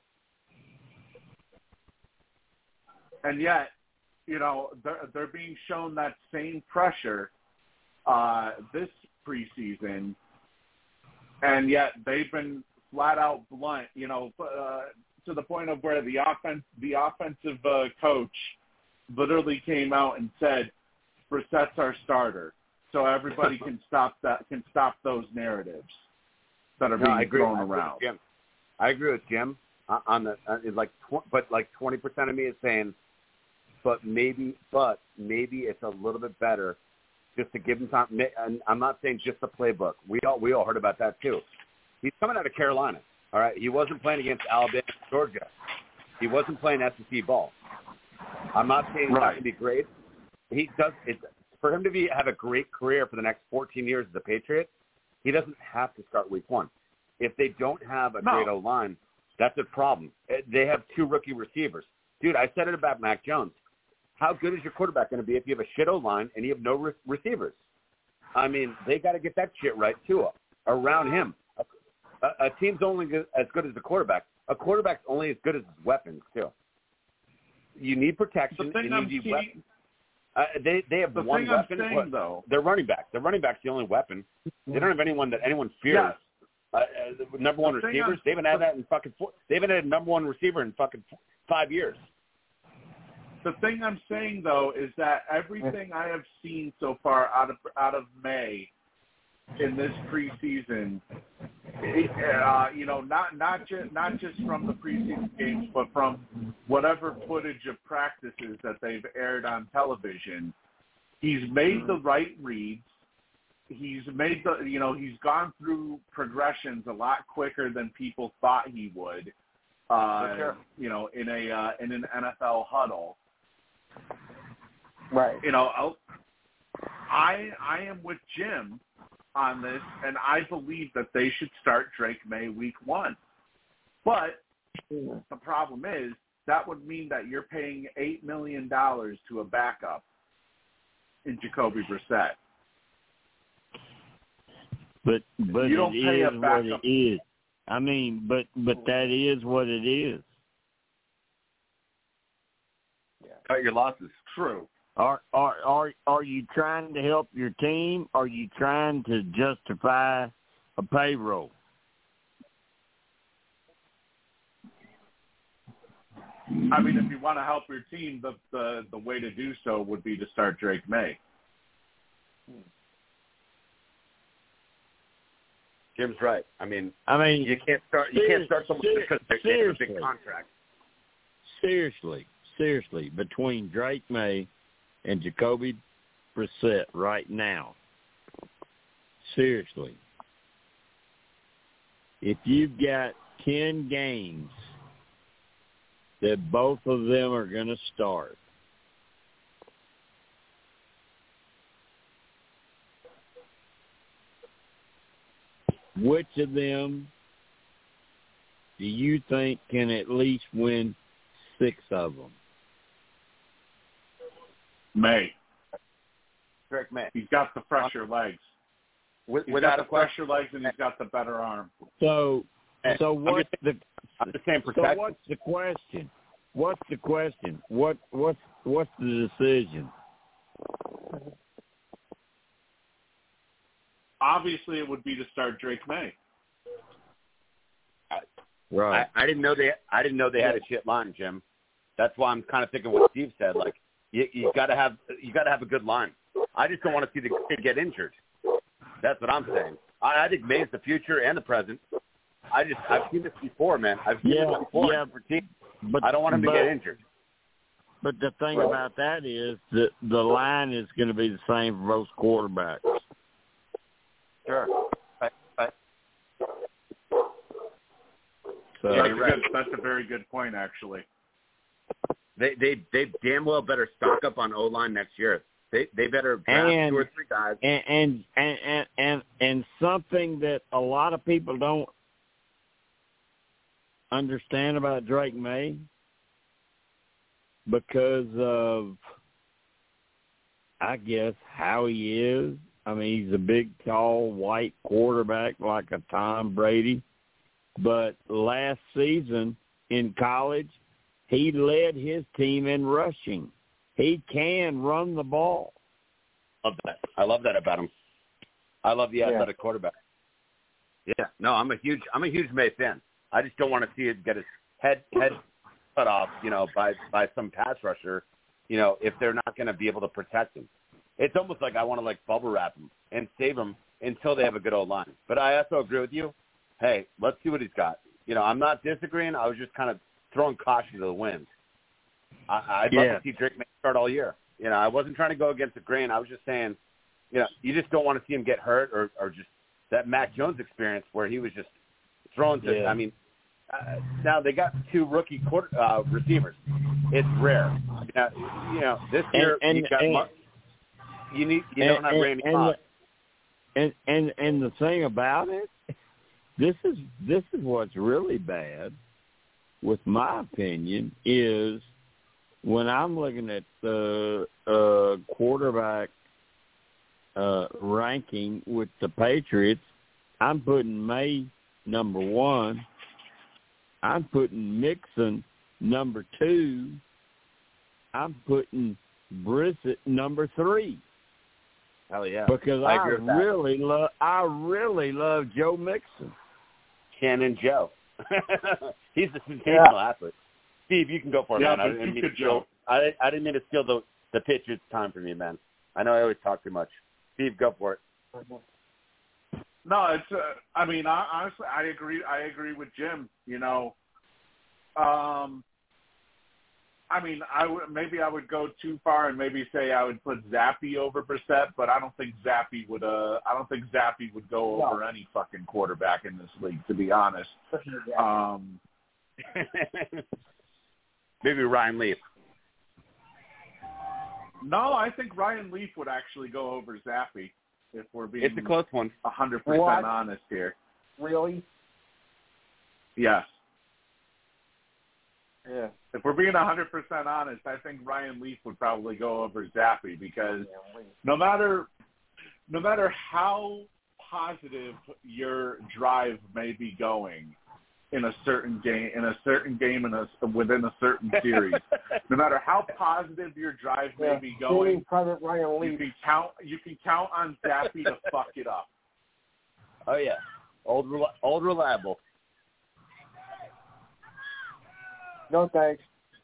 And yet, they're being shown that same pressure this preseason, and yet they've been flat out blunt, to the point of where the offensive coach literally came out and said, "Brissett's our starter," so everybody can stop those narratives that are being thrown around. I agree with Jim on the but 20% of me is saying, but maybe it's a little bit better just to give him time. And I'm not saying just the playbook. We all heard about that too. He's coming out of Carolina. All right, he wasn't playing against Alabama, Georgia. He wasn't playing SEC ball. I'm not saying he's not going to be great. He does. It's for him to have a great career for the next 14 years as a Patriot. He doesn't have to start week 1. If they don't have a great O-line, that's a problem. They have 2 rookie receivers. Dude, I said it about Mac Jones. How good is your quarterback going to be if you have a shit O-line and you have no receivers? I mean, they got to get that shit right, too, around him. A team's only as good as the quarterback. A quarterback's only as good as his weapons, too. You need protection. You need weapons. They have one weapon. They're running back. Their running back's the only weapon. They don't have anyone that anyone fears. Number one receivers. They haven't had that in fucking. They haven't had a number one receiver in fucking 5 years. The thing I'm saying though is that everything I have seen so far out of May in this preseason, not just from the preseason games, but from whatever footage of practices that they've aired on television, he's made the right reads. He's made he's gone through progressions a lot quicker than people thought he would. In an NFL huddle. Right. I am with Jim on this, and I believe that they should start Drake May week 1. But the problem is that would mean that you're paying $8 million to a backup in Jacoby Brissett. But you don't it pay is a what backup. it is. I mean, but that is what it is. Cut your losses. True. Are you trying to help your team? Or are you trying to justify a payroll? I mean, if you want to help your team, the way to do so would be to start Drake May. Jim's right. I mean, you can't start someone because they have a big contract. Seriously, between Drake May and Jacoby Brissett right now, seriously, if you've got 10 games that both of them are going to start, which of them do you think can at least win 6 of them? May. Drake May. He's got the fresher legs. Without the fresher legs, and he's got the better arm. So what's the question? What's the question? What's the decision? Obviously, it would be to start Drake May. Right. I didn't know they had a shit line, Jim. That's why I'm kind of thinking what Steve said. Like you got to have a good line. I just don't want to see the kid get injured. That's what I'm saying. I think May's the future and the present. I've seen this before, man. I've seen this before for teams. But I don't want him to get injured. But the thing about that is that the line is going to be the same for most quarterbacks. Sure. Right. So That's a very good point, actually. They damn well better stock up on O-line next year. They better draft 2 or 3 guys. And something that a lot of people don't understand about Drake May, because of, I guess, how he is. I mean, he's a big, tall, white quarterback like a Tom Brady. But last season in college, he led his team in rushing. He can run the ball. Love that. I love that about him. I love the athletic quarterback. Yeah. No, I'm a huge May fan. I just don't want to see it get his head cut off, by some pass rusher, if they're not going to be able to protect him. It's almost like I want to bubble wrap him and save him until they have a good old line. But I also agree with you. Hey, let's see what he's got. I'm not disagreeing. I was just kind of throwing caution to the wind. I'd love to see Drake May start all year. I wasn't trying to go against the grain. I was just saying, you just don't want to see him get hurt or just that Mac Jones experience where he was just thrown to. I mean, now they got 2 rookie receivers. It's rare. This year you don't have Randy Moss. And the thing about it, this is what's really bad, with my opinion, is when I'm looking at the quarterback ranking with the Patriots, I'm putting May number 1. I'm putting Mixon number 2. I'm putting Brissett number 3. Hell yeah! Because I really love Joe Mixon. Cannon Joe. He's a sensational athlete. Steve, you can go for it, man. I didn't mean to steal the Patriots' time from you, man. I know I always talk too much. Steve, go for it. No, it's. Honestly, I agree. I agree with Jim. I would go too far and maybe say I would put Zappy over Brissett, but I don't think Zappy would. Go over any fucking quarterback in this league, to be honest. Maybe Ryan Leaf. No, I think Ryan Leaf would actually go over Zappy if we're being. It's a close one. 100% honest here. Really? Yes. Yeah. If we're being 100% honest, I think Ryan Leaf would probably go over Zappy because no matter how positive your drive may be going in a certain game, within a certain series, no matter how positive your drive may be going, you can count on Zappy to fuck it up. Oh yeah, old reliable. No thanks.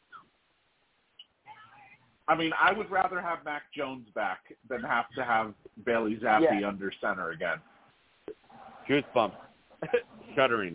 I would rather have Mac Jones back than have to have Bailey Zappi under center again. Goosebumps. Shuddering.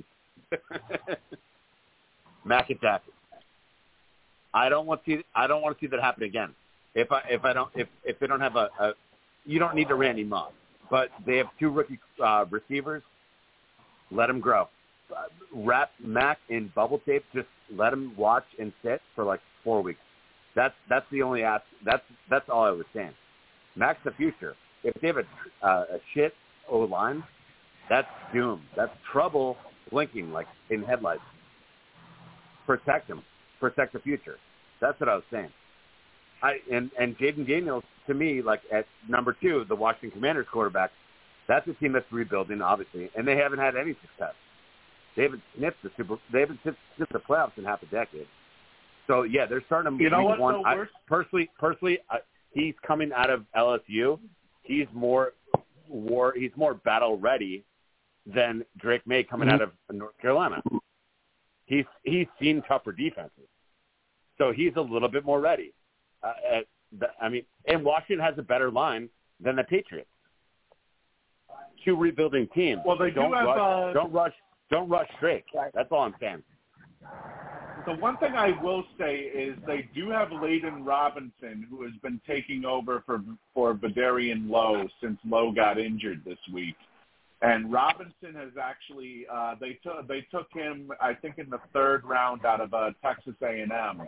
Mac attack. I don't want to see that happen again. If they don't have you don't need a Randy Moss, but they have 2 rookie receivers. Let them grow. Wrap Mac in bubble tape. Just let him watch and sit for 4 weeks. That's the only that's all I was saying. Mac's the future. If they have a shit O-line, that's doom. That's trouble blinking like in headlights. Protect him. Protect the future. That's what I was saying. And Jaden Daniels, to me, at number 2, the Washington Commanders quarterback, that's a team that's rebuilding, obviously, and they haven't had any success. They haven't sniffed the playoffs in half a decade. So yeah, they're starting to. You know what? Personally, he's coming out of LSU. He's more battle ready than Drake May coming out of North Carolina. He's seen tougher defenses, so he's a little bit more ready. And Washington has a better line than the Patriots. two rebuilding teams. Well, they don't do have don't rush Drake. Right. That's all I'm saying. The one thing I will say is they do have Layden Robinson, who has been taking over for Vidarian Lowe since Lowe got injured this week. And Robinson has actually they took him, I think, in the third round out of Texas A&M.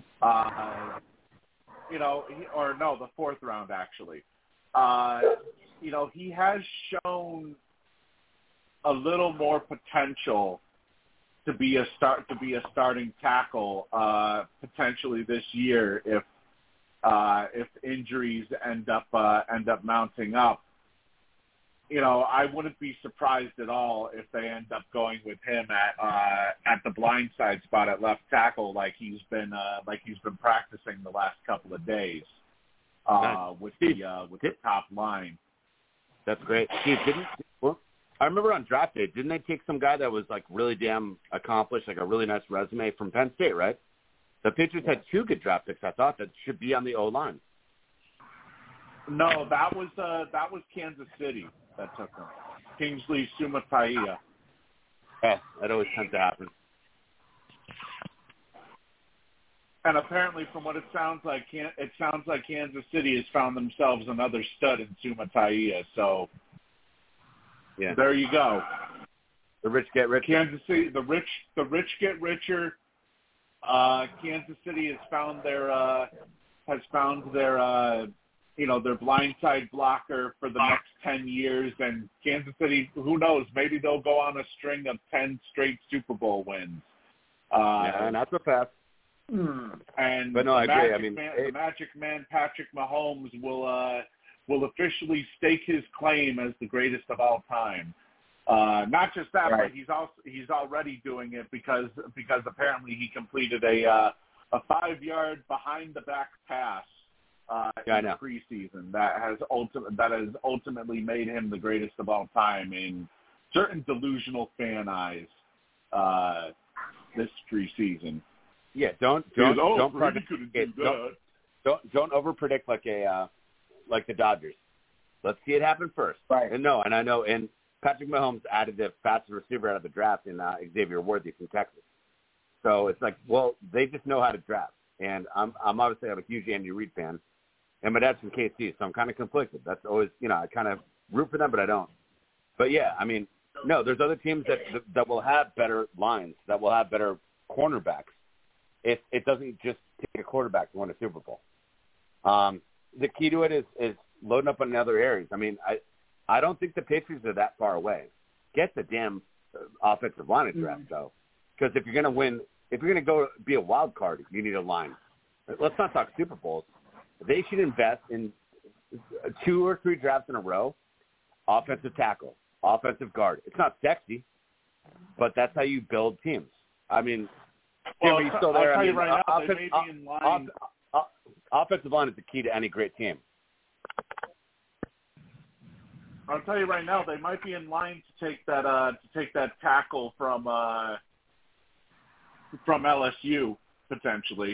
The fourth round actually. He has shown a little more potential to be a starting tackle potentially this year if injuries end up mounting up. I wouldn't be surprised at all if they end up going with him at the blindside spot at left tackle, like he's been practicing the last couple of days with the top line. That's great. Steve, I remember on draft day, didn't they take some guy that was like really damn accomplished, like a really nice resume from Penn State, right? The Patriots had two good draft picks, I thought, that should be on the O-line. No, that was Kansas City that took him. Kingsley Sumatai. Yeah, that always tends to happen. And apparently, from what it sounds like Kansas City has found themselves another stud in Sumatai. So, yeah, there you go. The rich get richer. Kansas City, the rich get richer. Kansas City has found their their blindside blocker for the next 10 years, and Kansas City, who knows, maybe they'll go on a string of 10 straight Super Bowl wins. Not so fast. And but no, I agree. The Magic Man, Patrick Mahomes, will officially stake his claim as the greatest of all time. Not just that, right. but he's already doing it because apparently he completed a 5-yard behind the back pass in the preseason that has ultimately made him the greatest of all time in certain delusional fan eyes this preseason. Yeah, don't overpredict like the Dodgers. Let's see it happen first. Right. And I know, and Patrick Mahomes added the fastest receiver out of the draft in Xavier Worthy from Texas. So it's like, well, they just know how to draft. And I'm obviously a huge Andy Reid fan, and my dad's from KC, so I'm kind of conflicted. That's always, I kind of root for them, but I don't. But yeah, no, there's other teams that will have better lines, that will have better cornerbacks. It doesn't just take a quarterback to win a Super Bowl. The key to it is loading up on other areas. I don't think the Patriots are that far away. Get the damn offensive line addressed, though. Because if you're going to win, if you're going to go be a wild card, you need a line. Let's not talk Super Bowls. They should invest in 2 or 3 drafts in a row, offensive tackle, offensive guard. It's not sexy, but that's how you build teams. Well, Jimmy's still there. I'll tell you right now, they may be in line. Offensive line is the key to any great team. I'll tell you right now, they might be in line to take that tackle from LSU potentially.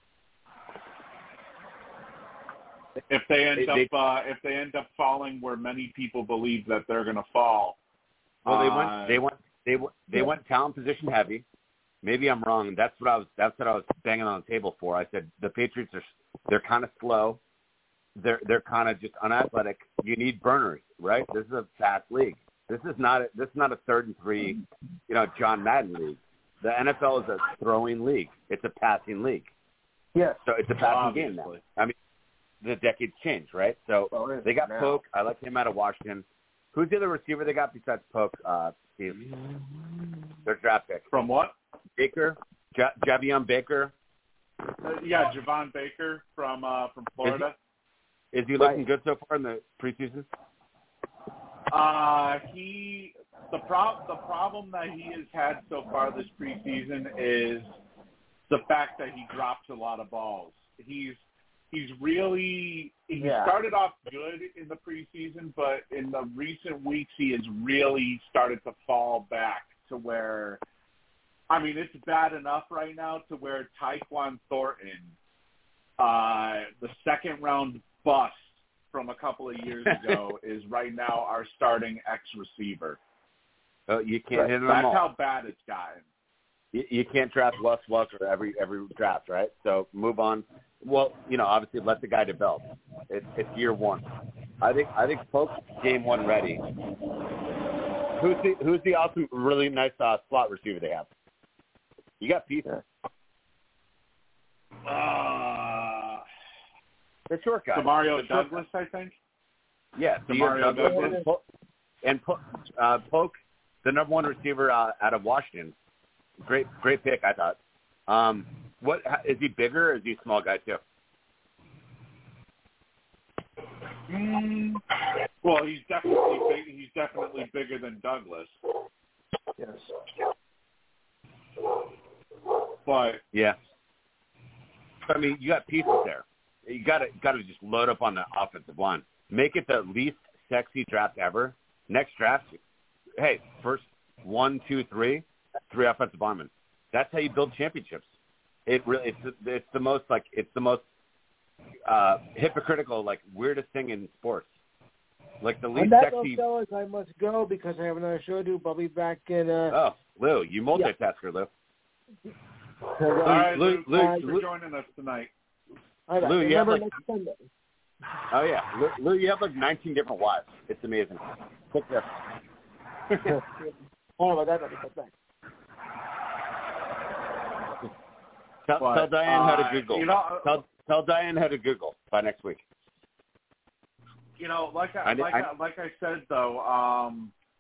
If they end up falling where many people believe that they're going to fall. Well, they went talent position heavy. Maybe I'm wrong. That's what I was banging on the table for. I said the Patriots they're kind of slow. They're kind of just unathletic. You need burners, right? This is a fast league. This is not a 3rd and 3, John Madden league. The NFL is a throwing league. It's a passing league. Yes. So it's a passing game now. The decades change, right? So they got Polk. I like him out of Washington. Who's the other receiver they got besides Polk, Steve? Their draft pick. From what? Baker. Javion Baker. Javon Baker from Florida. Is he looking good so far in the preseason? The problem that he has had so far this preseason is the fact that he drops a lot of balls. He started off good in the preseason, but in the recent weeks he has really started to fall back to where, it's bad enough right now to where Tyquan Thornton, the 2nd round bust from a couple of years ago is right now our starting X-receiver. Oh, you can't hit them That's all. how bad it's gotten. You can't draft Wes Welker every draft, right? So move on. Well, obviously let the guy develop. It's year one. I think Polk's game one ready. Who's the awesome, really nice slot receiver they have? You got pieces. The short guy. Demario Douglas, I think. Yeah, Demario Douglas. And Polk, the number one receiver out of Washington. Great pick, I thought. What is he bigger or is he a small guy too? Well, he's definitely big. He's definitely bigger than Douglas. Yes. But yeah, I mean, you got pieces there. You got to just load up on the offensive line. Make it the least sexy draft ever. Next draft, hey, first 1, 2, 3 offensive linemen. That's how you build championships. It's the most hypocritical, weirdest thing in sports. Like the least On that sexy. note, fellas, I must go because I have another show to do. But I'll be back in. Oh, Lou, you multitasker, Lou. All right, Lou, Lou, thanks for joining us tonight. All right, Lou, you have next Sunday. Oh yeah, Lou, you have 19 different wives. It's amazing. Quick there. Oh, about that, thanks. Tell Diane how to Google. Tell Diane how to Google by next week. Like I said though,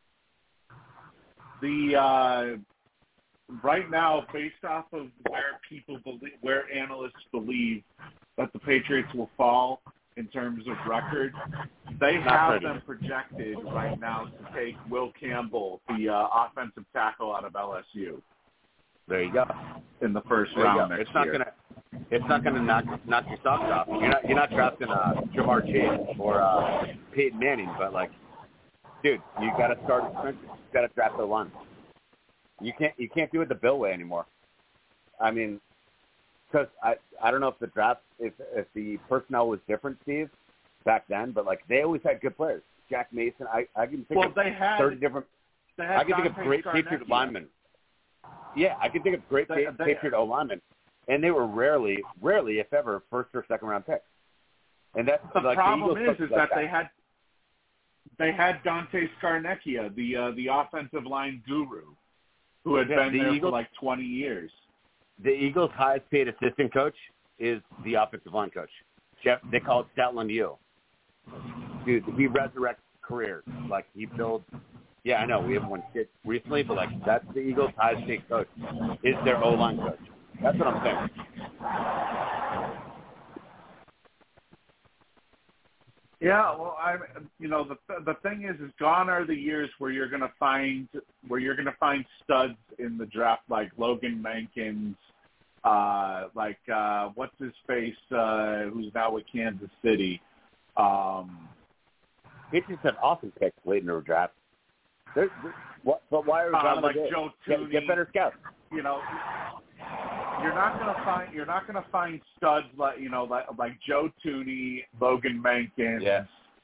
the right now, based off of where analysts believe that the Patriots will fall in terms of record, they have them projected right now to take Will Campbell, the offensive tackle out of LSU. There you go. In the first round next year. It's not gonna knock your socks off. You're not drafting Jamar Chase or Peyton Manning, but dude, you got to start at trenches. You got to draft the line. You can't do it the Bill way anymore. I mean, because I don't know if the draft if the personnel was different, Steve, back then, but they always had good players. Jack Mason, I can think of 30 different. I can think of great Patriot linemen. Yeah, I can think of great Patriot O-linemen, and they were rarely, if ever, first or second round picks. And that's the problem the is that they had Dante Scarnecchia, the offensive line guru, who had been there for 20 years. The Eagles' highest paid assistant coach is the offensive line coach. Jeff, they call it Statland U. Dude, he resurrects careers. He builds. Yeah, I know we haven't won shit recently, but that's the Eagles' highest paid coach is their O-line coach. That's what I'm saying. Yeah, well, the thing is gone are the years where you're gonna find studs in the draft like Logan Mankins, what's his face, who's now with Kansas City. Patriots had awesome picks late in the draft. But why are Joe Tooney, get better scouts? You're not gonna find studs like Joe Tooney, Logan Mankins. Yeah.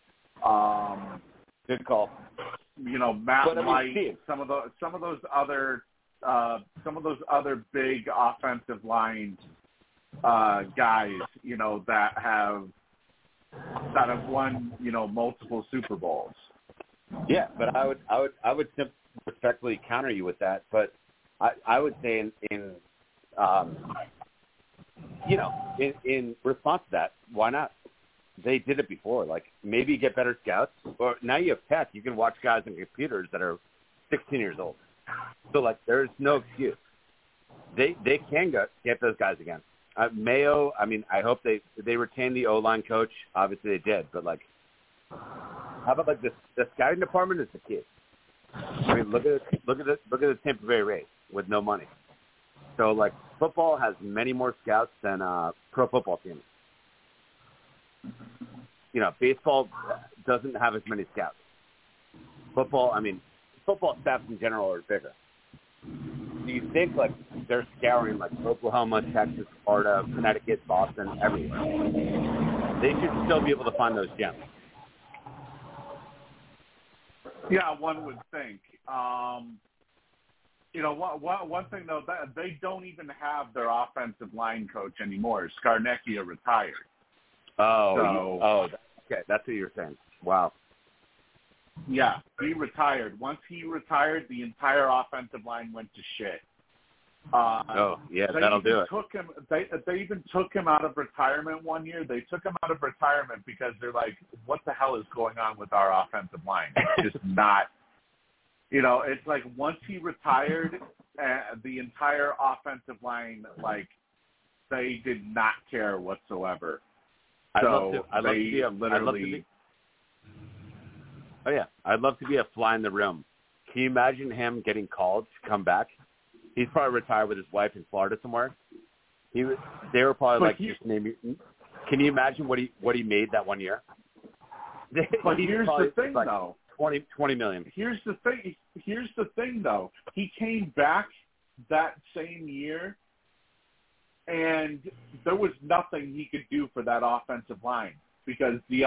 Good call. Matt Light, some of those other big offensive line guys, that have won, multiple Super Bowls. Yeah, but I would respectfully counter you with that. But I would say in response to that, why not? They did it before. Maybe get better scouts. Or now you have tech. You can watch guys on computers that are 16 years old. So there's no excuse. They can get those guys again. Mayo. I mean, I hope they retain the O-line coach. Obviously they did, but how about the scouting department is the key. I mean, look at the Tampa Bay Rays with no money. So football has many more scouts than pro football teams. Baseball doesn't have as many scouts. Football staffs in general are bigger. Do you think they're scouring Oklahoma, Texas, Florida, Connecticut, Boston, everywhere? They should still be able to find those gems. Yeah, one would think. One thing though, that they don't even have their offensive line coach anymore. Scarnecchia retired. Okay, that's what you're saying. Wow. Yeah, he retired. Once he retired, the entire offensive line went to shit. That'll do it. They even took him out of retirement one year. They took him out of retirement because they're like, what the hell is going on with our offensive line? It's just not, it's like once he retired, the entire offensive line, like, they did not care whatsoever. I'd love to be a fly in the room. Can you imagine him getting called to come back? He's probably retired with his wife in Florida somewhere. They were probably just name me. Can you imagine what he made that 1 year? But here's the thing, though. $20 million. Here's the thing, though. He came back that same year, and there was nothing he could do for that offensive line because the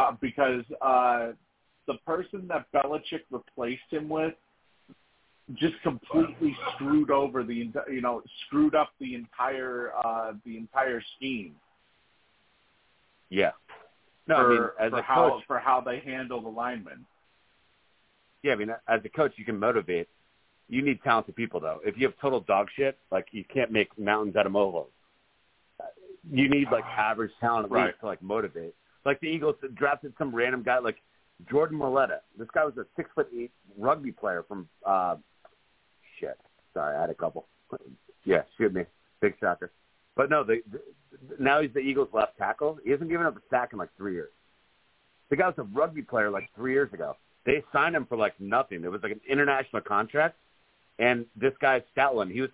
person that Belichick replaced him with just completely screwed up the entire scheme. Yeah. No, for how they handle the linemen. Yeah, I mean, as a coach, you can motivate. You need talented people, though. If you have total dog shit, like, you can't make mountains out of molehills. You need, like, average talent at least to, like, motivate. Like, the Eagles drafted some random guy, like Jordan Maletta. This guy was a 6'8" rugby player from shit. Sorry, I had a couple. Yeah, shoot me. Big shocker. But no, now he's the Eagles' left tackle. He hasn't given up a sack in like 3 years. The guy was a rugby player like 3 years ago. They signed him for like nothing. It was like an international contract. And this guy, Stoutland, Nick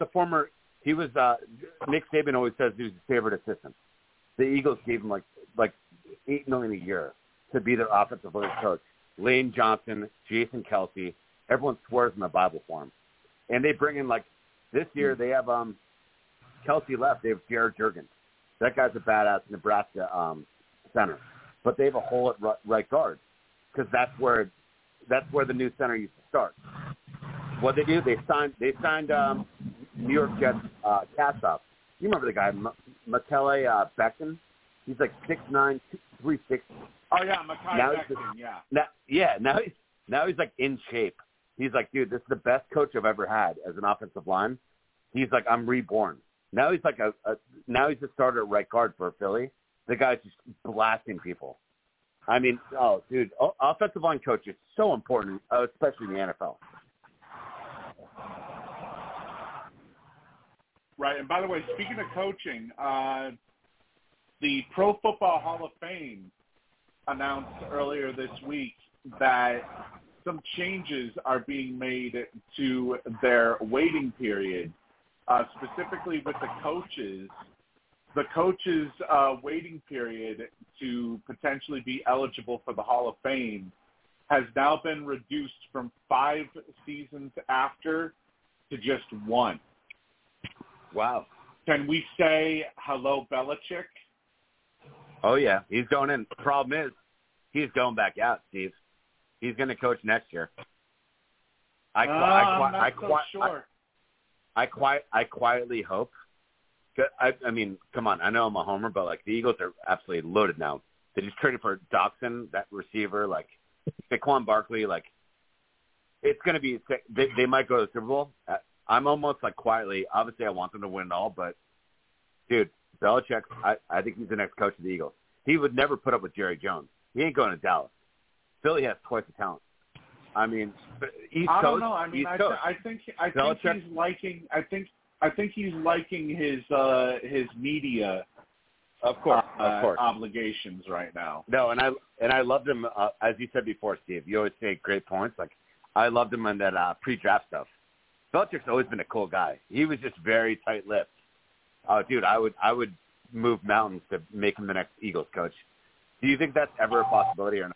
Saban always says he was his favorite assistant. The Eagles gave him like $8 million a year to be their offensive line coach. Lane Johnson, Jason Kelsey, everyone swears in the Bible for him. And they bring in, like, this year they have Kelsey left. They have Jared Jurgens. That guy's a badass Nebraska center. But they have a hole at right guard because that's where the new center used to start. What they do, they signed New York Jets cast-off. You remember the guy, Makele Becton? He's like 6'9", 360. Oh, yeah, Makele Becton, yeah. Now he's like in shape. He's like, dude, this is the best coach I've ever had as an offensive line. He's like, I'm reborn. Now he's like now he's a starter at right guard for Philly. The guy's just blasting people. I mean, dude, offensive line coach is so important, especially in the NFL. Right, and by the way, speaking of coaching, the Pro Football Hall of Fame announced earlier this week that some changes are being made to their waiting period, specifically with the coaches. The coaches' waiting period to potentially be eligible for the Hall of Fame has now been reduced from 5 seasons after to just 1. Wow. Can we say hello, Belichick? Oh, yeah. He's going in. The problem is he's going back out, Steve. He's going to coach next year. I quietly hope. I mean, come on. I know I'm a homer, but, like, the Eagles are absolutely loaded now. They just traded for Doxson, that receiver, like, Saquon Barkley. Like, it's going to be – they might go to the Super Bowl. I'm almost, like, quietly – obviously, I want them to win it all, but, dude, Belichick, I think he's the next coach of the Eagles. He would never put up with Jerry Jones. He ain't going to Dallas. Philly has twice the talent. I mean, East Coast. I don't know. I mean, I think Belichick, he's liking. I think he's liking his media. Of course. Obligations right now. No, and I loved him, as you said before, Steve. You always say great points. Like, I loved him on that pre-draft stuff. Belichick's always been a cool guy. He was just very tight-lipped. Oh, dude, I would move mountains to make him the next Eagles coach. Do you think that's ever a possibility or not?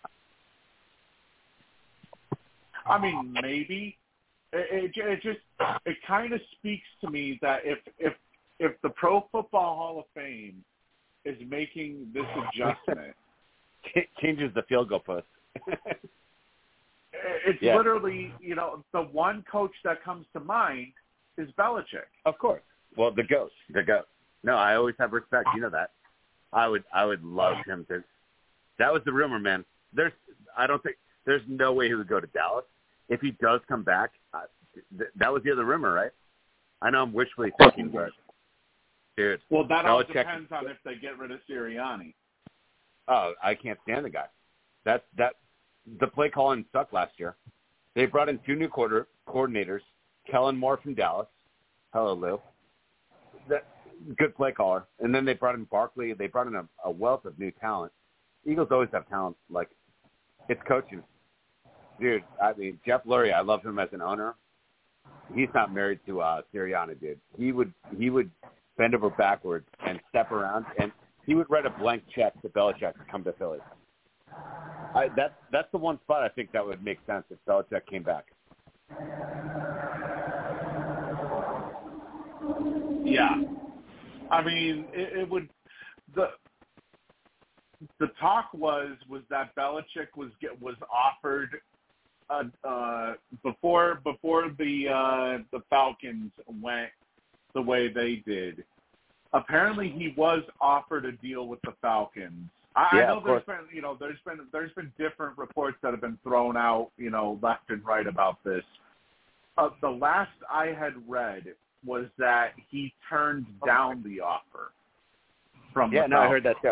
I mean, maybe. It kind of speaks to me that if the Pro Football Hall of Fame is making this adjustment, it changes the field goal post. It's literally, the one coach that comes to mind is Belichick. Of course. Well, the GOAT. No, I always have respect. You know that. I would love him to. That was the rumor, man. There's no way he would go to Dallas. If he does come back, that was the other rumor, right? I know I'm wishfully thinking, but dude. Well, that all Belichick, depends on if they get rid of Sirianni. Oh, I can't stand the guy. The play calling sucked last year. They brought in 2 new coordinators, Kellen Moore from Dallas. Hello, Lou. Good play caller. And then they brought in Barkley. They brought in a wealth of new talent. Eagles always have talent. Like, it's coaching. Dude, I mean, Jeff Lurie, I love him as an owner. He's not married to Sirianni, dude. He would bend over backwards and step around, and he would write a blank check to Belichick to come to Philly. That's the one spot I think that would make sense if Belichick came back. Yeah. I mean, it would the talk was that Belichick was offered before the Falcons went the way they did. Apparently, he was offered a deal with the Falcons. I know there's been different reports that have been thrown out, left and right about this. The last I had read was that he turned down the offer from the Falcons. I heard that too.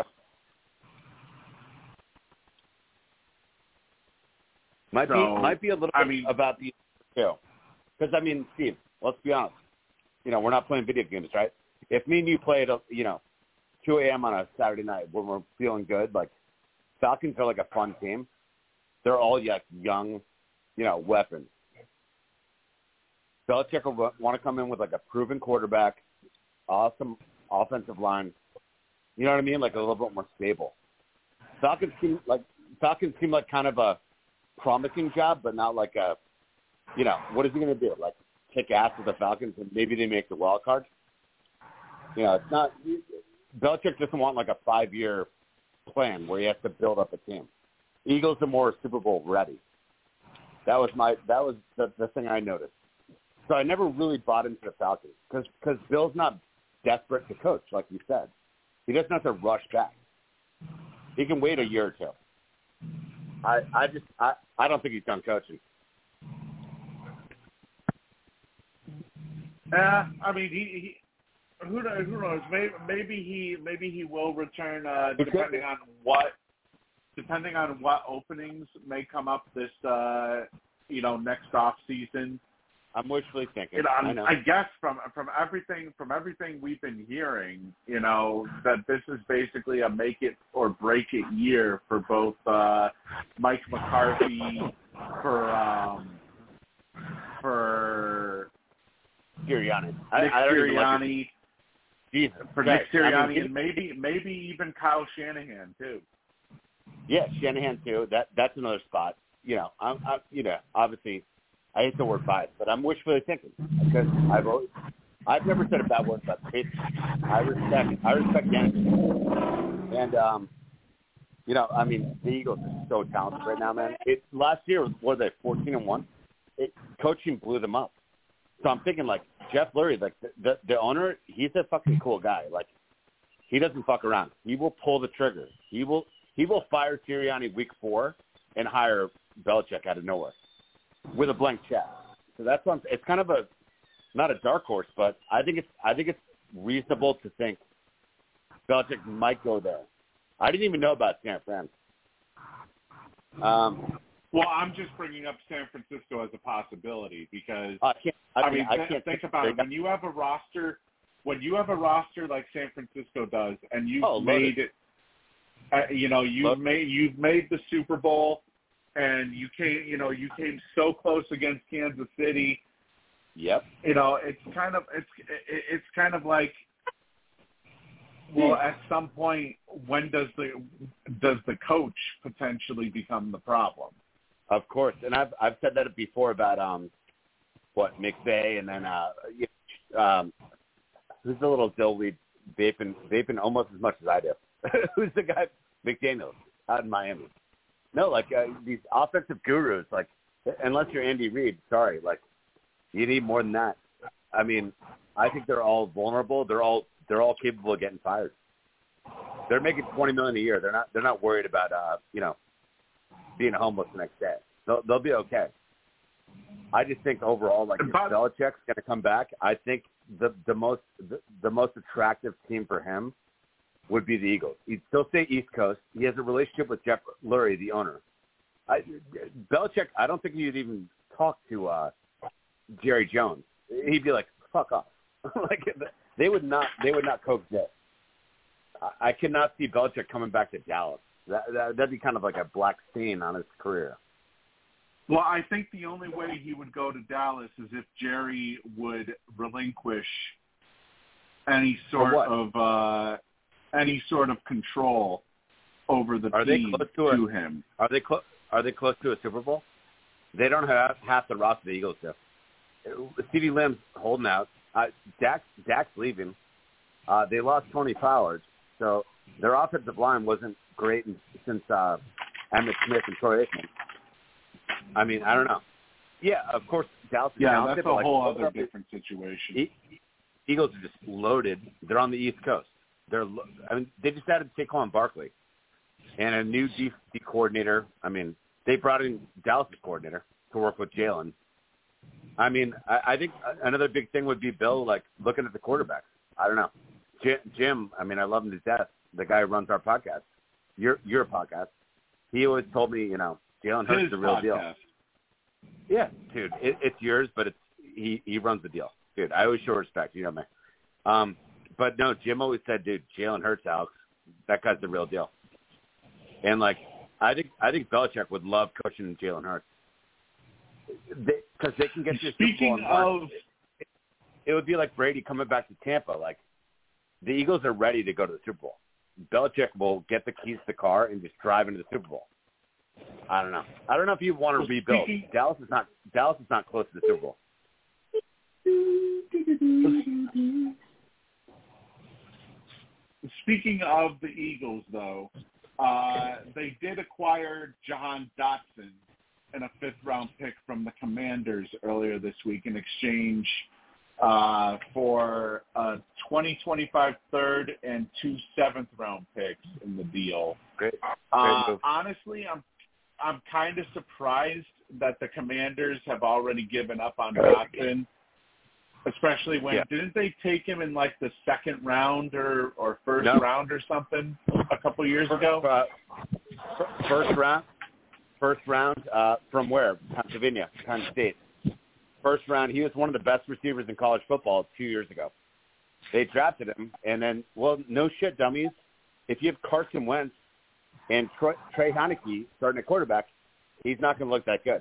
Might be a little bit about the too, because Steve, let's be honest. We're not playing video games, right? If me and you played, 2 a.m. on a Saturday night when we're feeling good, like Falcons are like a fun team. They're all young, weapons. Belichick will want to come in with like a proven quarterback, awesome offensive line. You know what I mean? Like a little bit more stable. Falcons seem like kind of a promising job, but not like a, what is he going to do? Like kick ass with the Falcons and maybe they make the wild card? It's not. Belichick doesn't want like a 5-year plan where he has to build up a team. Eagles are more Super Bowl ready. That was the thing I noticed. So I never really bought into the Falcons because Bill's not desperate to coach, like you said. He doesn't have to rush back. He can wait a year or two. I don't think he's done coaching. He who knows? Maybe he will return depending on what openings may come up this next off season. I'm wishfully thinking. I guess from everything we've been hearing, that this is basically a make it or break it year for both Mike McCarthy for Sirianni. Nick Sirianni. Jesus. For Nick Sirianni and maybe even Kyle Shanahan too. Yeah, Shanahan too. That's another spot. Obviously, I hate the word bias, but I'm wishfully thinking because I've never said a bad word about the Patriots. I respect Shanahan, and the Eagles are so talented right now, man. Last year was 14-1. Coaching blew them up. So I'm thinking like Jeff Lurie, like the owner, he's a fucking cool guy. Like he doesn't fuck around. He will pull the trigger. He will fire Sirianni week 4 and hire Belichick out of nowhere with a blank check. So that's one. It's kind of not a dark horse, but I think it's reasonable to think Belichick might go there. I didn't even know about San Fran. Well, I'm just bringing up San Francisco as a possibility because I can't think about it. When you have a roster like San Francisco does, and you've made the Super Bowl, and you came so close against Kansas City. Yep. It's kind of like, well, at some point, when does the coach potentially become the problem? Of course, and I've said that before about McVay, and then who's the little dillweed vaping almost as much as I do? Who's the guy? McDaniels out in Miami. No, like these offensive gurus, like unless you're Andy Reid, sorry, like you need more than that. I mean, I think they're all vulnerable. They're all capable of getting fired. They're making $20 million a year. They're not worried about being homeless the next day. They'll be okay. I just think overall, like if Belichick's going to come back, I think the most attractive team for him would be the Eagles. He'd still stay East Coast. He has a relationship with Jeff Lurie, the owner. Belichick, I don't think he'd even talk to Jerry Jones. He'd be like, "Fuck off." Like they would not coexist. I cannot see Belichick coming back to Dallas. That'd be kind of like a black stain on his career. Well, I think the only way he would go to Dallas is if Jerry would relinquish any sort of control over the team to him. Are they close to a Super Bowl? They don't have half the roster the Eagles do. CeeDee Lamb's holding out. Dak's leaving. They lost Tony Pollard, so their offensive line wasn't great since Emmitt Smith and Troy Aikman. I mean, I don't know. Yeah, of course, Dallas is talented. That's a whole other different situation. Eagles are just loaded. They're on the East Coast. They just added Saquon Barkley and a new D coordinator. I mean, they brought in Dallas' coordinator to work with Jalen. I mean, I think another big thing would be Bill, like, looking at the quarterbacks. I don't know. Jim, I mean, I love him to death, the guy who runs our podcast, your podcast. He always told me, Jalen Hurts is the real deal. Yeah, dude, it's yours, but he runs the deal. Dude, I always show respect, you know me. But no, Jim always said, dude, Jalen Hurts, Alex, that guy's the real deal. And, like, I think Belichick would love coaching Jalen Hurts. Because they can get to a Super Bowl. It would be like Brady coming back to Tampa. Like, the Eagles are ready to go to the Super Bowl. Belichick will get the keys to the car and just drive into the Super Bowl. I don't know. I don't know if you want to rebuild. Dallas is not close to the Super Bowl. Speaking of the Eagles, though, they did acquire Jahan Dotson and a fifth-round pick from the Commanders earlier this week in exchange for a 2025 third and 2 seventh-round picks in the deal. Great. Honestly, I'm kind of surprised that the Commanders have already given up on Dotson, especially when didn't they take him in like the second round or first round or something a couple years ago? First round from where? Pennsylvania, Penn State. First round, he was one of the best receivers in college football 2 years ago. They drafted him, and then, well, no shit, dummies. If you have Carson Wentz and Trey Heineke starting at quarterback, he's not going to look that good.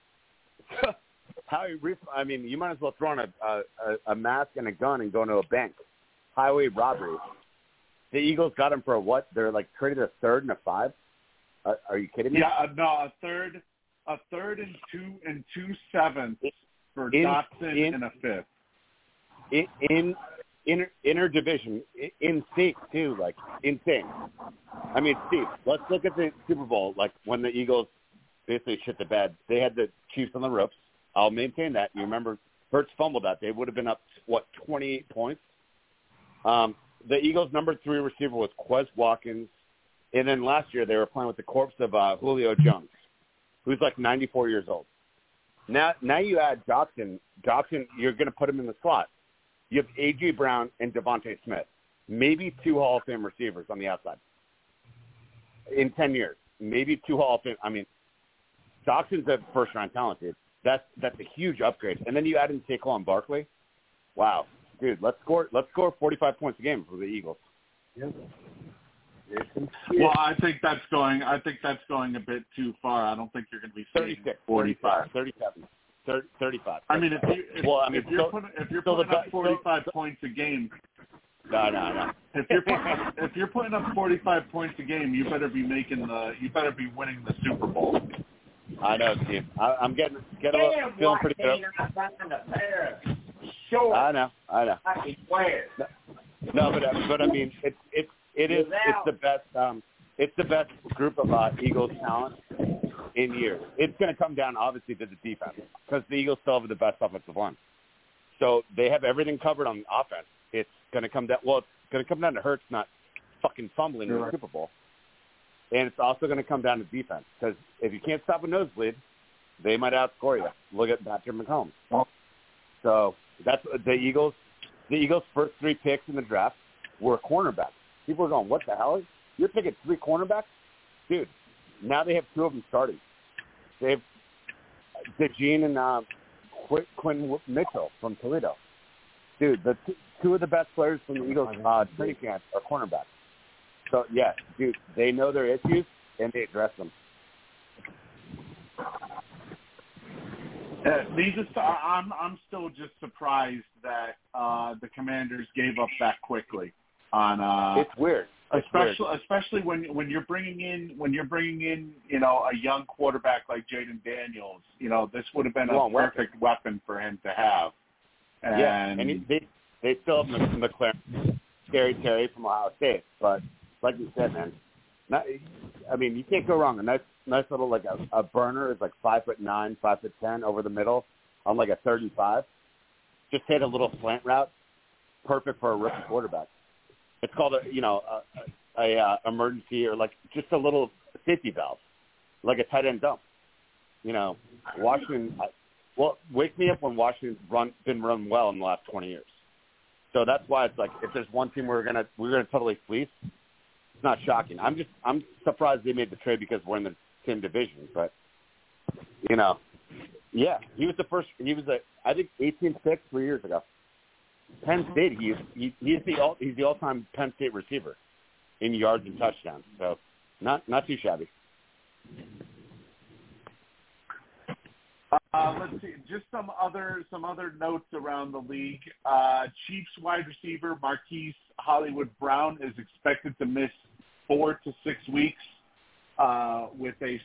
You might as well throw on a mask and a gun and go into a bank. Highway robbery. The Eagles got him for what? They're like traded a third and a 5. Are you kidding me? Yeah, no, a third and 2 sevenths for Dotson and a fifth. In interdivision, in state too, like insane. I mean, Steve, let's look at the Super Bowl. Like when the Eagles basically shit the bed, they had the Chiefs on the ropes. I'll maintain that. You remember Hurts fumbled that. They would have been up 28 points. The Eagles' number 3 receiver was Quez Watkins. And then last year they were playing with the corpse of Julio Jones, who's like 94 years old. Now you add Dotson. Dotson, you're going to put him in the slot. You have A.J. Brown and Devontae Smith, maybe 2 Hall of Fame receivers on the outside in 10 years. Maybe 2 Hall of Fame. I mean, Dotson's a first-round talent, dude. That's a huge upgrade. And then you add in Saquon Barkley. Wow, dude, let's score 45 points a game for the Eagles. Yeah. Well, I think that's going a bit too far. I don't think you're going to be 36, 45, 37, 35. I mean, if you're putting up 45 points a game. No. If you're putting up 45 points a game, you better be winning the Super Bowl. I know, Steve. I'm getting feeling pretty good. Sure. I know. I swear. No, but I mean, it's the best. It's the best group of Eagles talent in years. It's going to come down, obviously, to the defense because the Eagles still have the best offensive line. So they have everything covered on offense. It's going to come down. Well, it's going to come down to Hurts not fucking fumbling in the Super Bowl, and it's also going to come down to defense because if you can't stop a nosebleed, they might outscore you. Look at Patrick Mahomes. So that's the Eagles. The Eagles' first 3 picks in the draft were cornerbacks. People are going, "What the hell? You're picking 3 cornerbacks, dude?" Now they have 2 of them starting. They have DeJean and Quinn Mitchell from Toledo. Dude, the 2 of the best players from the Eagles training camp are cornerbacks. So, yeah, dude, they know their issues, and they address them. I'm still just surprised that the Commanders gave up that quickly. It's weird. Especially when you're bringing in a young quarterback like Jaden Daniels, this would have been a perfect weapon for him to have. And they still have McLaren, Scary Terry from Ohio State, but like you said, man, you can't go wrong. A nice little like a burner is like 5'9", 5'10" over the middle on like a 35. Just hit a little slant route, perfect for a rookie quarterback. It's called a emergency or like just a little safety valve, like a tight end dump. Washington. Well, wake me up when Washington's been run well in the last 20 years. So that's why it's like if there's one team we're gonna totally fleece, it's not shocking. I'm surprised they made the trade because we're in the same division. But yeah, he was the first. He was I think 18th pick 3 years ago. Penn State. He's the all-time Penn State receiver in yards and touchdowns. So not too shabby. Let's see. Just some other notes around the league. Chiefs wide receiver Marquise Hollywood Brown is expected to miss 4 to 6 weeks with a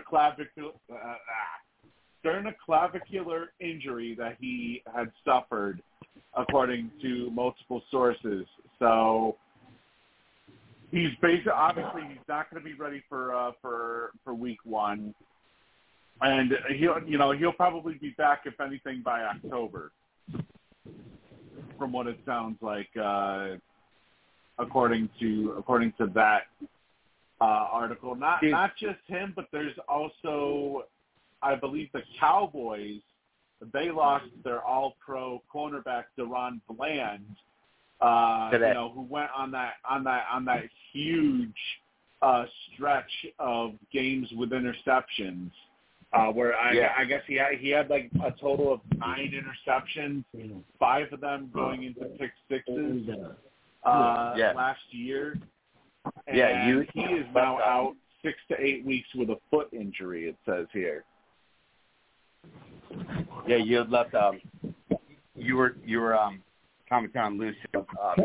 sternoclavicular injury that he had suffered, according to multiple sources. So he's obviously not going to be ready for week 1. And he'll probably be back, if anything, by October, from what it sounds like, according to that article. Not just him, but there's also, I believe, the Cowboys. They lost their All-Pro cornerback DaRon Bland, who went on that huge stretch of games with interceptions. Where I guess he had like a total of 9 interceptions, 5 of them going into pick sixes last year. And he is now out 6 to 8 weeks with a foot injury. It says here. Yeah, you had left. You were commenting on Lou's show.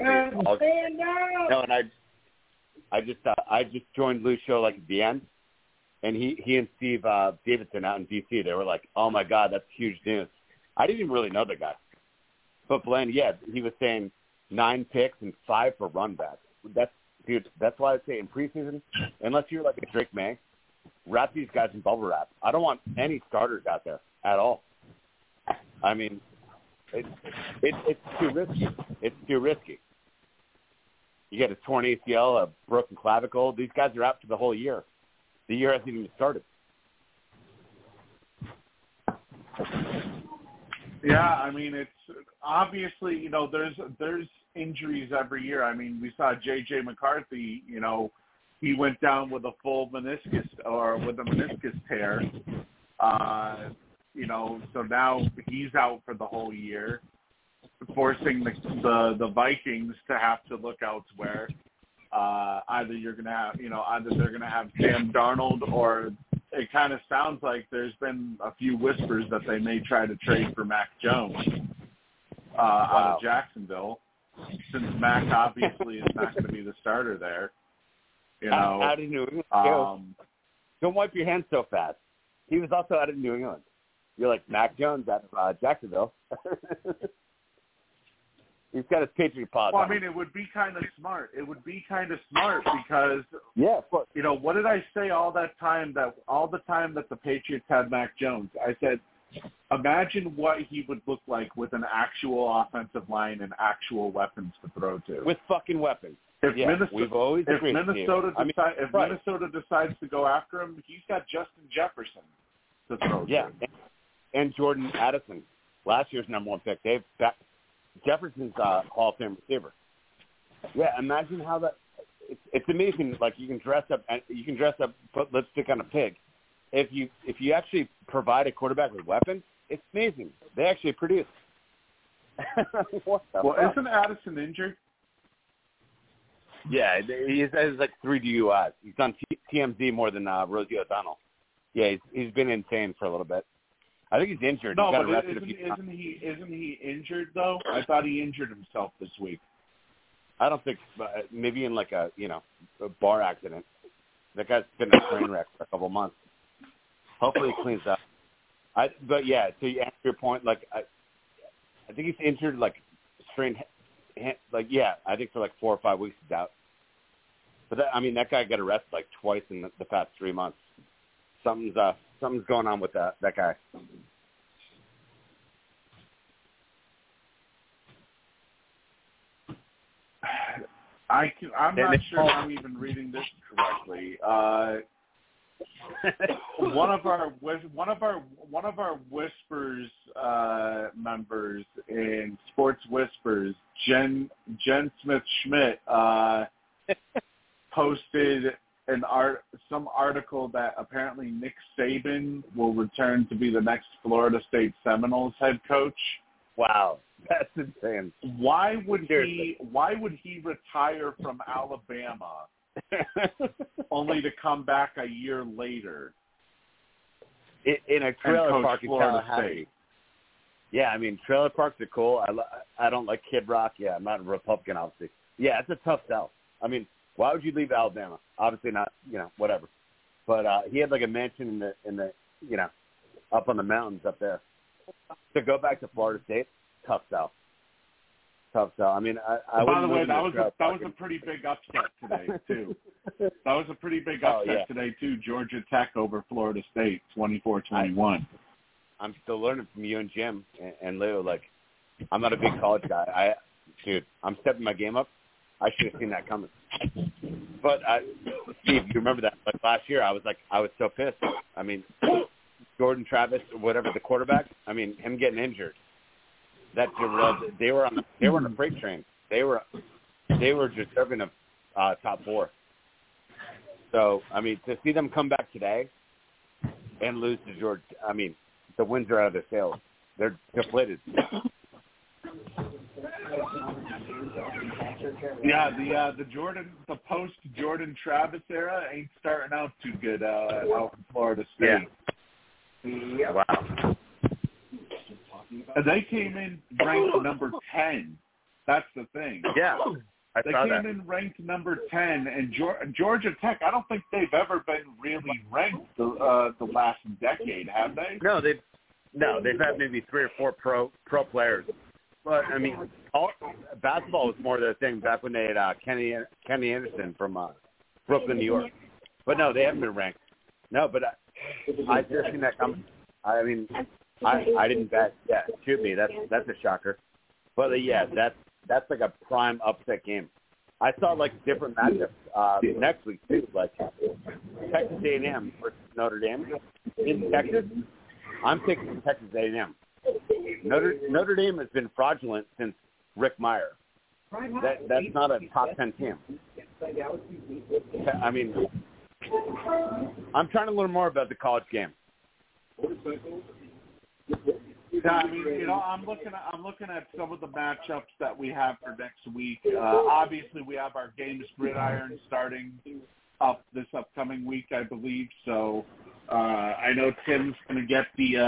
No, and I just joined Lou's show like at the end. And he and Steve Davidson out in D.C., they were like, "Oh, my God, that's huge news." I didn't even really know the guy. But Bland, he was saying 9 picks and 5 for run backs. That's why I say in preseason, unless you're like a Drake May, wrap these guys in bubble wrap. I don't want any starters out there at all. I mean, it's too risky. It's too risky. You get a torn ACL, a broken clavicle. These guys are out for the whole year. The year hasn't even started. Yeah, I mean, it's obviously, there's injuries every year. I mean, we saw J.J. McCarthy, he went down with a full meniscus or with a meniscus tear. So now he's out for the whole year, forcing the Vikings to have to look elsewhere. Either they're going to have Sam Darnold, or it kind of sounds like there's been a few whispers that they may try to trade for Mac Jones out of Jacksonville, since Mac obviously is not going to be the starter there. Out of New England. Don't wipe your hands so fast. He was also out of New England. You're like Mac Jones out of Jacksonville. He's got his Patriot paws. Well, I mean, it would be kind of smart. It would be kind of smart because, of course. you know, what did I say all the time that the Patriots had Mac Jones? I said, imagine what he would look like with an actual offensive line and actual weapons to throw to. With fucking weapons. If we've always agreed. Minnesota decides to go after him, he's got Justin Jefferson to throw to. Yeah, and Jordan Addison, last year's number 1 pick. Jefferson's Hall of Fame receiver. Yeah, imagine how that. It's amazing. Like you can dress up, put lipstick on a pig. If you actually provide a quarterback with weapons, it's amazing. They actually produce. Well, isn't Addison injured? Yeah, he has like 3 DUIs. He's on TMZ more than Rosie O'Donnell. Yeah, he's been insane for a little bit. I think he's injured. No, he got but arrested isn't he injured though? I thought he injured himself this week. I don't think. Maybe in like a bar accident. That guy's been a train wreck for a couple months. Hopefully he cleans up. But yeah, to answer your point, like I think he's injured, like strained. Like I think for like 4 or 5 weeks he's out. But that guy got arrested like twice in the past 3 months. Something's going on with that guy. I'm not sure I'm even reading this correctly. One of our Whispers members in Sports Whispers, Jen Smith Schmidt, posted some article that apparently Nick Saban will return to be the next Florida State Seminoles head coach. Wow, that's insane. Why would he retire from Alabama only to come back a year later in a trailer park in Florida Tallahassee? State? Yeah, I mean, trailer parks are cool. I don't like Kid Rock. Yeah, I'm not a Republican, obviously. Yeah, it's a tough sell. I mean, why would you leave Alabama? Obviously not, whatever. But he had like a mansion in the up on the mountains up there. To go back to Florida State, tough sell. Tough sell. I mean, by the way, that was a pretty big upset today too. That was a pretty big upset today too. Georgia Tech over Florida State, 24-21. I'm still learning from you and Jim and Lou. Like, I'm not a big college guy. I'm stepping my game up. I should have seen that coming. But Steve, you remember that? Like last year, I was so pissed. I mean, Jordan Travis, whatever the quarterback. I mean, him getting injured. They were on a freight train. They were deserving of top 4. So I mean, to see them come back today and lose to Georgia, I mean, the winds are out of their sails. They're deflated. Yeah, the post Jordan Travis era ain't starting out too good out in Florida State. Yeah. Wow. And they came in ranked number 10. That's the thing. Yeah. They came in ranked number 10, and Georgia Tech, I don't think they've ever been really ranked the last decade, have they? No, they've had maybe 3 or 4 pro players. But, I mean, basketball was more their thing back when they had Kenny Anderson from Brooklyn, New York. But, no, they haven't been ranked. No, but I just seen that coming. I mean, I didn't bet. Yeah, shoot me. That's a shocker. But, yeah, that's like a prime upset game. I saw, like, different matchups next week, too. Like, Texas A&M versus Notre Dame. In Texas, I'm taking Texas A&M. Notre Dame has been fraudulent since Rick Meyer. That's not a top 10 team. I mean, I'm trying to learn more about the college game. Yeah, I mean, I'm looking at some of the matchups that we have for next week. Obviously, we have our Games Gridiron starting up this upcoming week, I believe. So I know Tim's going to get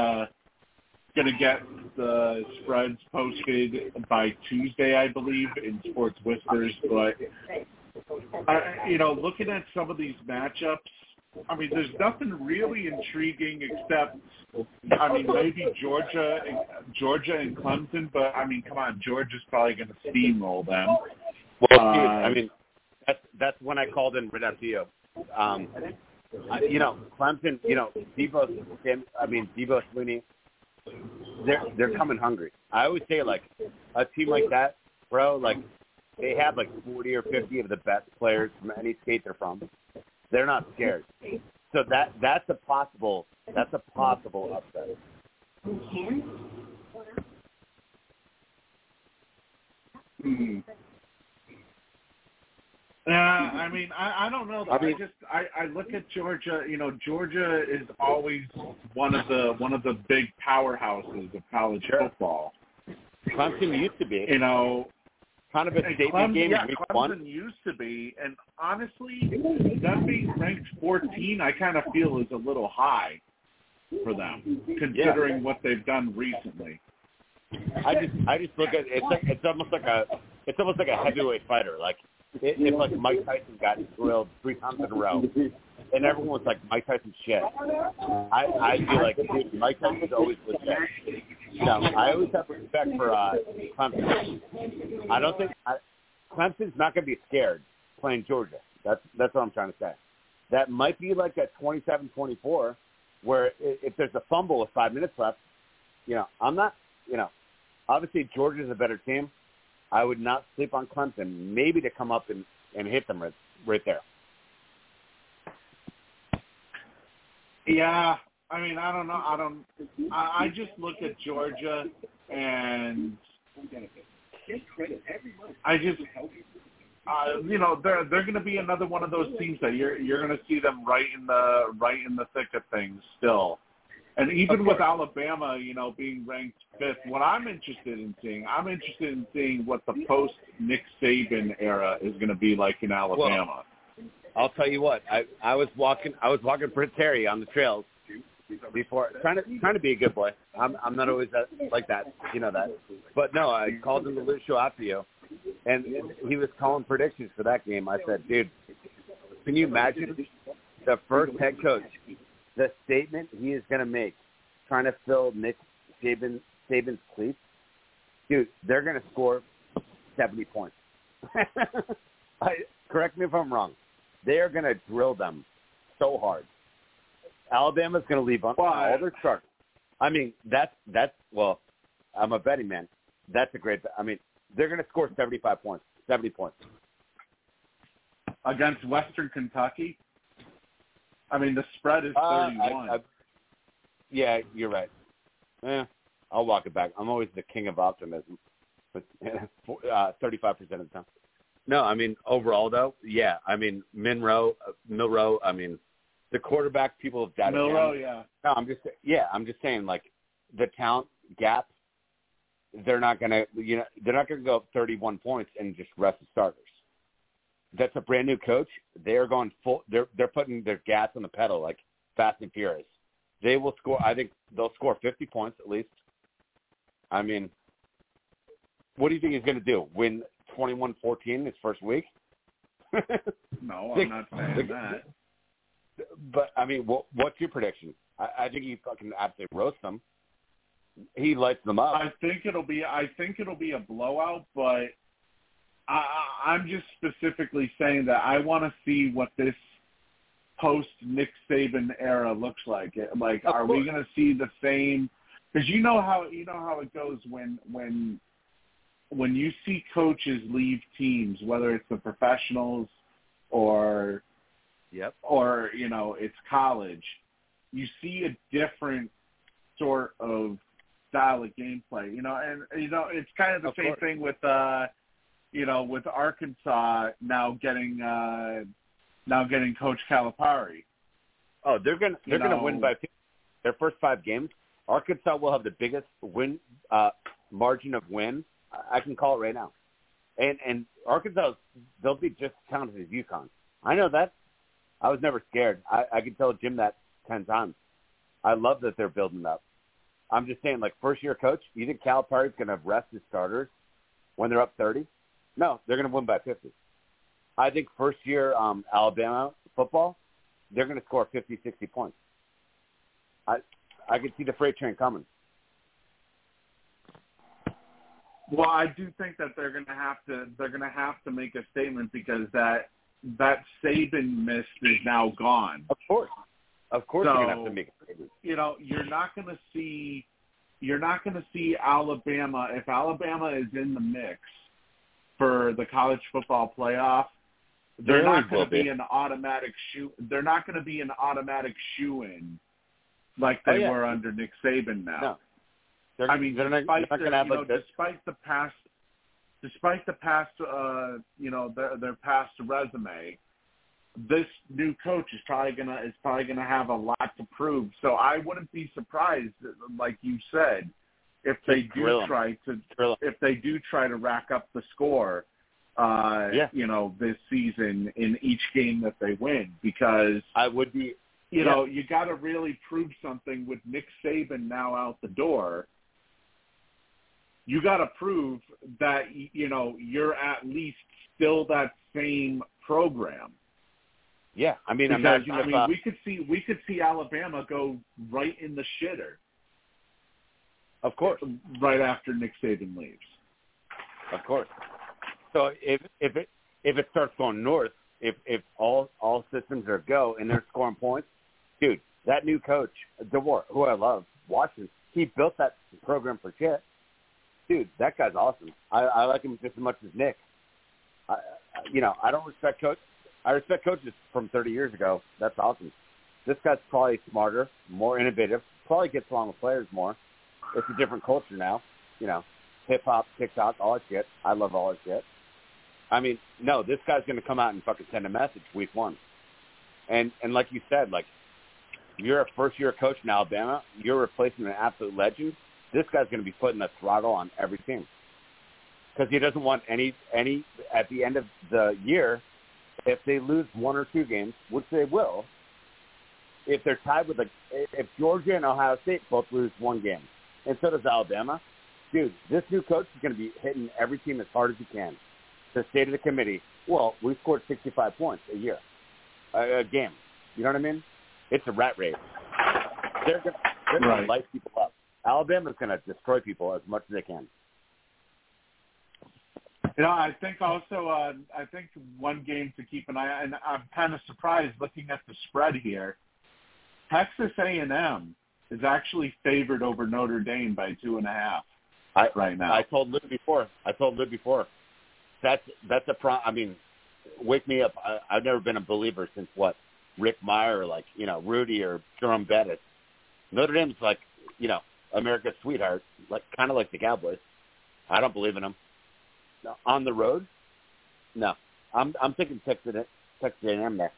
the spreads posted by Tuesday, I believe, in Sports Whispers. But looking at some of these matchups, I mean, there's nothing really intriguing except, I mean, maybe Georgia and Clemson, but I mean, come on, Georgia's probably going to steamroll them. Well, I mean, that's when I called in right after you. Clemson, Debo Swinney, they're coming hungry. I always say, like, a team like that, bro, like, they have like 40 or 50 of the best players from any state they're from. They're not scared. So that's a possible upset. I mean, I don't know. I look at Georgia. Georgia is always one of the big powerhouses of college football. Clemson used to be. Kind of a statement game in week one. Clemson used to be, and honestly, them being ranked 14, I kind of feel is a little high for them, considering what they've done recently. I just look at it's almost like a heavyweight fighter. Like if like Mike Tyson got grilled 3 times in a row, and everyone was like, Mike Tyson's shit. I feel like, dude, Mike Tyson's always legit. I always have respect for Clemson. I don't think Clemson's not going to be scared playing Georgia. That's what I'm trying to say. That might be like a 27-24, where if there's a fumble with 5 minutes left, I'm not, obviously Georgia's a better team. I would not sleep on Clemson, maybe to come up and hit them right there. Yeah, I mean, I don't know. I just look at Georgia, and I just, they're going to be another one of those teams that you're going to see them right in the thick of things still. And even with Alabama, being ranked 5th, what I'm interested in seeing what the post Nick Saban era is going to be like in Alabama. Well, I'll tell you what. I was walking for Terry on the trails before, trying to be a good boy. I'm not always like that, that. But no, I called him the Lou show after you, and he was calling predictions for that game. I said, dude, can you imagine the first head coach, the statement he is going to make, trying to fill Nick Saban's cleats? Dude, they're going to score 70 points. Correct me if I'm wrong. They are going to drill them so hard. Alabama's going to leave on all their starters. I mean, that's well, I'm a betting man. That's a great – I mean, they're going to score 75 points, 70 points. Against Western Kentucky? I mean, the spread is 31. Yeah, you're right. I'll walk it back. I'm always the king of optimism, but 35% of the time. No, I mean, overall, though, yeah. I mean, Milroe, I mean, the quarterback people have doubted Milroe, him. yeah. No, I'm just saying, like, the talent gap, they're not going to go up 31 points and just rest the starters. That's a brand new coach. They're going full. They're putting their gas on the pedal like Fast and Furious. They will score. I think they'll score 50 points at least. I mean, what do you think he's going to do? Win 21-14 his first week? No, I'm not saying that. But I mean, what's your prediction? I think he fucking absolutely roasts them. He lights them up. I think it'll be a blowout, but I'm just specifically saying that I want to see what this post Nick Saban era looks like. Like, are we going to see the same? Because you know how it goes when you see coaches leave teams, whether it's the professionals or it's college, you see a different sort of style of gameplay. And it's kind of the same thing with with Arkansas now getting Coach Calipari. Oh, they're gonna win by their first 5 games. Arkansas will have the biggest win margin of win. I can call it right now. And Arkansas, they'll be just as talented as UConn. I know that. I was never scared. I can tell Jim that 10 times. I love that they're building up. I'm just saying, like, first-year coach, you think Calipari's going to rest his starters when they're up 30? No, they're going to win by 50. I think first-year Alabama football, they're going to score 50, 60 points. I can see the freight train coming. Well, I do think that they're going to have to make a statement because that Saban mist is now gone. Of course, so, you're going to have to make a statement. You know, you're not going to see Alabama if Alabama is in the mix for the college football playoff. They're not going to be an automatic shoe. They're not going to be an automatic shoe-in like they were under Nick Saban now. No. Despite the past, their past resume, this new coach is probably gonna have a lot to prove. So I wouldn't be surprised, like you said, if they do try to rack up the score, this season in each game that they win, because I would be. You know, you got to really prove something with Nick Saban now out the door. You got to prove that, you're at least still that same program. Yeah, I mean, we could see Alabama go right in the shitter. Of course, right after Nick Saban leaves. Of course. So if it starts going north, if all systems are go and they're scoring points, dude, that new coach, DeWar, who I love, Washington, he built that program for shit. Dude, that guy's awesome. I like him just as much as Nick. I don't respect coach. I respect coaches from 30 years ago. That's awesome. This guy's probably smarter, more innovative, probably gets along with players more. It's a different culture now. Hip-hop, TikTok, all that shit. I love all that shit. I mean, no, this guy's going to come out and fucking send a message week one. And like you said, like, you're a first-year coach in Alabama. You're replacing an absolute legend. This guy's going to be putting the throttle on every team because he doesn't want any at the end of the year, if they lose one or two games, which they will, if they're tied with if Georgia and Ohio State both lose one game, and so does Alabama, dude, this new coach is going to be hitting every team as hard as he can. The state of the committee, well, we scored 65 points a game. You know what I mean? It's a rat race. They're going to light people up. Alabama's going to destroy people as much as they can. I think also, one game to keep an eye on, and I'm kind of surprised looking at the spread here. Texas A&M is actually favored over Notre Dame by 2.5 right now. I told Lou before. That's I mean, wake me up. I've never been a believer since Rick Meyer, or Rudy or Jerome Bettis. Notre Dame's America's sweetheart, kind of like the Cowboys. I don't believe in them. On the road, no. I'm thinking Texas A&M there.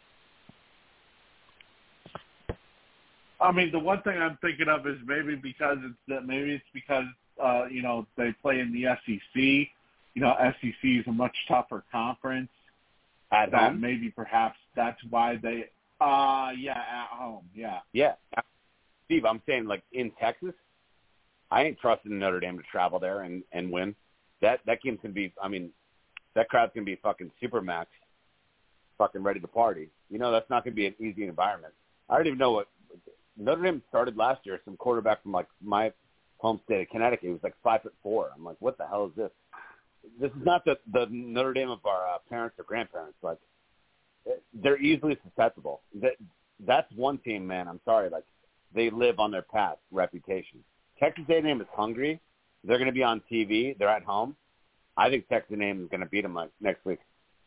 I mean, the one thing I'm thinking of is maybe it's because they play in the SEC. SEC is a much tougher conference. At home? Maybe perhaps that's why they at home, yeah. Yeah. Steve, I'm saying, in Texas, I ain't trusting Notre Dame to travel there and win. That game's going to be, that crowd's going to be fucking supermax, fucking ready to party. That's not going to be an easy environment. I don't even know what Notre Dame started last year. Some quarterback from, my home state of Connecticut. He was, 5'4". I'm like, what the hell is this? This is not the Notre Dame of our parents or grandparents. They're easily susceptible. That's one team, man. I'm sorry. They live on their past reputation. Texas A&M is hungry. They're going to be on TV. They're at home. I think Texas A&M is going to beat them next week.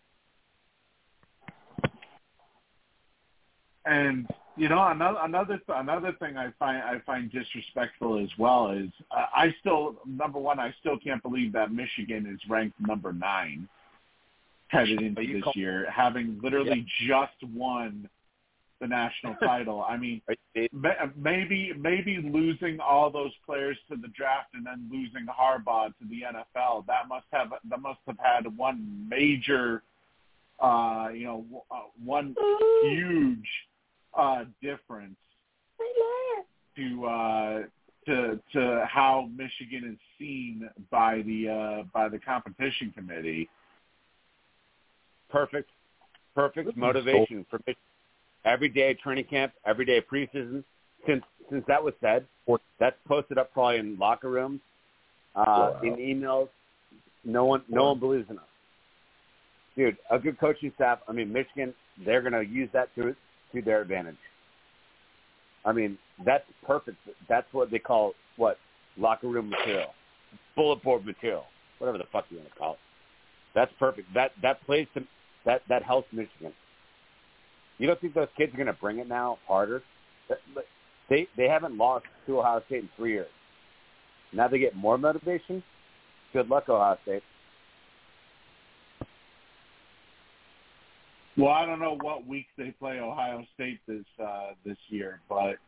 And another thing I find disrespectful as well is I still can't believe that Michigan is ranked number 9 headed into this year, having literally just won the national title. I mean, maybe losing all those players to the draft and then losing Harbaugh to the NFL, that must have had one major, one huge difference to how Michigan is seen by the competition committee. Perfect motivation for Michigan. every day of training camp, every day of preseason. Since that was said, that's posted up probably in locker rooms, in emails. No one believes in us. Dude, a good coaching staff. I mean, Michigan, they're going to use that to their advantage. I mean, that's perfect. That's what they call locker room material, bullet board material, whatever the fuck you want to call it. That's perfect. That plays to that helps Michigan. You don't think those kids are going to bring it now harder? They haven't lost to Ohio State in 3 years. Now they get more motivation. Good luck, Ohio State. Well, I don't know what week they play Ohio State this year, but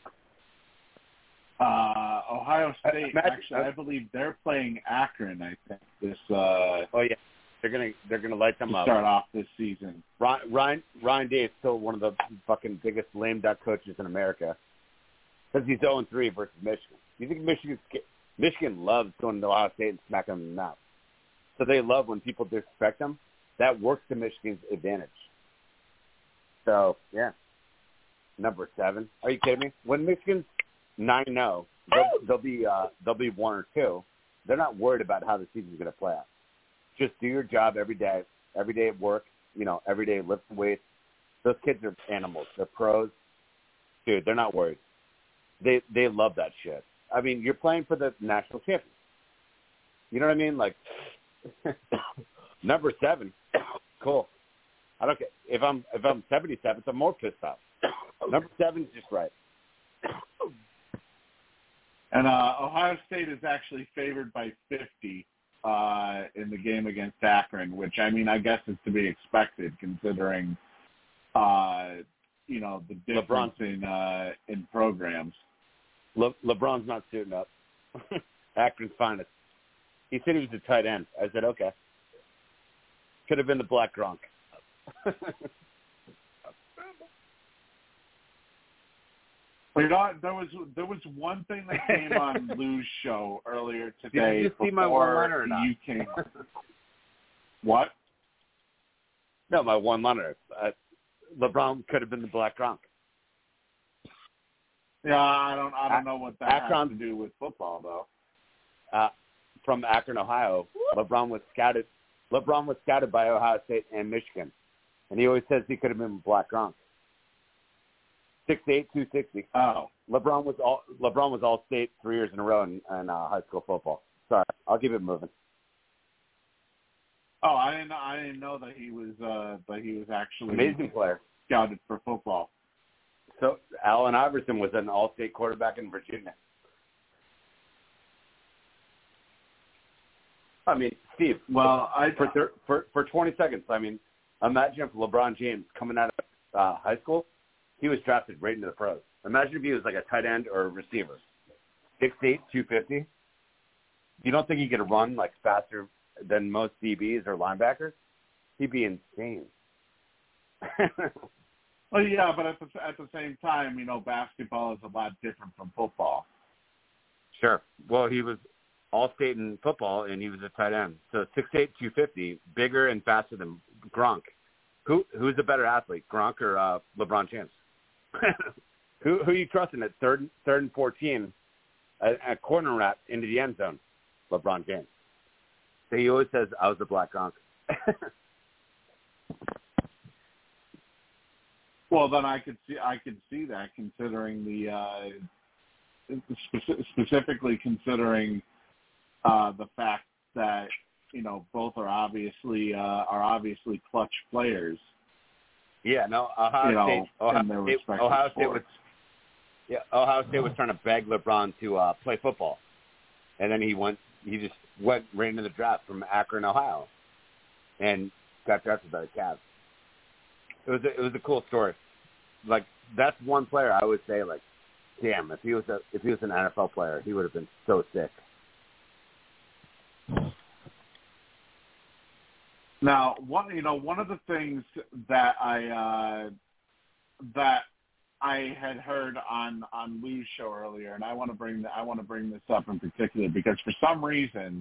Ohio State actually, I believe they're playing Akron. I think this. Oh yeah, they're gonna light them up. Start off this season. Ryan Day is still one of the fucking biggest lame duck coaches in America because he's 0-3 versus Michigan. You think Michigan loves going to Ohio State and smacking them in the mouth? So they love when people disrespect them. That works to Michigan's advantage. So, yeah. Number 7. Are you kidding me? When Michigan's 9-0, they'll be 1 or 2. They're not worried about how the season's going to play out. Just do your job every day at work, every day lift weights. Those kids are animals. They're pros. Dude, they're not worried. They love that shit. I mean, you're playing for the national champions. You know what I mean? Like, number 7, cool. I don't care if I'm 77th. I'm more pissed off. Number 7 is just right. And Ohio State is actually favored by 50 in the game against Akron, which I mean I guess is to be expected considering the difference in programs. LeBron's not suiting up. Akron's finest. He said he was a tight end. I said, okay. Could have been the Black Gronk. Well, there was one thing that came on Lou's show earlier today. Did you see my one-liner or not? You came. What? No, my one-liner. LeBron could have been the Black Gronk. Yeah, I don't know what that has to do with football, though. From Akron, Ohio, LeBron was scouted by Ohio State and Michigan, and he always says he could have been Black Gronk. 6'8", 260. Oh, LeBron was all state 3 years in a row in high school football. Sorry, I'll keep it moving. Oh, I didn't know that he was actually amazing player, scouted for football. So Allen Iverson was an all-state quarterback in Virginia. I mean, Steve. Well, for 20 seconds. I mean, imagine if LeBron James coming out of high school, he was drafted right into the pros. Imagine if he was like a tight end or a receiver, 6'8", 250. You don't think he could run like faster than most DBs or linebackers? He'd be insane. Well, yeah, but at the same time, basketball is a lot different from football. Sure. Well, he was all-state in football, and he was a tight end. So 6'8", 250, bigger and faster than Gronk. Who's the better athlete, Gronk or LeBron James? Who are you trusting at third and 14, a corner wrap into the end zone? LeBron James. So he always says, I was the Black Gronk. Well, then I could see that considering specifically considering the fact that both are obviously clutch players. Yeah, no, Ohio State was trying to beg LeBron to play football, and then he just went right into the draft from Akron, Ohio, and got drafted by the Cavs. It was a cool story. Like, that's one player I would say, like, damn, if he was an NFL player, he would have been so sick. Now, one of the things that I had heard on Lou's show earlier, and I want to bring this up in particular because for some reason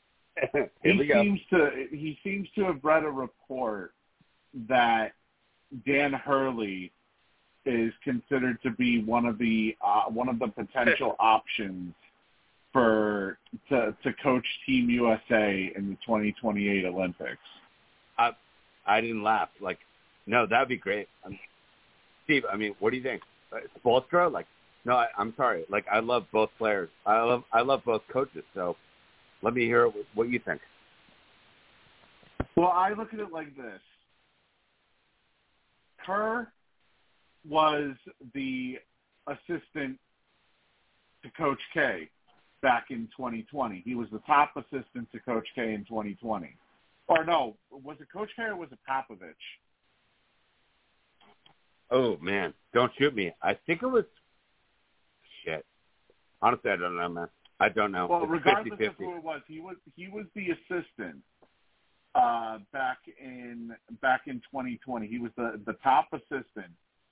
he seems to have read a report that Dan Hurley is considered to be one of the potential options to coach Team USA in the 2028 Olympics. I didn't laugh. Like, no, that'd be great. Steve, I mean, what do you think? Spoelstra? Like, no, I'm sorry. Like, I love both players. I love both coaches. So, let me hear what you think. Well, I look at it like this. Kerr was the assistant to Coach K back in 2020. He was the top assistant to Coach K in 2020. Or no, was it Coach K or was it Popovich? Oh, man. Don't shoot me. I think it was – shit. Honestly, I don't know, man. I don't know. Well, it's regardless 50-50. of who it was, he was the assistant back in 2020. He was the top assistant.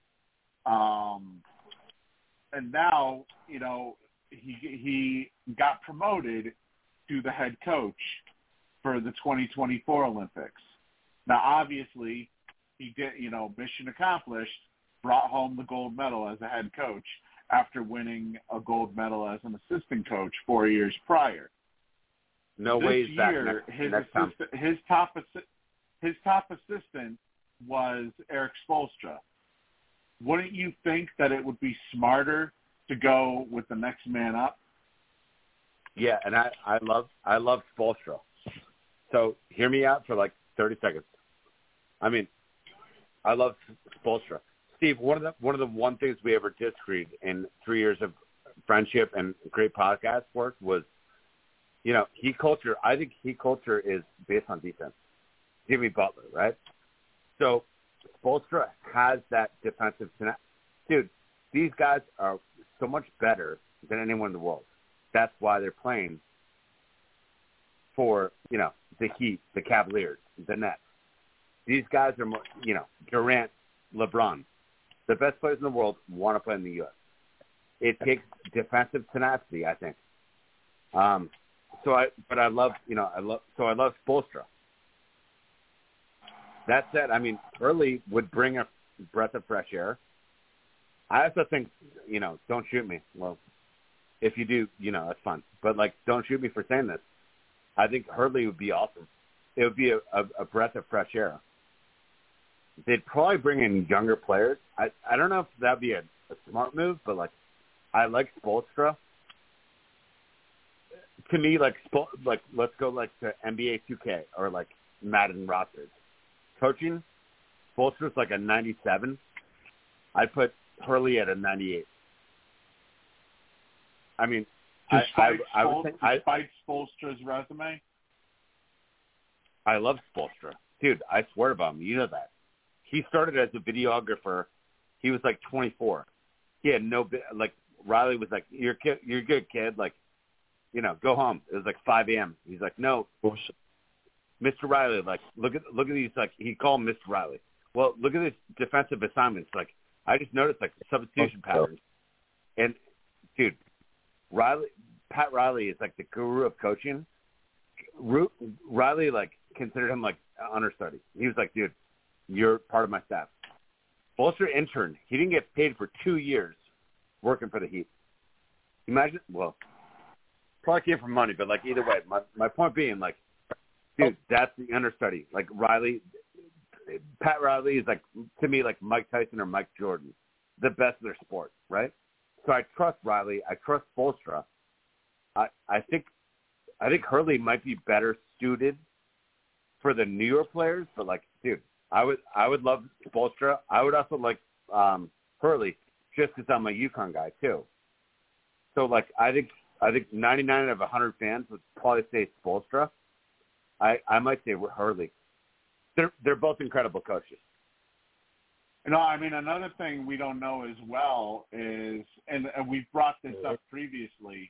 And now, you know, he got promoted to the head coach for the 2024 Olympics. Now, obviously, he did, you know, mission accomplished, brought home the gold medal as a head coach after winning a gold medal as an assistant coach 4 years prior. No this way he's year, back his top assistant was Eric Spoelstra. Wouldn't you think that it would be smarter to go with the next man up? Yeah, and I love Spoelstra. So hear me out for like 30 seconds. I mean, I love Spoelstra. Steve, one of the things we ever disagreed in 3 years of friendship and great podcast work was, you know, I think heat culture is based on defense. Jimmy Butler, right? So Spoelstra has that defensive tenacity. Dude, these guys are so much better than anyone in the world. That's why they're playing for, you know, the Heat, the Cavaliers, the Nets. These guys are more, you know, Durant, LeBron. The best players in the world want to play in the U.S. It takes defensive tenacity, I think. I love Spoelstra. That said, I mean, Hurley would bring a breath of fresh air. I also think, you know, don't shoot me. Well, if you do, you know, that's fun. But, like, don't shoot me for saying this. I think Hurley would be awesome. It would be a breath of fresh air. They'd probably bring in younger players. I don't know if that'd be a smart move, but, like, I like Spoelstra. To me, like, let's go, like, to NBA 2K or, like, Madden rosters. Coaching, Spoelstra's like a 97. I'd put Hurley at a 98. I mean, despite Spoelstra's resume? I love Spoelstra. Dude, I swear about him. You know that. He started as a videographer. He was like 24. He had like, Riley was like, you're a good kid. Like, you know, go home. It was like 5 a.m. He's like, no, Mr. Riley, like, look at these, like, he called him Mr. Riley. Well, look at these defensive assignments. Like, I just noticed, like, substitution patterns. And, dude, Pat Riley is, like, the guru of coaching. Riley, like, considered him, like, an understudy. He was like, dude, you're part of my staff. Spoelstra interned. He didn't get paid for 2 years working for the Heat. Imagine, well, probably came from money, but, like, either way, my point being, like, dude, that's the understudy. Like, Pat Riley is, like, to me, like Mike Tyson or Mike Jordan, the best of their sport, right? So I trust Riley. I trust Spoelstra. I think Hurley might be better suited for the New York players, but, like, dude, I would love Spoelstra. I would also like Hurley just because I'm a UConn guy too. So, like, I think 99 out of 100 fans would probably say Spoelstra. I might say Hurley. They're both incredible coaches. No, I mean, another thing we don't know as well is, and we've brought this up previously,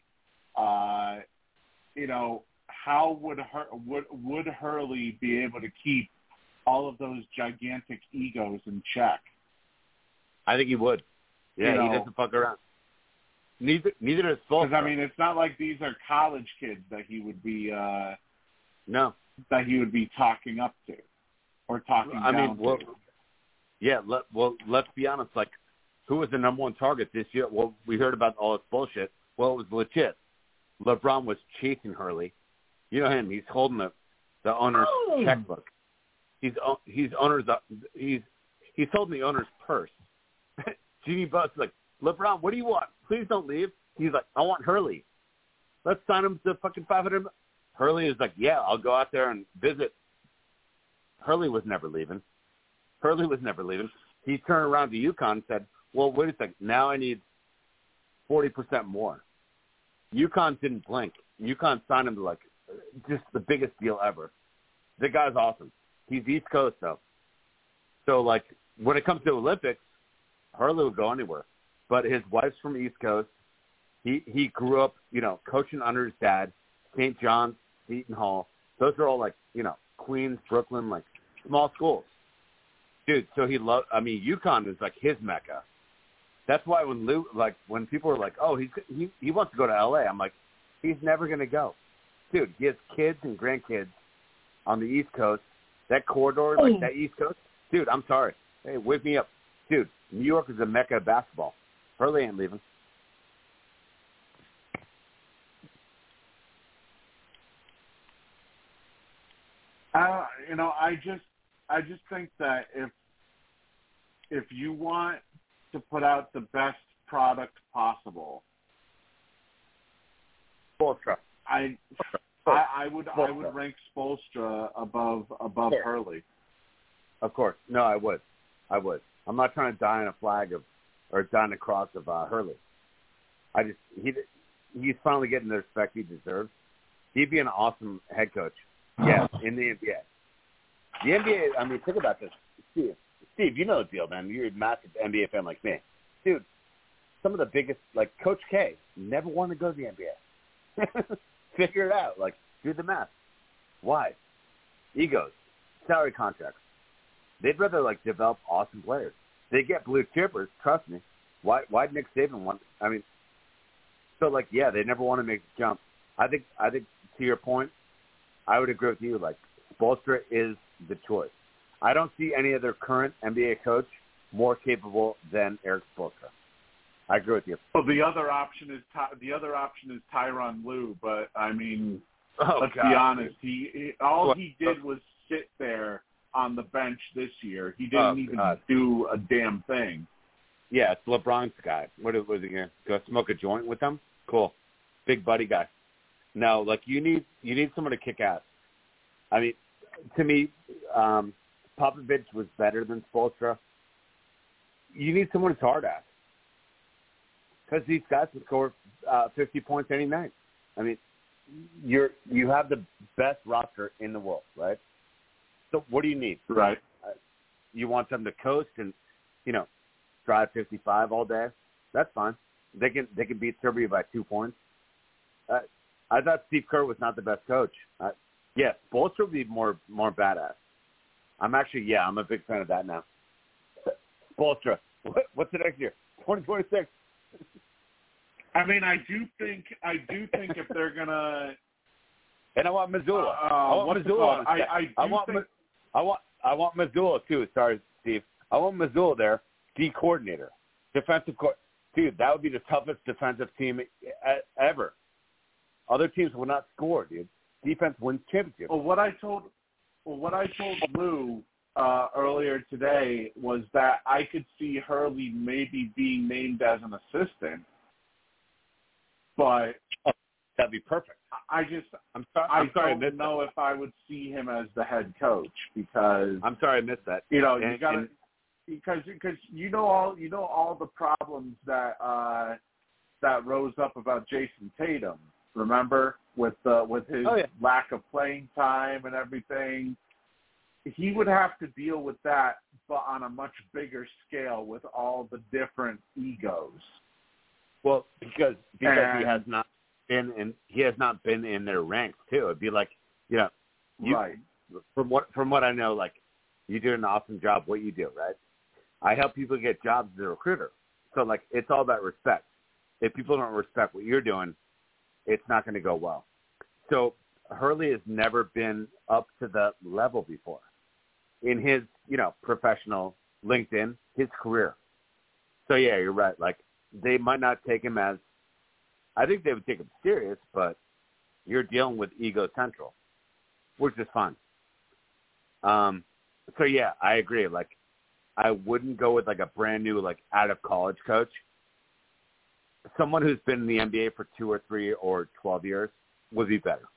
you know, how would Hurley be able to keep all of those gigantic egos in check? I think he would. Yeah, you know, he doesn't fuck around. Neither does Spoelstra. Because, I mean, it's not like these are college kids that he would be no, that he would be talking up to or talking down to. Yeah, let's be honest. Like, who was the number one target this year? Well, we heard about all this bullshit. Well, it was legit. LeBron was chasing Hurley. You know him. He's holding the owner's checkbook. He's holding the owner's purse. Jimmy Butler's like, LeBron, what do you want? Please don't leave. He's like, I want Hurley. Let's sign him to fucking $500. Hurley is like, yeah, I'll go out there and visit. Hurley was never leaving. He turned around to UConn and said, well, wait a second. Now I need 40% more. UConn didn't blink. UConn signed him to, like, just the biggest deal ever. The guy's awesome. He's East Coast, though. So, like, when it comes to Olympics, Hurley would go anywhere. But his wife's from East Coast. He grew up, you know, coaching under his dad, St. John's, Seton Hall. Those are all, like, you know, Queens, Brooklyn, like, small schools. Dude, so UConn is, like, his mecca. That's why when people are like, oh, he wants to go to L.A., I'm like, he's never going to go. Dude, he has kids and grandkids on the East Coast. That corridor, like that East Coast, dude, I'm sorry. Hey, wake me up. Dude, New York is a mecca of basketball. Hurley ain't leaving. I just think that if you want to put out the best product possible, Spoelstra. I would rank Spoelstra above Hurley. Of course. No, I would. I'm not trying to die on a flag die on the cross of Hurley. He's finally getting the respect he deserves. He'd be an awesome head coach. Yes, in the NBA. The NBA, I mean, think about this. Steve, you know the deal, man. You're a massive NBA fan like me. Dude, some of the biggest, like Coach K, never wanted to go to the NBA. Figure it out. Like, do the math. Why? Egos. Salary contracts. They'd rather, like, develop awesome players. They get blue chippers, trust me. Why'd Nick Saban want? I mean, so, like, yeah, they never want to make the jump. I think to your point, I would agree with you. Like, Spoelstra is the choice. I don't see any other current NBA coach more capable than Eric Spoelstra. I agree with you. Well, the other option is Tyronn Lue, but I mean, let's be honest. He did was sit there on the bench this year. He didn't even do a damn thing. Yeah, it's LeBron's guy. What was he going to go smoke a joint with them? Cool, big buddy guy. No, like you need someone to kick ass. I mean, to me, Popovich was better than Spoelstra. You need someone who's hard ass. Because these guys can score 50 points any night. I mean, you have the best roster in the world, right? So what do you need? Right. You want them to coast and, you know, drive 55 all day? That's fine. They can beat Serbia by 2 points. I thought Steve Kerr was not the best coach. Yeah, Spoelstra would be more badass. I'm a big fan of that now. Spoelstra. What's the next year? 2026. I mean, I do think if they're gonna, and I want Missoula. I want Missoula too. Sorry, Steve. I want Missoula there. D coordinator, defensive dude. That would be the toughest defensive team ever. Other teams will not score, dude. Defense wins championships. Well, what I told Lou earlier today was that I could see Hurley maybe being named as an assistant, but that'd be perfect. I don't know if I would see him as the head coach because I'm sorry I missed that. You know, you got to because you know all the problems that rose up about Jason Tatum. Remember with his lack of playing time and everything. He would have to deal with that, but on a much bigger scale with all the different egos. Well, because he has not been in their ranks too. It'd be like, you know, right. From what I know, like you do an awesome job. What you do, right? I help people get jobs as a recruiter. So like, it's all about respect. If people don't respect what you're doing, it's not going to go well. So Hurley has never been up to the level before in his, you know, professional LinkedIn, his career. So, yeah, you're right. Like, they might not take him as – I think they would take him serious, but you're dealing with ego central, which is fine. So, yeah, I agree. Like, I wouldn't go with, like, a brand-new, like, out-of-college coach. Someone who's been in the NBA for 2 or 3 or 12 years would be better.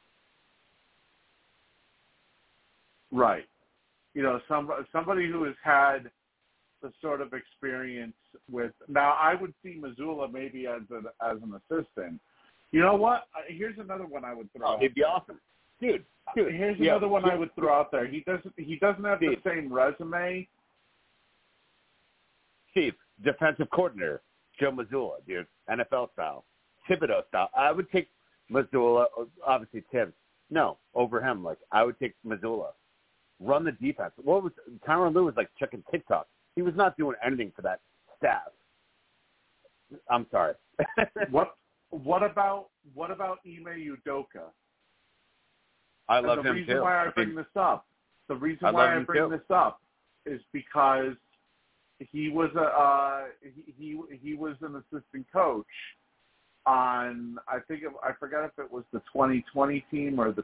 Right. You know, somebody who has had the sort of experience with. Now, I would see Mazzulla maybe as an assistant. You know what? Here's another one I would throw. Oh, it'd be awesome, dude. Here's another one I would throw out there. He doesn't have the same resume. Steve, defensive coordinator, Joe Mazzulla, dude, NFL style, Thibodeau style. I would take Mazzulla, obviously Tibbs. No, over him. Like, I would take Mazzulla. Run the defense. What was Tyronn Lue was like checking TikTok. He was not doing anything for that staff. I'm sorry. What about Ime Udoka? I love him too. The reason why I bring this up is because he was he was an assistant coach on I forgot if it was the 2020 team or the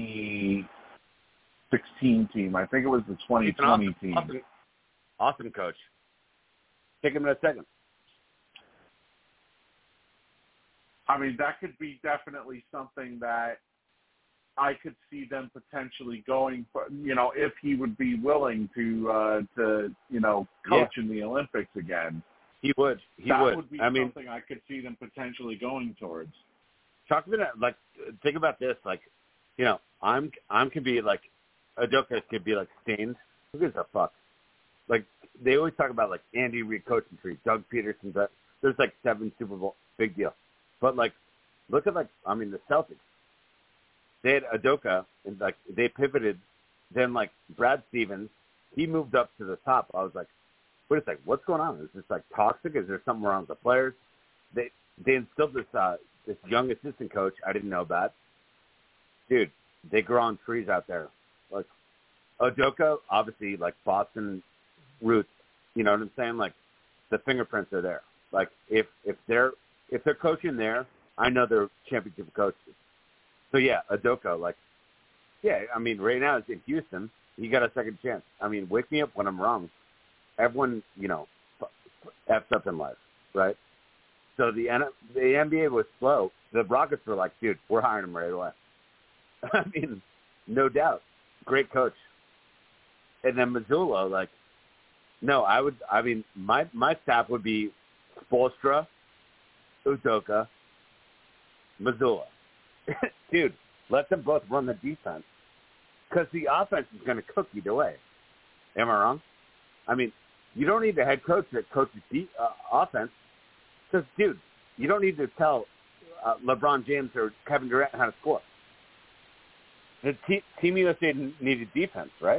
2016 team. I think it was the 2020 team. Awesome coach. Take him in a second. I mean, that could be definitely something that I could see them potentially going for, you know, if he would be willing to you know, coach in the Olympics again. He would. That would be something I could see them potentially going towards. Talk about it, like, think about this, like, you know, I'm could be like, Udoka could be like Staines. Who gives a fuck? Like, they always talk about like Andy Reid coaching tree, Doug Peterson. There's like 7 Super Bowl, big deal. But like, look at like, I mean, the Celtics. They had Udoka, and like they pivoted. Then like Brad Stevens, he moved up to the top. I was like, wait a second, what's going on? Is this like toxic? Is there something wrong with the players? They instilled this young assistant coach I didn't know about. Dude, they grow on trees out there. Like Udoka, obviously like Boston roots. You know what I'm saying? Like the fingerprints are there. Like if they're coaching there, I know they're championship coaches. So, yeah, Udoka, like, yeah, I mean, right now it's in Houston. He got a second chance. I mean, wake me up when I'm wrong. Everyone, you know, F's up in life, right? So the NBA was slow. The Rockets were like, dude, we're hiring him right away. I mean, no doubt. Great coach. And then Mazzulla, like, no, my staff would be Spoelstra, Udoka, Mazzulla. Dude, let them both run the defense because the offense is going to cook either way. Am I wrong? I mean, you don't need a head coach that coaches offense because, dude, you don't need to tell LeBron James or Kevin Durant how to score. The Team USA needed defense, right?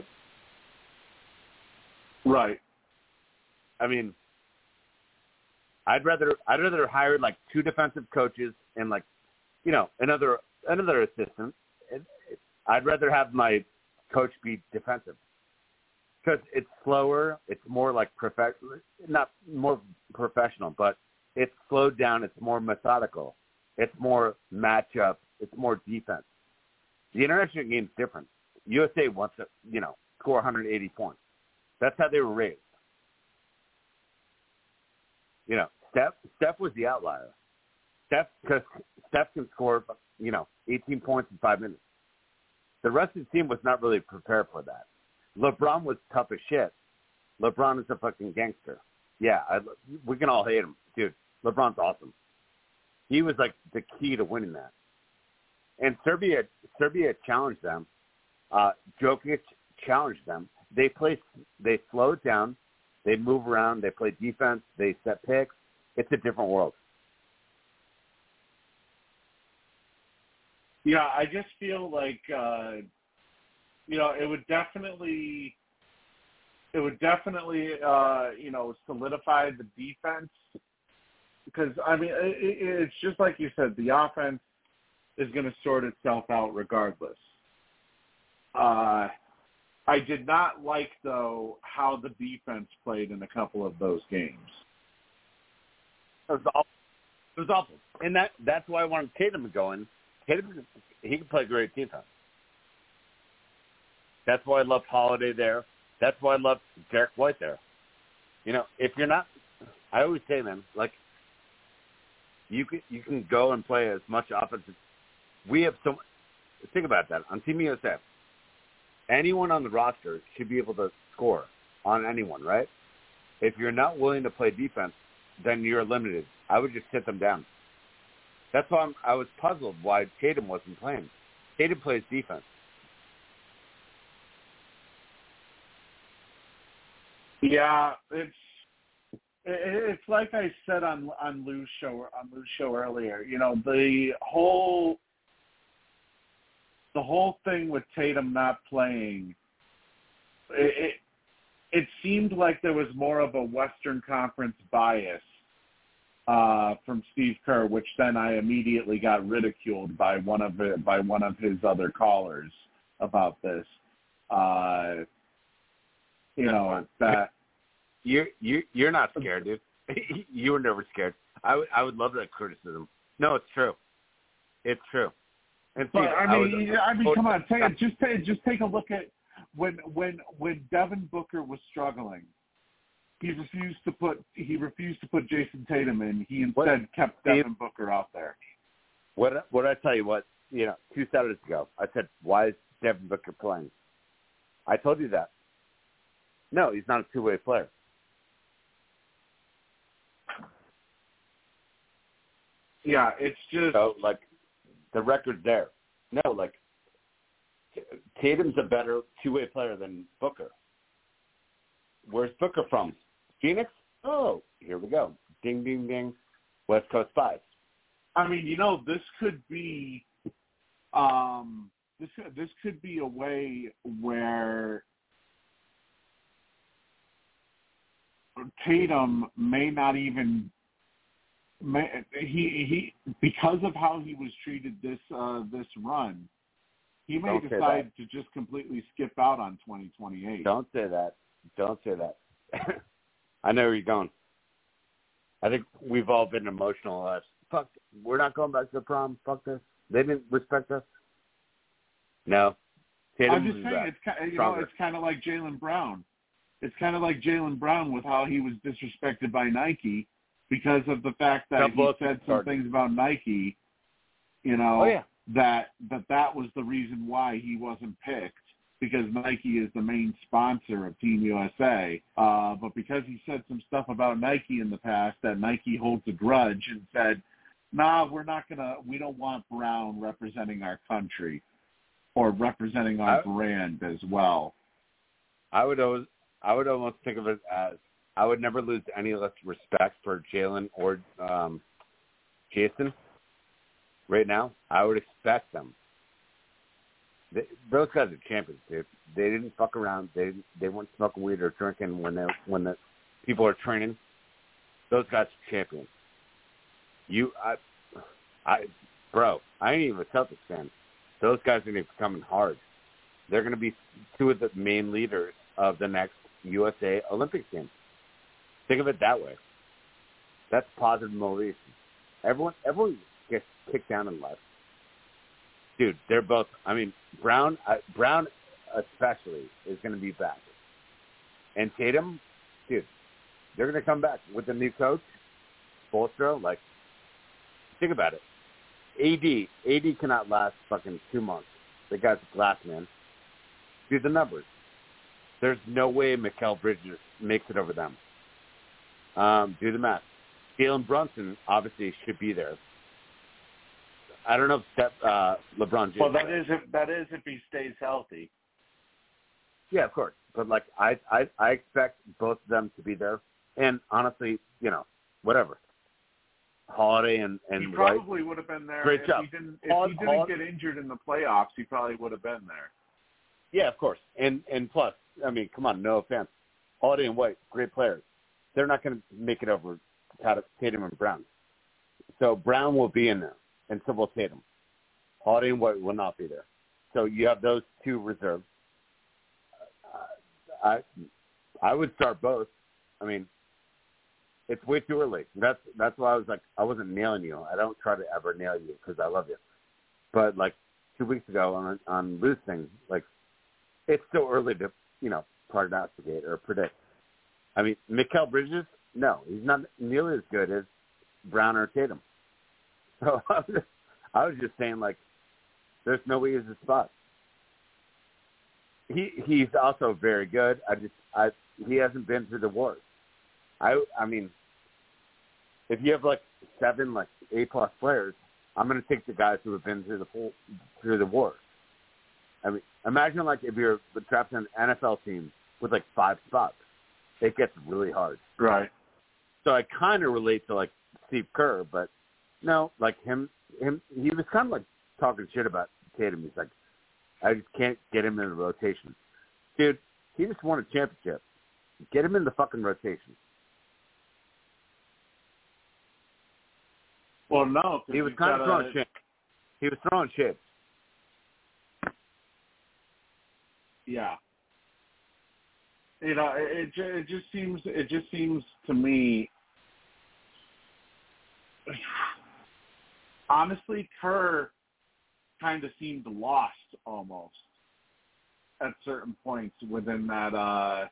Right. I mean, I'd rather hire like 2 defensive coaches and like, you know, another assistant. I'd rather have my coach be defensive because it's slower. It's more like not more professional, but it's slowed down. It's more methodical. It's more matchup. It's more defense. The international game's different. USA wants to, you know, score 180 points. That's how they were raised. You know, Steph was the outlier. Because Steph can score, you know, 18 points in 5 minutes. The rest of the team was not really prepared for that. LeBron was tough as shit. LeBron is a fucking gangster. Yeah, we can all hate him. Dude, LeBron's awesome. He was like the key to winning that. And Serbia challenged them. Jokic challenged them. They slow it down. They move around. They play defense. They set picks. It's a different world. Yeah, I just feel like, you know, it would definitely, you know, solidify the defense because, I mean, it's just like you said, the offense is going to sort itself out regardless. I did not like, though, how the defense played in a couple of those games. was awful. It was awful. And that's why I wanted Tatum to go in. Tatum, he can play great defense. That's why I loved Holiday there. That's why I loved Derek White there. You know, if you're not, I always say, man, like, you can go and play as much offense. We have so much. Think about that. On Team USA, anyone on the roster should be able to score on anyone, right? If you're not willing to play defense, then you're limited. I would just sit them down. That's why I was puzzled why Tatum wasn't playing. Tatum plays defense. Yeah, it's like I said on Lou's show earlier. You know, the whole thing with Tatum not playing, it seemed like there was more of a Western Conference bias from Steve Kerr, which then I immediately got ridiculed by one of his other callers about this. You know that you're not scared, dude. You were never scared. I would love that criticism. No, it's true. It's true. And but I mean, come on, just take a look at when Devin Booker was struggling. He refused to put Jason Tatum in. He instead kept Devin Booker out there. What did I tell you? What, you know, 2 Saturdays ago, I said, why is Devin Booker playing? I told you that. No, he's not a two-way player. Yeah, it's just so, like, the record's there. No, like, Tatum's a better two-way player than Booker. Where's Booker from? Phoenix? Oh, here we go. Ding, ding, ding. West Coast Spies. I mean, you know, this could be this could be a way where Tatum may not even he because of how he was treated this run, he may decide to just completely skip out on 2028. Don't say that. I know where you're going. I think we've all been emotional. Fuck, we're not going back to the prom. Fuck this. They didn't respect us. No. Tatum, I'm just saying, it's kind of like Jaylen Brown. It's kind of like Jaylen Brown with how he was disrespected by Nike because of the fact that he said some things about Nike, you know, that was the reason why he wasn't picked, because Nike is the main sponsor of Team USA. But because he said some stuff about Nike in the past, that Nike holds a grudge and said, nah, we don't want Brown representing our country or representing our brand as well. I would almost think of it as I would never lose any less respect for Jaylen or Jason. Right now, I would expect them. Those guys are champions, dude. They didn't fuck around. They weren't smoking weed or drinking when the people are training. Those guys are champions. Bro, I ain't even a Celtics fan. Those guys are going to be coming hard. They're going to be two of the main leaders of the next USA Olympic Games. Think of it that way. That's positive motivation. Everyone gets kicked down in life. Dude, they're both. I mean, Brown especially is going to be back, and Tatum, dude, they're going to come back with a new coach, Spoelstra. Like, think about it. AD cannot last fucking 2 months. The guy's a glass man. Do the numbers. There's no way Mikal Bridges makes it over them. Do the math. Jalen Brunson obviously should be there. I don't know if LeBron James. Well, that is if he stays healthy. Yeah, of course. But like, I expect both of them to be there. And honestly, you know, whatever. Holiday and he probably would have been there. Great job. He didn't get injured in the playoffs, he probably would have been there. Yeah, of course. And plus, I mean, come on, no offense. Holiday and White, great players. They're not going to make it over Tatum and Brown. So Brown will be in there, and so will Tatum. Holiday and White will not be there. So you have those two reserved. I would start both. I mean, It's way too early. That's why I was like, I wasn't nailing you. I don't try to ever nail you because I love you. But like 2 weeks ago on losing, like it's still early to prognosticate or predict. I mean, Mikal Bridges, no, he's not nearly as good as Brown or Tatum. So I was just saying, like, there's no way he's a spot. He's also very good. He hasn't been through the wars. I mean, if you have like 7 like A+ players, I'm going to take the guys who have been through the wars. I mean, imagine like if you're drafting an NFL team with like 5 spots, it gets really hard. Right. So I kind of relate to like Steve Kerr, but no, like him, he was kind of like talking shit about Tatum. He's like, I just can't get him in the rotation. Dude, he just won a championship. Get him in the fucking rotation. Well, no. He was kind of throwing shit. He was throwing shit. Yeah. It just seems to me, honestly, Kerr kind of seemed lost almost at certain points within that,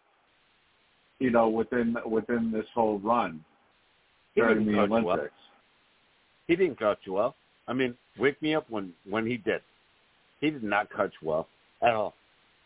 within this whole run during the Olympics. Well. He didn't coach well. I mean, wake me up when he did. He did not coach well at all.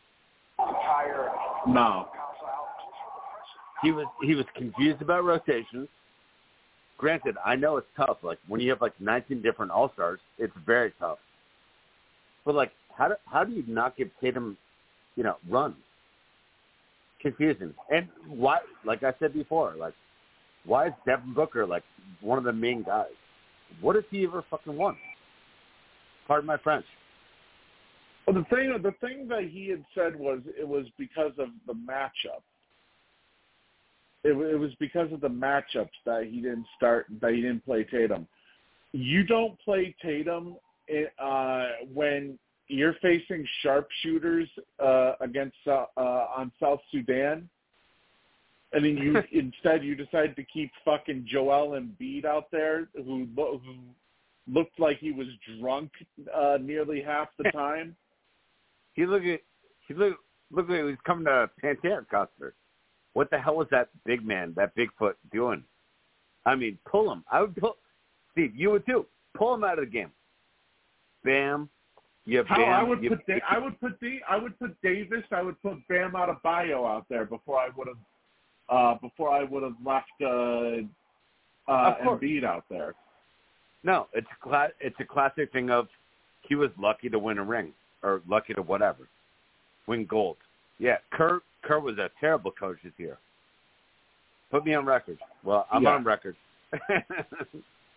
No. He was confused about rotations. Granted, I know it's tough. Like when you have like 19 different All-Stars, it's very tough. But like, how do you not give Tatum, runs? Confusing. And why? Like I said before, like why is Devin Booker like one of the main guys? What has he ever fucking won? Pardon my French. Well, the thing that he had said was it was because of the matchup. It was because of the matchups that he didn't play Tatum. You don't play Tatum when you're facing sharpshooters against on South Sudan, and then instead you decide to keep fucking Joel Embiid out there, who looked like he was drunk nearly half the time. He looked like he was coming to a Pantera concert. What the hell was that big man, that Bigfoot, doing? I mean, pull him. I would pull. Steve, you would too. Pull him out of the game. Bam. I would put Davis. I would put Bam Adebayo out there before I would have left Embiid out there. No, it's a classic thing of he was lucky to win a ring or lucky to whatever, win gold. Yeah, Kerr was a terrible coach this year. Put me on record. Well, I'm on record.